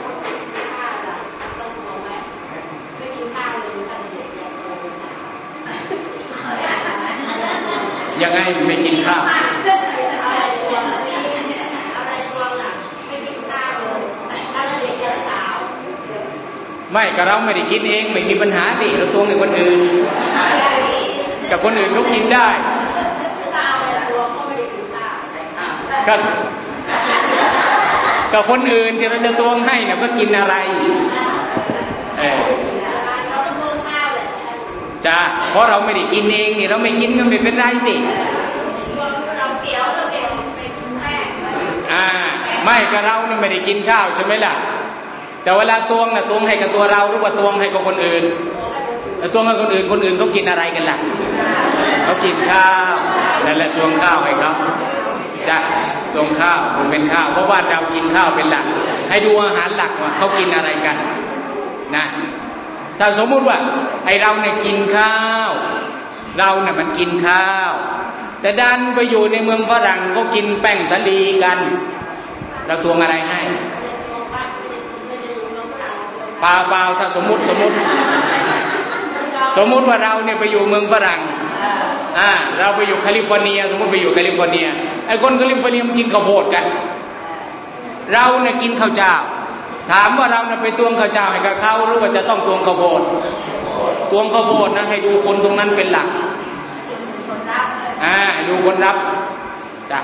ยังไงไม่กินข้าวไม่ก็เราไม่ได้กินเองไม่มีปัญหาดิเราตวงให้คนอื่นกับคนอื่นเขากินได้กับคนอื่นที่เราจะตวงให้เนี่ยก็กินอะไรจ้ะเพราะเราไม่ได้กินเองนี่เราไม่กินก็ไม่เป็นไรดิไม่กับเราเนี่ยไม่ได้กินข้าวใช่ไหมล่ะแต่เวลาตวงน่ะตวงให้กับตัวเราหรือว่าตวงให้กับคนอื่นตวงให้คนอื่นเขากินอะไรกันล่ะเขากินข้าวนั่นแหละตวงข้าวให้เขาจะตวงข้าวคงเป็นข้าวเพราะว่าเรากินข้าวเป็นหลักให้ดูอาหารหลักว่าเขากินอะไรกันนะถ้าสมมุติว่าไอเราเนี่ยกินข้าวเราเนี่ยมันกินข้าวแต่ดันไปอยู่ในเมืองฝรั่งเขากินแป้งสาลีกันเราตวงอะไรให้เปล่าถ้าสมมุติว่าเราเนี่ยไปอยู่เมืองฝรั่งเราไปอยู่แคลิฟอร์เนียสมมติไปอยู่แคลิฟอร์เนียไอ้คนแคลิฟอร์เนียมันกินข้าวโพดกันเราเนี่ยกินข้าวเจ้าถามว่าเราเนี่ยไปตวงข้าวเจ้าให้กับเขาหรือว่าจะต้องตวงข้าวโพดตวงข้าวโพดนะให้ดูคนตรงนั้นเป็นหลักดูคนรับจ้ะ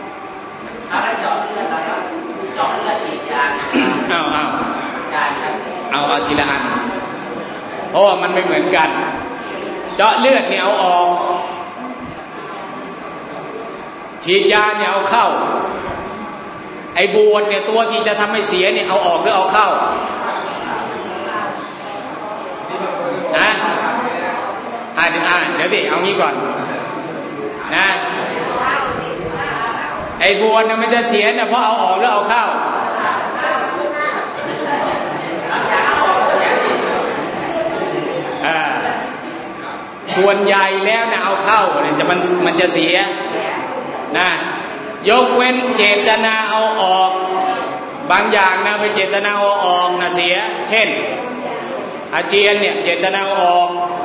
เอาทีละอันเพราะว่ามันไม่เหมือนกันเจาะเลือดเนี่ยเอาออกฉีดยาเนี่ยเอาเข้าไอ้บวชเนี่ยตัวที่จะทำให้เสียเนี่ยเอาออกหรือเอาเข้านะเดี๋ยวดิเอางี้ก่อนนะไอ้บวชเนี่ยมันจะเสียเนี่ยเพราะเอาออกหรือเอาเข้าส่วนใหญ่แล้วเนี่ยเอาเข้าเนี่ยมันจะเสียนะยกเว้นเจตนาเอาออกบางอย่างนะไปเจตนาเอาออกนะเสียเช่นอาเจียนเนี่ยเจตนาเอาออก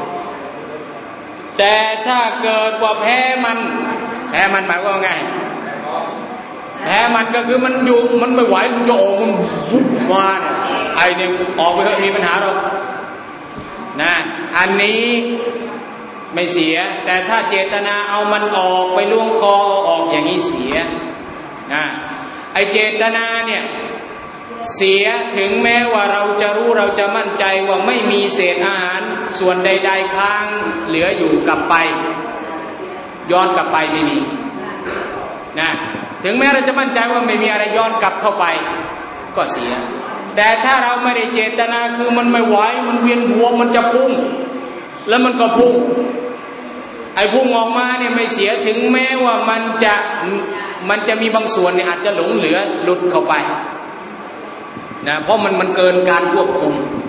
แต่ถ้าเกิดว่าแพ้มันหมายว่าไงแพ้มันก็คือมันอยู่มันไม่ไหวมันจะออกมันปุ๊บมาเนี่ยไอเนี่ยออกไปเถอะมีปัญหาหรอกนะอันนี้ไม่เสียแต่ถ้าเจตนาเอามันออกไปล่วงคอออกอย่างนี้เสียนะไอเจตนาเนี่ยเสียถึงแม้ว่าเราจะรู้เราจะมั่นใจว่าไม่มีเศษอาหารส่วนใดๆค้างเหลืออยู่กลับไปย้อนกลับไปไม่มีนะถึงแม้เราจะมั่นใจว่าไม่มีอะไรย้อนกลับเข้าไปก็เสียแต่ถ้าเราไม่ได้เจตนาคือมันไม่ไหวมันเวียนหัวมันจะพุ่งแล้วมันก็พุ่งไอ้พุ่งออกมาเนี่ยไม่เสียถึงแม้ว่ามันจะมีบางส่วนเนี่ยอาจจะหลงเหลือหลุดเข้าไปนะเพราะมันเกินการควบคุม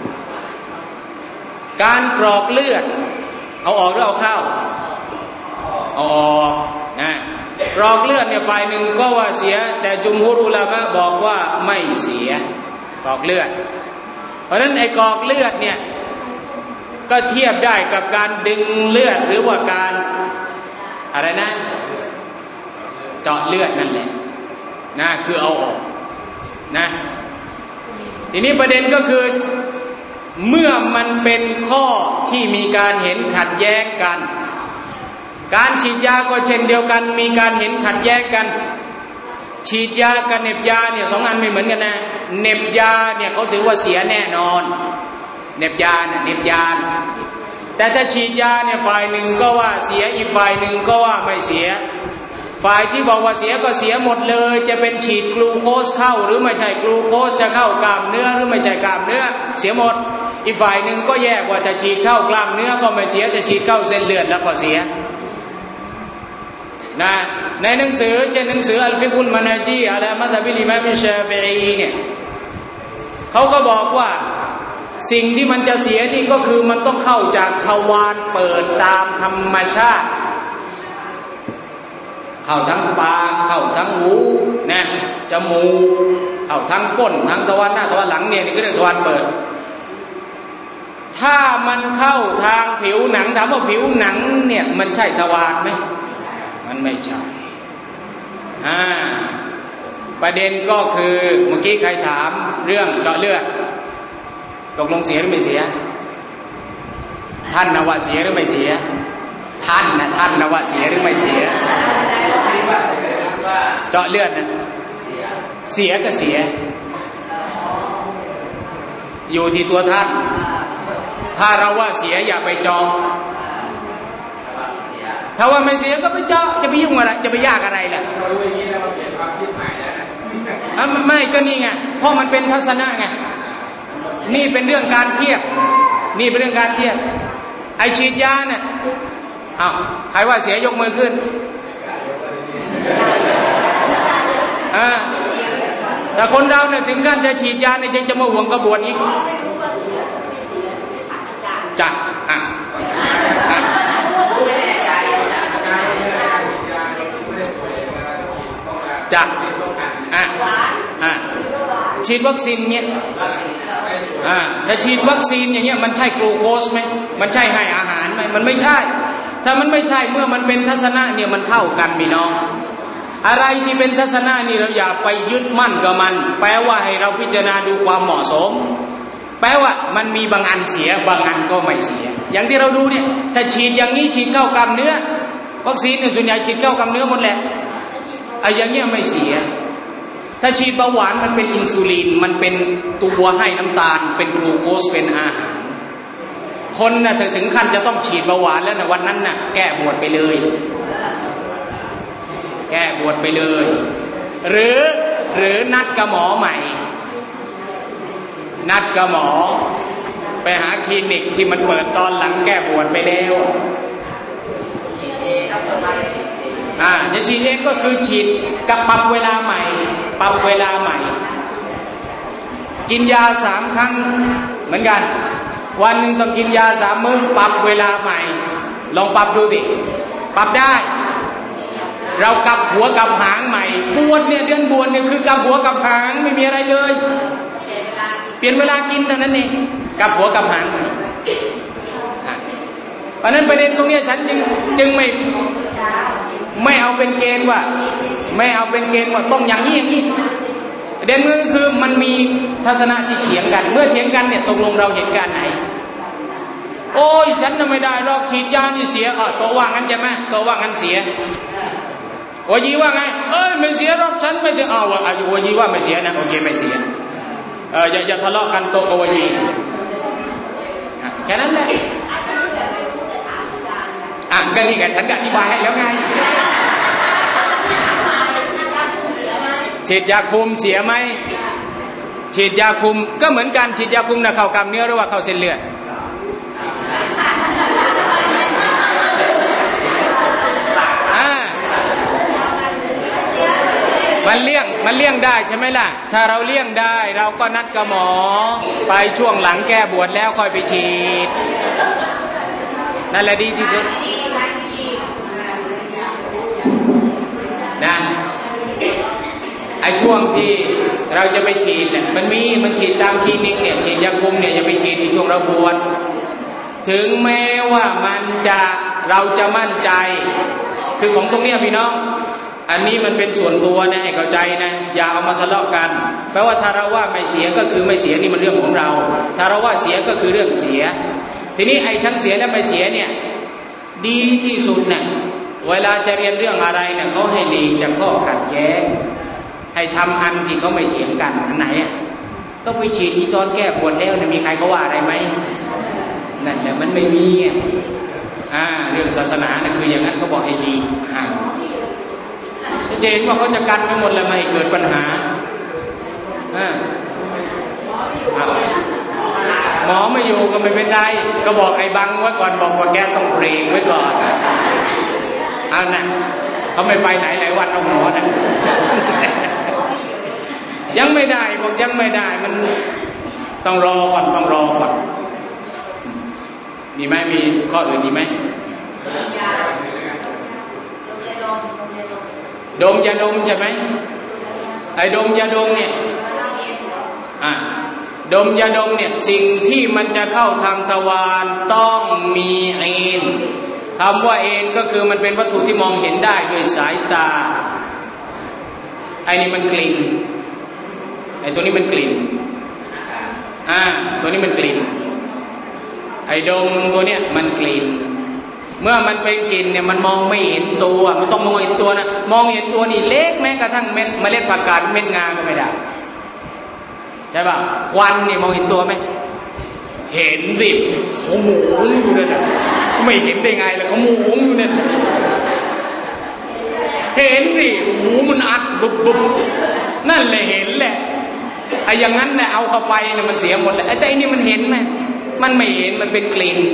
การกรอกเลือดเอาออกหรือเอาเข้าเอาออกนะกรอกเลือดเนี่ยฝ่ายหนึ่งก็ว่าเสียแต่จุมฮุรอุลามะบอกว่าไม่เสียกรอกเลือดเพราะฉะนั้นไอ้กรอกเลือดเนี่ยก็เทียบได้กับการดึงเลือดหรือว่าการอะไรนะเจาะเลือดนั่นแหละนะคือเอาออกนะทีนี้ประเด็นก็คือเมื่อมันเป็นข้อที่มีการเห็นขัดแย้งกันการฉีดยาก็เช่นเดียวกันมีการเห็นขัดแย้งกันฉีดยากับเหน็บยาเนี่ยสองอันไม่เหมือนกันนะเหน็บยาเนี่ยเขาถือว่าเสียแน่นอนเหน็บยาเนี่ยเหน็บยาแต่ถ้าฉีดยาเนี่ยฝ่ายหนึ่งก็ว่าเสียอีกฝ่ายหนึ่งก็ว่าไม่เสียฝ่ายที่บอกว่าเสียก็เสียหมดเลยจะเป็นฉีดกลูโคสเข้าหรือไม่ใช่กลูโคสจะเข้ากล้ามเนื้อหรือไม่ใช่กล้ามเนื้อเสียหมดอีกฝ่ายหนึ่งก็แยกว่าจะฉีดเข้ากล้ามเนื้อก็ไม่เสียแต่ฉีดเข้าเส้นเลือดแล้วก็เสียนะในหนังสือเช่นหนังสืออัลฟิกุลมันะจีอะลามัซฮับิลอิมามชาฟิอีเนี่ยเขาก็บอกว่าสิ่งที่มันจะเสียนี่ก็คือมันต้องเข้าจากทวารเปิดตามธรรมชาติเข้าทั้งปากเข้าทั้งหูนะจมูกเข้าทั้งก้นทั้งทวารหน้าทวารหลังเนี่ยนี่ก็เรียกทวารเปิดถ้ามันเข้าทางผิวหนังถามว่าผิวหนังเนี่ยมันใช่ทวารไหมมันไม่ใช่ประเด็นก็คือเมื่อกี้ใครถามเรื่องเจาะเลือดตกลงเสียหรือไม่เสียท่านนะว่าเสียหรือไม่เสียท่านนะว่าเสียหรือไม่เสียเจาะเลือดนะเสียก็เสียอยู่ที่ตัวท่านถ้าเราว่าเสียอย่าไปจองถ้าว่าไม่เสียก็ไปเจาะจะไปยุ่งอะไรจะไปยากอะไรล่ะไม่ก็นี่ไงเพราะมันเป็นทัศนะไงนี่เป็นเรื่องการเทียบนี่เป็นเรื่องการเทียบไอฉีดยาเนี่ยใครว่าเสียยกมือขึ้นแต่คนเราเนี่ยถึงขั้นจะฉีดยาเนี่ยยังจะมาห่วงกระบวนอีกจัดฉีดวัคซีนเนี่ยถ้าฉีดวัคซีนอย่างเงี้ยมันใช่กลูโคสไหมมันใช่ให้อาหารไหมมันไม่ใช่ถ้ามันไม่ใช่เมื่อมันเป็นทัศนะเนี่ยมันเท่ากันพี่น้องอะไรที่เป็นทัศนะนี่เราอย่าไปยึดมั่นกับมันแปลว่าให้เราพิจารณาดูความเหมาะสมแปลว่ามันมีบางอันเสียบางอันก็ไม่เสียอย่างที่เราดูเนี่ยถ้าฉีดอย่างนี้ฉีดเข้ากล้ามเนื้อวัคซีนเนี่ยส่วนใหญ่ฉีดเข้ากล้ามเนื้อหมดแหละอย่างเงี้ยไม่เสียถ้าฉีดเบาหวานมันเป็นอินซูลินมันเป็นตัวให้น้ำตาลเป็นกลูโคสเป็นอาหารคนน่ะถึงขั้นจะต้องฉีดเบาหวานแล้วนะวันนั้นน่ะแก้บวชไปเลยแก้บวชไปเลยหรือนัดกับหมอใหม่นัดกับหมอไปหาคลินิกที่มันเปิดตอนหลังแก้บวชไปแล้วจะฉีดเองก็คือฉีดกับปรับเวลาใหม่ปรับเวลาใหม่กินยา3 ครั้งเหมือนกันวันหนึ่งต้องกินยา3 มื้อปรับเวลาใหม่ลองปรับดูสิปรับได้เรากลับหัวกลับหางใหม่บวชเนี่ยเดือนบวชเนี่ยคือกลับหัวกลับหางไม่มีอะไรเลยเปลี่ยนเวลากินเท่านั้นเองกลับหัวกลับหางเพราะนั้นประเด็นตรงนี้ฉันจึงไม่เอาเป็นเกณฑ์ว่าต้องอย่างนี้อย่างนี้ประเด็นก็คือมันมีทัศนะที่เถียงกันเมื่อเถียงกันเนี่ยตกลงเราเห็นการไหนโอ้ยฉันไม่ได้หรอกฉีดยานี่เสียโตว่างั้นใช่ไหมโตว่างั้นเสียวายีว่าไงไม่เสียหรอกฉันไม่เสียวายีว่าไม่เสียนะโอเคไม่เสียอย่าทะเลาะกันโตกับวายีแค่นั้นแหละก็นี่ไงฉันก็อธิบายให้แล้วไงฉีดยาคุมเสียไหมฉีดยาคุมก็เหมือนกันฉีดยาคุมนะเข้ากล้ามเนื้อหรือว่าเข้าเส้นเลือดมันเลี่ยงได้ใช่ไหมล่ะถ้าเราเลี่ยงได้เราก็นัดกับหมอไปช่วงหลังแก้บวชแล้วค่อยไปฉีดนั่นแหละดีที่สุดนะไอ้ช่วงที่เราจะไปฉีดเนี่ยมันฉีดตามคลินิกเนี่ยฉีดยาคุมเนี่ยจะไปฉีดในช่วงเราบวชถึงแม้ว่าเราจะมั่นใจคือของตรงนี้พี่น้องอันนี้มันเป็นส่วนตัวนะให้เข้าใจนะอย่าเอามาทะเลาะกันแปลว่าถ้าเราว่าไม่เสียก็คือไม่เสียนี่มันเรื่องของเราถ้าเราว่าเสียก็คือเรื่องเสียทีนี้ไอ้ทั้งเสียและไม่เสียเนี่ยดีที่สุดเนี่ยเวลาจะเรียนเรื่องอะไรเนี่ยเขาให้หลีกจากข้อขัดแย้งให้ทำอันที่เขาไม่เถียงกันอันไหนก็ไปฉีดอีตอนแก้ปวดแล้วเนี่ยมีใครเขาว่าอะไรไหมนั่นแหละมันไม่มีเรื่องศาสนาเนี่ยคืออย่างนั้นเขาบอกให้หลีกห่างจะเห็นว่าเขาจะกันไม่หมดเลยไม่ให้เกิดปัญหาหมอไม่อยู่ก็ไม่เป็นไรก็บอกไอ้บังไว้ก่อนบอกว่าแกต้องเบรกไว้ก่อนนะเขาไม่ไปไหนหลายวันเอาหมอนะยังไม่ได้บอกยังไม่ได้มันต้องรอก่อนมีไหมมีข้ออื่นมีไหมดมยาดมใช่ไหมไอ้ดมยาดมเนี่ยดมยาดมเนี่ยสิ่งที่มันจะเข้าทางทวารต้องมีเอนคำว่าเอนก็คือมันเป็นวัตถุที่มองเห็นได้ด้วยสายตาไอ้นี่มันกลิ่นไอ้ตัวนี้มันกลิ่นตัวนี้มันกลิ่นไอ้ดมตัวเนี้ยมันกลิ่นเมื่อมันเป็นกลิ่นเนี่ยมันมองไม่เห็นตัวมันต้องมองเห็นตัวนะมองเห็นตัวนี่เล็กแม้กระทั่งเมล็ดผักกาดเม็ดงาก็ไม่ได้ใช่ป่ะควันนี่มองเห็นตัวไหมเห็นสิเขาหมุนอยู่นั่นน่ะไม่เห็นได้ไงล่ะเขาหมุนอยู่นั่นเห็นสิหูมันอัดบุบนั่นแหละเห็นแหละไอ้อย่างนั้นเนี่ยเอาเข้าไปเนี่ยมันเสียหมดเลยไอ้แต่อันนี้มันเห็นไหมมันไม่เห็นมันเป็นกลิ่น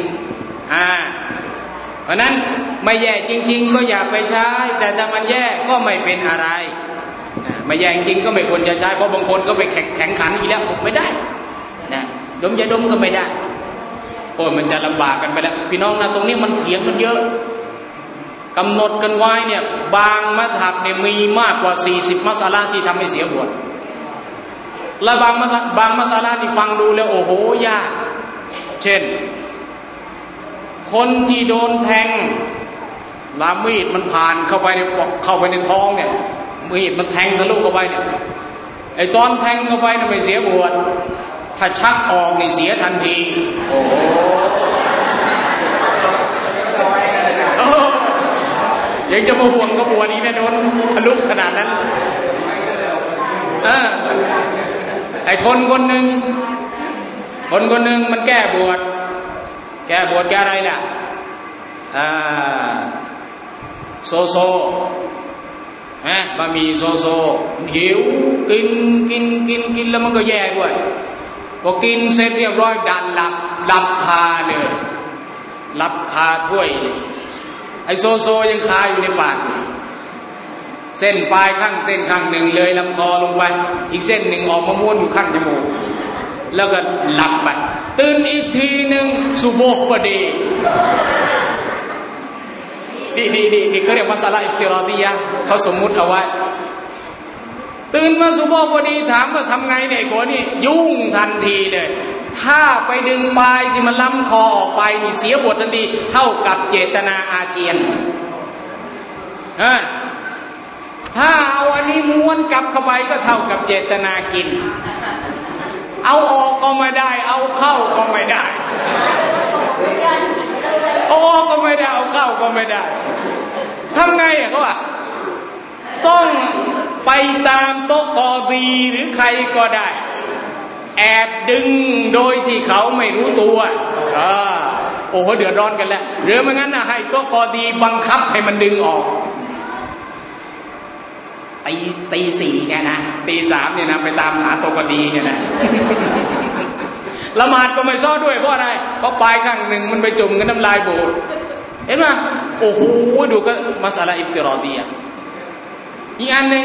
เพราะนั้นไม่แย่จริงๆก็อย่าไปใช้แต่ถ้ามันแย่ก็ไม่เป็นอะไรไม่แย่จริงก็ไม่ควรจะใช้เพราะบางคนก็ไปแข่งขันอีกแล้วไม่ได้นะดมยาดมก็ไม่ได้โอ้ยมันจะลำบากกันไปแล้วพี่น้องนะตรงนี้มันเถียงกันเยอะกำหนดกันไว้เนี่ยบางมัธยบเนี่ยมีมากกว่า40มัสอะละห์ที่ทำให้เสียบวชและบางมัสอะละห์นี่ฟังดูแล้วโอ้โหยากเช่นคนที่โดนแทงลามีดมันผ่านเข้าไปในท้องเนี่ยมีดมันแทงทะลุเข้าไปเนี่ยไอ้ตอนแทงเข้าไปเนี่ยไม่เสียบวชถ้าชักออกนี่เสียทันทีโอ้โหยังจะมาห่วงก็บวชนี่นะโดนทะลุขนาดนั้นไอ้คนหนึ่งมันแก้บวชแก้อะไรน่ะโซบะหมี่โซหิวกินแล้วมันก็แย่ด้วยพอกินเสร็จเรียบร้อยดันหลับคาเลยหลับคาถ้วยไอ้โซยังคาอยู่ในปากเส้นปลายข้างหนึ่งเลยลำคอลงไปอีกเส้นหนึ่งออกมาม้วนอยู่ข้างจมูกแล้วก็หลับไปตื่นอีกทีหนึ่งสุโบห์พอดีนี่เขาเรียกว่ามัสอะละห์อิฟติรอฎียะห์เขาสมมุติเอาไว้ตื่นมาสุโบห์พอดีถามว่าทำไงเนี่ยคนนี้ยุ่งทันทีเลยถ้าไปดึงปลายที่มันล้ำคอออกไปนี่เสียบททันทีเท่ากับเจตนาอาเจียนถ้าเอาอันนี้ม้วนกลับเข้าไปก็เท่ากับเจตนากินเอาออกก็ไม่ได้เอาเข้าก็ไม่ได้เอาออกก็ไม่ได้เอาเข้าก็ไม่ได้ทำไงเขาว่าต้องไปตามโต๊ะกอดีหรือใครก็ได้แอบดึงโดยที่เขาไม่รู้ตัวโอ้โหเดือดร้อนกันแล้วหรือไม่งั้นนะให้โต๊ะกอดีบังคับให้มันดึงออกตีสี่เนี่ยนะตีสามเนี่ยนะไปตามหาโต๊ะกอดีเนี่ยนะละหมาดก็ไม่ซ้อด้วยเพราะอะไรเพราะปลายข้างหนึ่งมันไปจุ่มกับน้ำลายบูดเห็นไหมโอ้โหดูก็มัสอะละห์อิฟติรอฎียะห์อีกอันหนึ่ง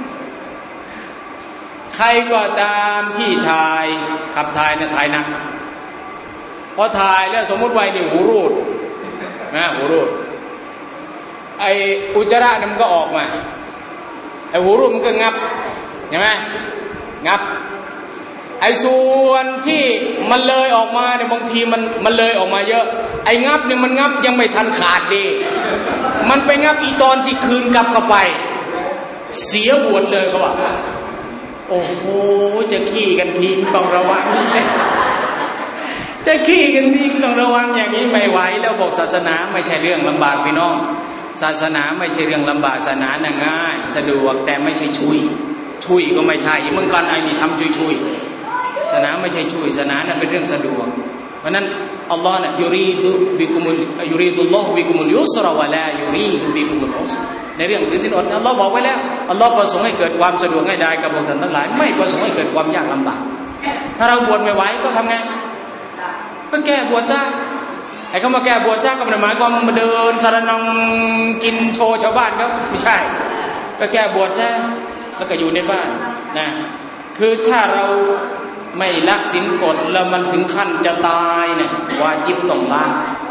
ใครก็ตามที่ขับถ่ายเนี่ยถ่ายหนักพอถ่ายแล้วสมมติไว้นี่หูรูดนะหูรูดไออุจจาระมันก็ออกมาไอหูรูดมันก็งับใช่ไหมงับไอส่วนที่มันเลยออกมาเนี่ยบางทีมันเลยออกมาเยอะไองับเนี่ยมันงับยังไม่ทันขาดดีมันไปงับอีตอนที่คืนกลับเข้าไปเสียบวชเลยเขาว่าโอ้โหจะขี้กันทิ้งต้องระวังนี่จะขี้กันทิ้งต้องระวังอย่างนี้ไม่ไหวแล้วบอกศาสนาไม่ใช่เรื่องลำบากพี่น้องศาสนาไม่ใช่เรื่องลำบากศาสนาน่ะง่ายสะดวกแต่ไม่ใช่ชุยก็ไม่ใช่เมื่อก่อนไอ้นี่ทำชุยศาสนาไม่ใช่ชุยศาสนาน่ะเป็นเรื่องสะดวกเพราะนั้นอัลลอฮ์น่ะยูรีดุลลอฮ์บิกุมุลยุสรวะลายูรีดุบิกุมุลอุสรในเรื่องถือศีลอดอัลลอฮ์บอกไว้แล้วอัลลอฮ์ประสงค์ให้เกิดความสะดวกง่ายดายกับพวกท่านทั้งหลายไม่ประสงค์ให้เกิดความยากลำบากถ้าเราบวชไม่ไหวก็ทำไงก็แก้บวชซะไอ้เขามาแก้บวชซะก็ไม่ได้หมายความมาเดินสารนังกินโชว์ชาวบ้านครับไม่ใช่ก็แก้บวชซะแล้วก็อยู่ในบ้านนะคือถ้าเราไม่ละศีลอดแล้วมันถึงขั้นจะตายเนี่ยวาญิบต้องละ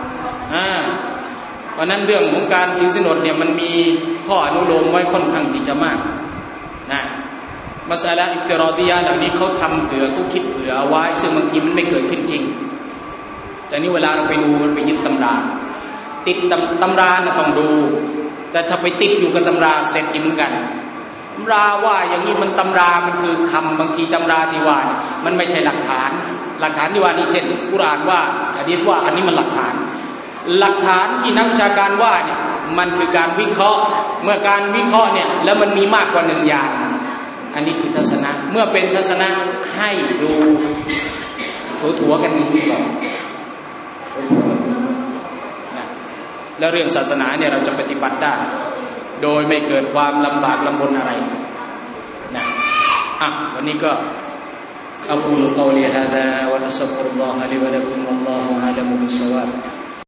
เพราะนั้นเรื่องของการถือศีลอดเนี่ยมันมีข้ออนุโลมไว้ค่อนข้างที่จะมากนะมัสอะละอิฟติรอฎียะห์เหล่านี้เขาทำเผื่อเขาคิดเผื่อเอาไว้ซึ่งบางทีมันไม่เกิดขึ้นจริงแต่นี่เวลาเราไปดูมันไปยึดตำราติดตำราน่ะต้องดูแต่ถ้าไปติดอยู่กับตำราเสร็จอีกเหมือนกันตำราว่าอย่างนี้มันตำรามันคือคำบางทีตำราที่ว่ามันไม่ใช่หลักฐานที่ว่านี้เช่นกุรอานว่าหะดีษว่าอันนี้มันหลักฐานที่นักวิชาการว่าเนี่ยมันคือการวิเคราะห์เมื่อการวิเคราะห์เนี่ยแล้วมันมีมากกว่าหนึ่งอย่างอันนี้คือทัศนะเมื่อเป็นทัศนะให้ดูถั่วกันดูก่อนแล้วเรื่องศาสนาเนี่ยเราจะปฏิบัติได้โดยไม่เกิดความลำบากลำบนอะไรนะวันนี้ก็أقول قولي هذا وأستغفر الله لي ولكم والله أعلم بالصواب